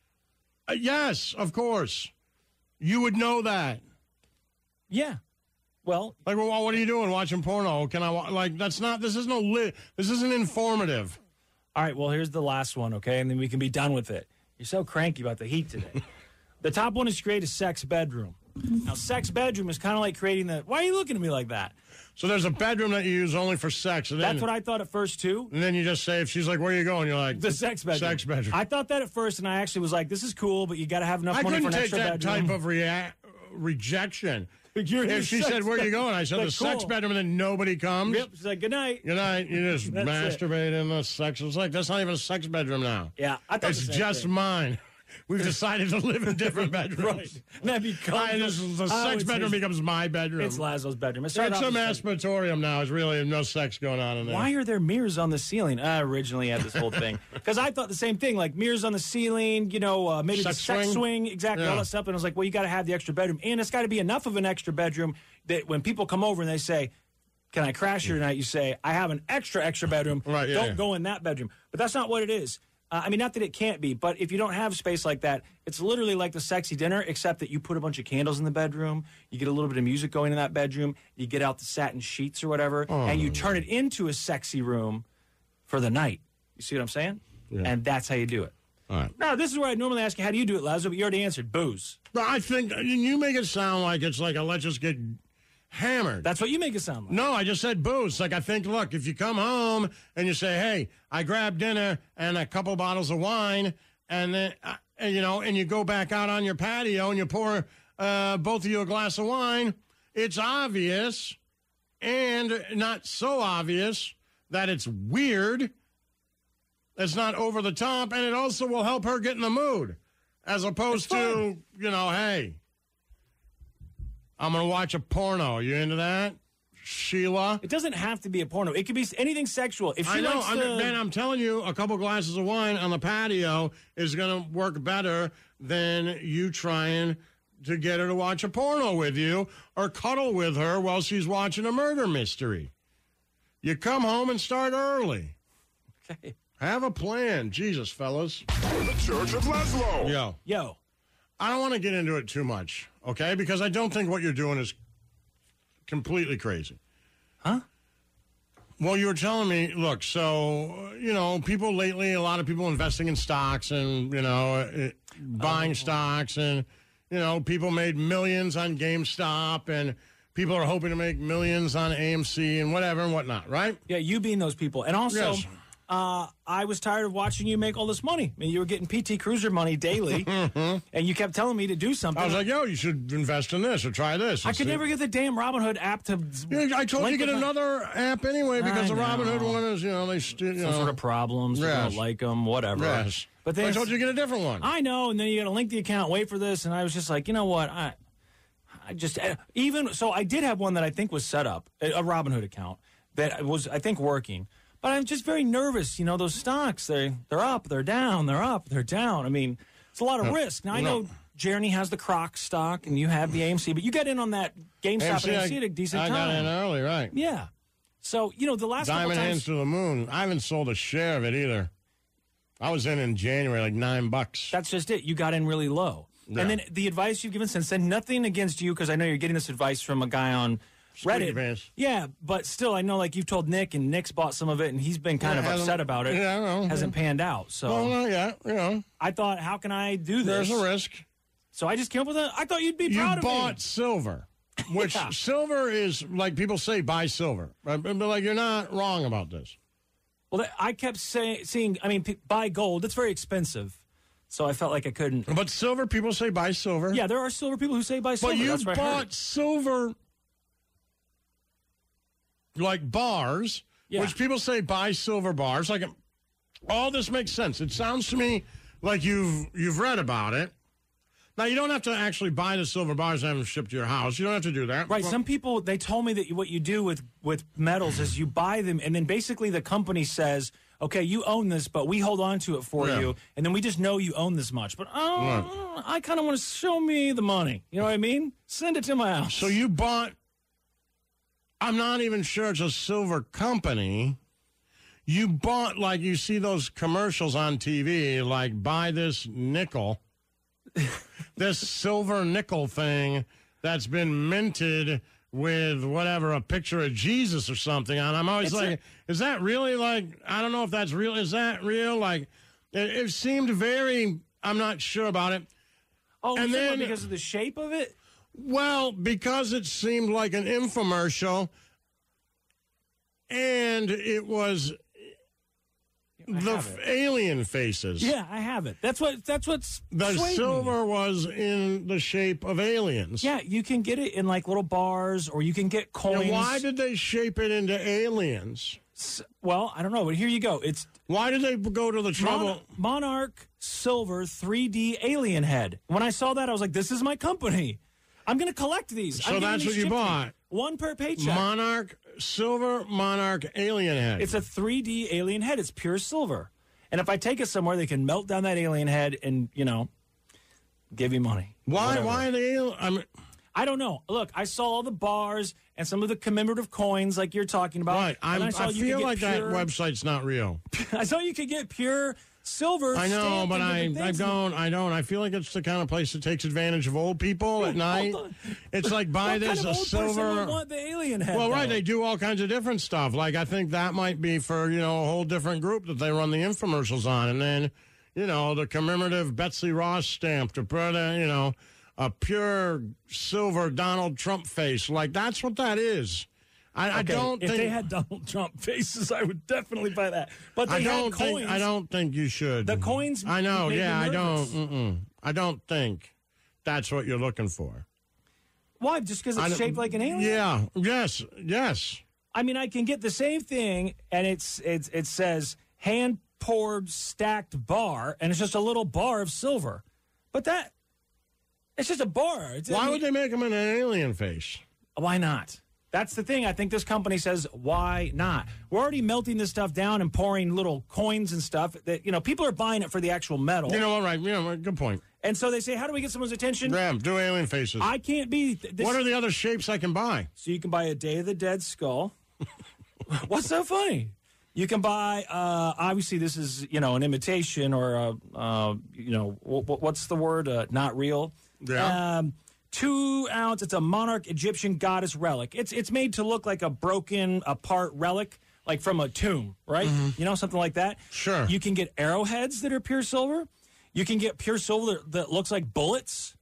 [SPEAKER 6] yes, of course. You would know that.
[SPEAKER 7] Yeah. Well,
[SPEAKER 6] like, well, what are you doing watching porno? Can I like? That's not. This is This isn't informative.
[SPEAKER 7] All right. Well, here's the last one. Okay, and then we can be done with it. You're so cranky about the heat today. The top one is create a sex bedroom. Now, sex bedroom is kind of like creating the. Why are you looking at me like that?
[SPEAKER 6] So there's a bedroom that you use only for sex. And then,
[SPEAKER 7] that's what I thought at first too.
[SPEAKER 6] And then you just say, if she's like, "Where are you going?" You're like,
[SPEAKER 7] the sex bedroom.
[SPEAKER 6] Sex bedroom.
[SPEAKER 7] I thought that at first, and I actually was like, "This is cool, but you got to have enough money for an extra bedroom."
[SPEAKER 6] I couldn't take that type of rejection.
[SPEAKER 7] You're
[SPEAKER 6] if she said, "Where are you going?" I said,
[SPEAKER 7] like,
[SPEAKER 6] "The sex bedroom," and then nobody comes.
[SPEAKER 7] Yep. She's like, "Good night."
[SPEAKER 6] Good night. You just masturbate in the sex. It's like that's not even a sex bedroom now.
[SPEAKER 7] Yeah, I thought
[SPEAKER 6] it's just mine. We've decided to live in different bedrooms.
[SPEAKER 7] Right. That becomes
[SPEAKER 6] the sex bedroom becomes my bedroom.
[SPEAKER 7] It's Laszlo's bedroom.
[SPEAKER 6] It's a masturbatorium now. It's really no sex going on in there.
[SPEAKER 7] Why are there mirrors on the ceiling? I originally had this whole thing because I thought the same thing, like mirrors on the ceiling. Maybe the sex swing, exactly all that stuff. And I was like, well, you got to have the extra bedroom, and it's got to be enough of an extra bedroom that when people come over and they say, "Can I crash here tonight?" You say, "I have an extra bedroom.
[SPEAKER 6] Right,
[SPEAKER 7] Don't go in that bedroom." But that's not what it is. I mean, not that it can't be, but if you don't have space like that, it's literally like the sexy dinner, except that you put a bunch of candles in the bedroom, you get a little bit of music going in that bedroom, you get out the satin sheets or whatever, and you turn it into a sexy room for the night. You see what I'm saying?
[SPEAKER 6] Yeah.
[SPEAKER 7] And that's how you do it.
[SPEAKER 6] All right.
[SPEAKER 7] Now, this is where I normally ask you, how do you do it, Lazo? But you already answered, booze.
[SPEAKER 6] But I think you make it sound like it's like a let's just get hammered.
[SPEAKER 7] That's what you make it sound like.
[SPEAKER 6] No, I just said booze. Like, I think, look, if you come home and you say, hey, I grabbed dinner and a couple bottles of wine, and then, and you go back out on your patio and you pour both of you a glass of wine, it's obvious and not so obvious that it's weird. It's not over the top, and it also will help her get in the mood, as opposed to, hey, I'm going to watch a porno. You into that, Sheila?
[SPEAKER 7] It doesn't have to be a porno. It could be anything sexual. If she likes
[SPEAKER 6] Ben, I'm telling you, a couple glasses of wine on the patio is going to work better than you trying to get her to watch a porno with you or cuddle with her while she's watching a murder mystery. You come home and start early.
[SPEAKER 7] Okay.
[SPEAKER 6] Have a plan. Jesus, fellas.
[SPEAKER 12] The Church of Laszlo.
[SPEAKER 7] Yo.
[SPEAKER 6] I don't want to get into it too much, okay? Because I don't think what you're doing is completely crazy.
[SPEAKER 7] Huh?
[SPEAKER 6] Well, you were telling me, look, so, people lately, a lot of people investing in stocks and, buying stocks and, people made millions on GameStop and people are hoping to make millions on AMC and whatever and whatnot, right?
[SPEAKER 7] Yeah, you being those people. And also...
[SPEAKER 6] Yes.
[SPEAKER 7] I was tired of watching you make all this money. I mean, you were getting PT Cruiser money daily, and you kept telling me to do something.
[SPEAKER 6] I was like, yo, you should invest in this or try this.
[SPEAKER 7] I could never get the damn Robinhood app to...
[SPEAKER 6] Yeah, I told you to get another app anyway because the Robinhood one is, they...
[SPEAKER 7] Some sort of problems, they don't like them, whatever.
[SPEAKER 6] Yes.
[SPEAKER 7] But then
[SPEAKER 6] I told you to get a different one.
[SPEAKER 7] I know, and then you got to link the account, wait for this, and I was just like, you know what, I just... So I did have one that I think was set up, a Robinhood account, that was, I think, working. But I'm just very nervous. Those stocks, they're up, they're down, they're up, they're down. I mean, it's a lot of risk. Now, I know Jeremy has the Crocs stock and you have the AMC, but you got in on that GameStop and AMC at a decent time.
[SPEAKER 6] I got in early, right.
[SPEAKER 7] Yeah. So, the last
[SPEAKER 6] Diamond
[SPEAKER 7] couple times...
[SPEAKER 6] hands to the moon. I haven't sold a share of it either. I was in January, like $9.
[SPEAKER 7] That's just it. You got in really low. Yeah. And then the advice you've given since then, nothing against you, because I know you're getting this advice from a guy on... Reddit. Yeah, but still, I know, like, you've told Nick, and Nick's bought some of it, and he's been kind of upset about it.
[SPEAKER 6] Yeah, I know.
[SPEAKER 7] Hasn't panned out. So,
[SPEAKER 6] well, yeah,
[SPEAKER 7] I thought, how can I do this?
[SPEAKER 6] There's a risk.
[SPEAKER 7] So I just came up with I thought you'd be proud of me.
[SPEAKER 6] You bought silver, which silver is, like, people say buy silver. But, like, you're not wrong about this.
[SPEAKER 7] Well, I kept seeing, buy gold. It's very expensive. So I felt like I couldn't.
[SPEAKER 6] But silver, people say buy silver.
[SPEAKER 7] Yeah, there are silver people who say buy silver.
[SPEAKER 6] But you bought silver... like bars, which people say buy silver bars. Like, all this makes sense. It sounds to me like you've read about it. Now, you don't have to actually buy the silver bars and have them shipped to your house. You don't have to do that.
[SPEAKER 7] Right. Some people, they told me that what you do with metals is you buy them, and then basically the company says, okay, you own this, but we hold on to it for you, and then we just know you own this much. But I kind of want to show me the money. You know what I mean? Send it to my house.
[SPEAKER 6] So you bought... I'm not even sure it's a silver company. You bought, like, you see those commercials on TV, like, buy this nickel, this silver nickel thing that's been minted with whatever, a picture of Jesus or something on. I'm always is that really, like, I don't know if that's real. Is that real? Like, it seemed very, I'm not sure about it.
[SPEAKER 7] Oh, and then because of the shape of it?
[SPEAKER 6] Well, because it seemed like an infomercial, and it was alien faces.
[SPEAKER 7] Yeah, I have it. That's what's
[SPEAKER 6] the silver was in the shape of aliens.
[SPEAKER 7] Yeah, you can get it in like little bars, or you can get coins.
[SPEAKER 6] Now, why did they shape it into aliens?
[SPEAKER 7] Well, I don't know, but here you go.
[SPEAKER 6] Why did they go to the trouble?
[SPEAKER 7] Monarch Silver 3D Alien Head. When I saw that, I was like, this is my company. I'm going to collect these.
[SPEAKER 6] So that's what you bought.
[SPEAKER 7] One per paycheck.
[SPEAKER 6] Monarch Silver Monarch Alien Head.
[SPEAKER 7] It's a 3D alien head. It's pure silver. And if I take it somewhere, they can melt down that alien head and, give you money.
[SPEAKER 6] Why? Why are they?
[SPEAKER 7] I don't know. Look, I saw all the bars and some of the commemorative coins like you're talking about.
[SPEAKER 6] Right. I feel like that website's not real.
[SPEAKER 7] I saw you could get pure silver.
[SPEAKER 6] I know,
[SPEAKER 7] stamped
[SPEAKER 6] but
[SPEAKER 7] in different things.
[SPEAKER 6] I don't. I feel like it's the kind of place that takes advantage of old people at night. It's like, buy
[SPEAKER 7] What
[SPEAKER 6] this,
[SPEAKER 7] kind of
[SPEAKER 6] a
[SPEAKER 7] old
[SPEAKER 6] silver.
[SPEAKER 7] person would want the alien head?
[SPEAKER 6] Well, right,
[SPEAKER 7] though?
[SPEAKER 6] they do all kinds of different stuff. Like, I think that might be for, a whole different group that they run the infomercials on. And then, the commemorative Betsy Ross stamp to put, a pure silver Donald Trump face. Like, that's what that is. I don't think...
[SPEAKER 7] If they had Donald Trump faces, I would definitely buy that. But they had coins.
[SPEAKER 6] I don't think you should.
[SPEAKER 7] The coins
[SPEAKER 6] I know,
[SPEAKER 7] made me
[SPEAKER 6] I
[SPEAKER 7] nervous.
[SPEAKER 6] don't. I don't think that's what you're looking for.
[SPEAKER 7] Why? Just because it's shaped like an alien?
[SPEAKER 6] Yeah. Yes.
[SPEAKER 7] I mean, I can get the same thing, and it says hand-poured stacked bar, and it's just a little bar of silver. But it's just a bar.
[SPEAKER 6] Why would they make them an alien face?
[SPEAKER 7] Why not? That's the thing. I think this company says, why not? We're already melting this stuff down and pouring little coins and stuff that, people are buying it for the actual metal.
[SPEAKER 6] You know what, right? Good point.
[SPEAKER 7] And so they say, how do we get someone's attention?
[SPEAKER 6] Yeah, do alien faces.
[SPEAKER 7] I can't be...
[SPEAKER 6] What are the other shapes I can buy?
[SPEAKER 7] So you can buy a Day of the Dead skull. What's so funny? You can buy, obviously this is, an imitation or, what's the word? Not real.
[SPEAKER 6] Yeah.
[SPEAKER 7] 2 ounce. It's a monarch Egyptian goddess relic. It's made to look like a broken apart relic, like from a tomb, right?
[SPEAKER 6] Mm-hmm.
[SPEAKER 7] Something like that.
[SPEAKER 6] Sure.
[SPEAKER 7] You can get arrowheads that are pure silver. You can get pure silver that looks like bullets.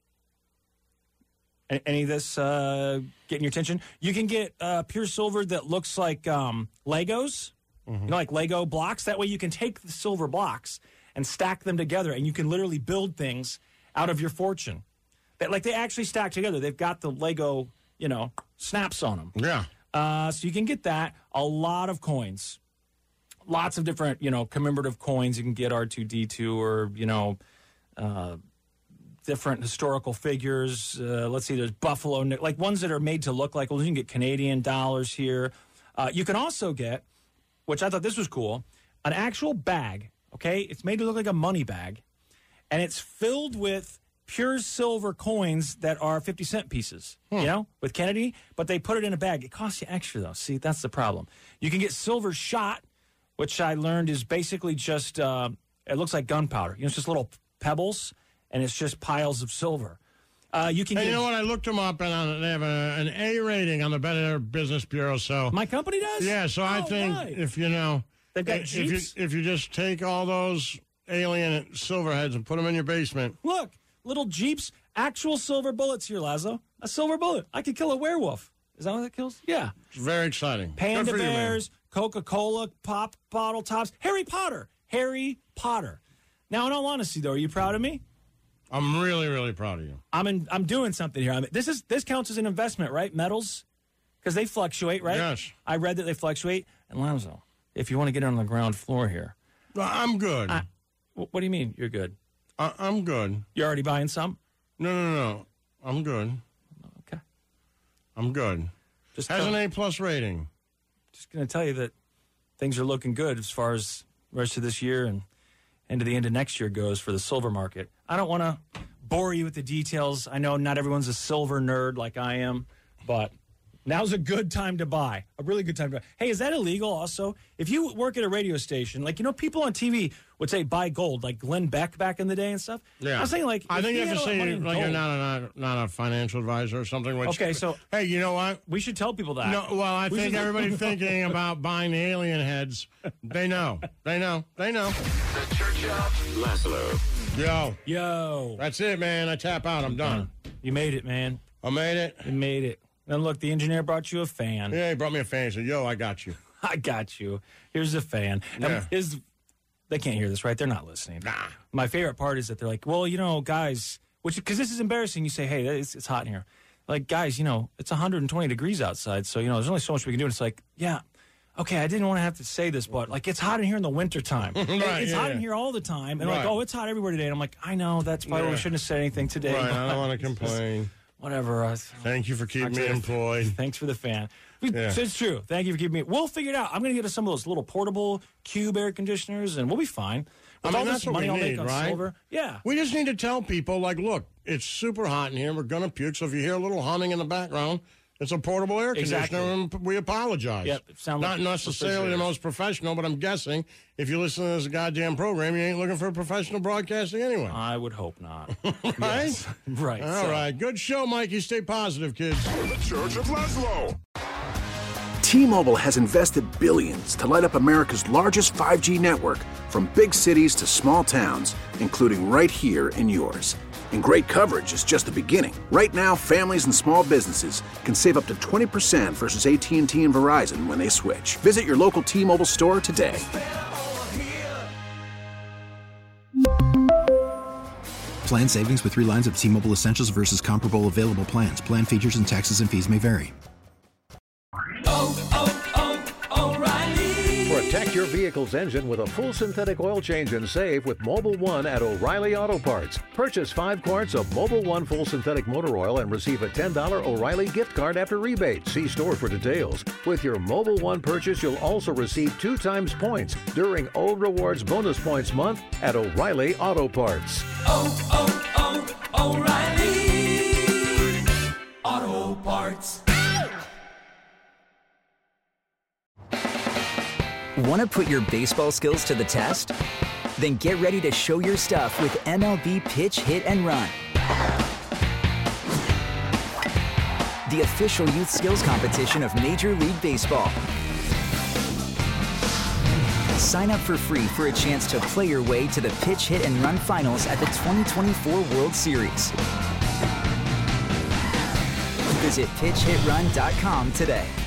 [SPEAKER 7] Any of this getting your attention? You can get pure silver that looks like Legos, like Lego blocks. That way you can take the silver blocks and stack them together, and you can literally build things out of your fortune. Like they actually stack together. They've got the Lego, snaps on them.
[SPEAKER 6] Yeah.
[SPEAKER 7] So you can get that. A lot of coins. Lots of different, commemorative coins. You can get R2-D2 or, different historical figures. Let's see, there's Buffalo, like ones that are made to look like, you can get Canadian dollars here. You can also get, which I thought this was cool, an actual bag, okay? It's made to look like a money bag, and it's filled with pure silver coins that are 50-cent pieces, with Kennedy, but they put it in a bag. It costs you extra, though. See, that's the problem. You can get silver shot, which I learned is basically just, it looks like gunpowder. It's just little pebbles, and it's just piles of silver. You can.
[SPEAKER 6] Hey, you know what? I looked them up, and they have an A rating on the Better Business Bureau. So
[SPEAKER 7] my company does.
[SPEAKER 6] Yeah. So I think if
[SPEAKER 7] they've got Jeeps.
[SPEAKER 6] If you just take all those alien silver heads and put them in your basement.
[SPEAKER 7] Look, little Jeeps, actual silver bullets here, Lazo. A silver bullet. I could kill a werewolf. Is that what that kills? Yeah.
[SPEAKER 6] It's very exciting.
[SPEAKER 7] Panda bears, Coca-Cola, pop bottle tops, Harry Potter. Now, in all honesty, though, are you proud of me?
[SPEAKER 6] I'm really, really proud of you.
[SPEAKER 7] I'm doing something here. This counts as an investment, right? Metals, because they fluctuate, right?
[SPEAKER 6] Yes.
[SPEAKER 7] I read that they fluctuate. And Lazo, if you want to get on the ground floor here,
[SPEAKER 6] I'm good.
[SPEAKER 7] What do you mean you're good?
[SPEAKER 6] I'm good.
[SPEAKER 7] You're already buying some?
[SPEAKER 6] No. I'm good.
[SPEAKER 7] Okay.
[SPEAKER 6] I'm good. Has an A+ rating.
[SPEAKER 7] Just going to tell you that things are looking good as far as the rest of this year and into the end of next year goes for the silver market. I don't want to bore you with the details. I know not everyone's a silver nerd like I am, but now's a good time to buy. A really good time to buy. Hey, is that illegal also? If you work at a radio station, people on TV would say buy gold, like Glenn Beck back in the day and stuff.
[SPEAKER 6] Yeah.
[SPEAKER 7] I was saying,
[SPEAKER 6] I think you have to say you're not a financial advisor or something.
[SPEAKER 7] Okay, so
[SPEAKER 6] hey, you know what?
[SPEAKER 7] We should tell people that.
[SPEAKER 6] No, well, I think everybody thinking about buying the alien heads, they know.
[SPEAKER 9] The Church of Laszlo.
[SPEAKER 6] Yo. That's it, man. I tap out. I'm done.
[SPEAKER 7] You made it, man.
[SPEAKER 6] I made it.
[SPEAKER 7] You made it. And look, the engineer brought you a fan.
[SPEAKER 6] Yeah, he brought me a fan. He said, yo, I got you.
[SPEAKER 7] I got you. Here's a fan.
[SPEAKER 6] Yeah.
[SPEAKER 7] They can't hear this, right? They're not listening.
[SPEAKER 6] Nah.
[SPEAKER 7] My favorite part is that they're like, well, guys, because this is embarrassing. You say, hey, it's hot in here. Like, guys, it's 120 degrees outside, so, there's only so much we can do. And it's like, yeah, okay, I didn't want to have to say this, but, it's hot in here in the wintertime. It's hot in here all the time. And it's hot everywhere today. And I'm like, I know, that's probably why we shouldn't have said anything today.
[SPEAKER 6] Right, I don't want to complain.
[SPEAKER 7] Whatever.
[SPEAKER 6] Thank you for keeping me employed.
[SPEAKER 7] Thanks for the fan. It's true. Thank you for keeping me. We'll figure it out. I'm going to get us some of those little portable cube air conditioners, and we'll be fine. With all
[SPEAKER 6] that's
[SPEAKER 7] this money
[SPEAKER 6] what we
[SPEAKER 7] I'll
[SPEAKER 6] need,
[SPEAKER 7] make on
[SPEAKER 6] right?
[SPEAKER 7] silver. Yeah.
[SPEAKER 6] We just need to tell people, look, it's super hot in here. We're going to puke. So if you hear a little humming in the background, It's a portable air conditioner, and we apologize.
[SPEAKER 7] Yep,
[SPEAKER 6] Not necessarily the most professional, but I'm guessing if you listen to this goddamn program, you ain't looking for professional broadcasting anyway.
[SPEAKER 7] I would hope not.
[SPEAKER 6] Right?
[SPEAKER 7] Yes. Right.
[SPEAKER 6] All right. Good show, Mikey. Stay positive, kids.
[SPEAKER 12] The Church of Laszlo.
[SPEAKER 5] T-Mobile has invested billions to light up America's largest 5G network, from big cities to small towns, including right here in yours. And great coverage is just the beginning. Right now, families and small businesses can save up to 20% versus AT&T and Verizon when they switch. Visit your local T-Mobile store today.
[SPEAKER 23] Plan savings with 3 lines of T-Mobile Essentials versus comparable available plans. Plan features and taxes and fees may vary.
[SPEAKER 1] Protect your vehicle's engine with a full synthetic oil change and save with Mobil 1 at O'Reilly Auto Parts. Purchase 5 quarts of Mobil 1 full synthetic motor oil and receive a $10 O'Reilly gift card after rebate. See store for details. With your Mobil 1 purchase, you'll also receive 2 times points during O Rewards Bonus Points Month at O'Reilly Auto Parts.
[SPEAKER 8] O'Reilly Auto Parts.
[SPEAKER 2] Want to put your baseball skills to the test? Then get ready to show your stuff with MLB Pitch, Hit, and Run. The official youth skills competition of Major League Baseball. Sign up for free for a chance to play your way to the Pitch, Hit, and Run finals at the 2024 World Series. Visit PitchHitRun.com today.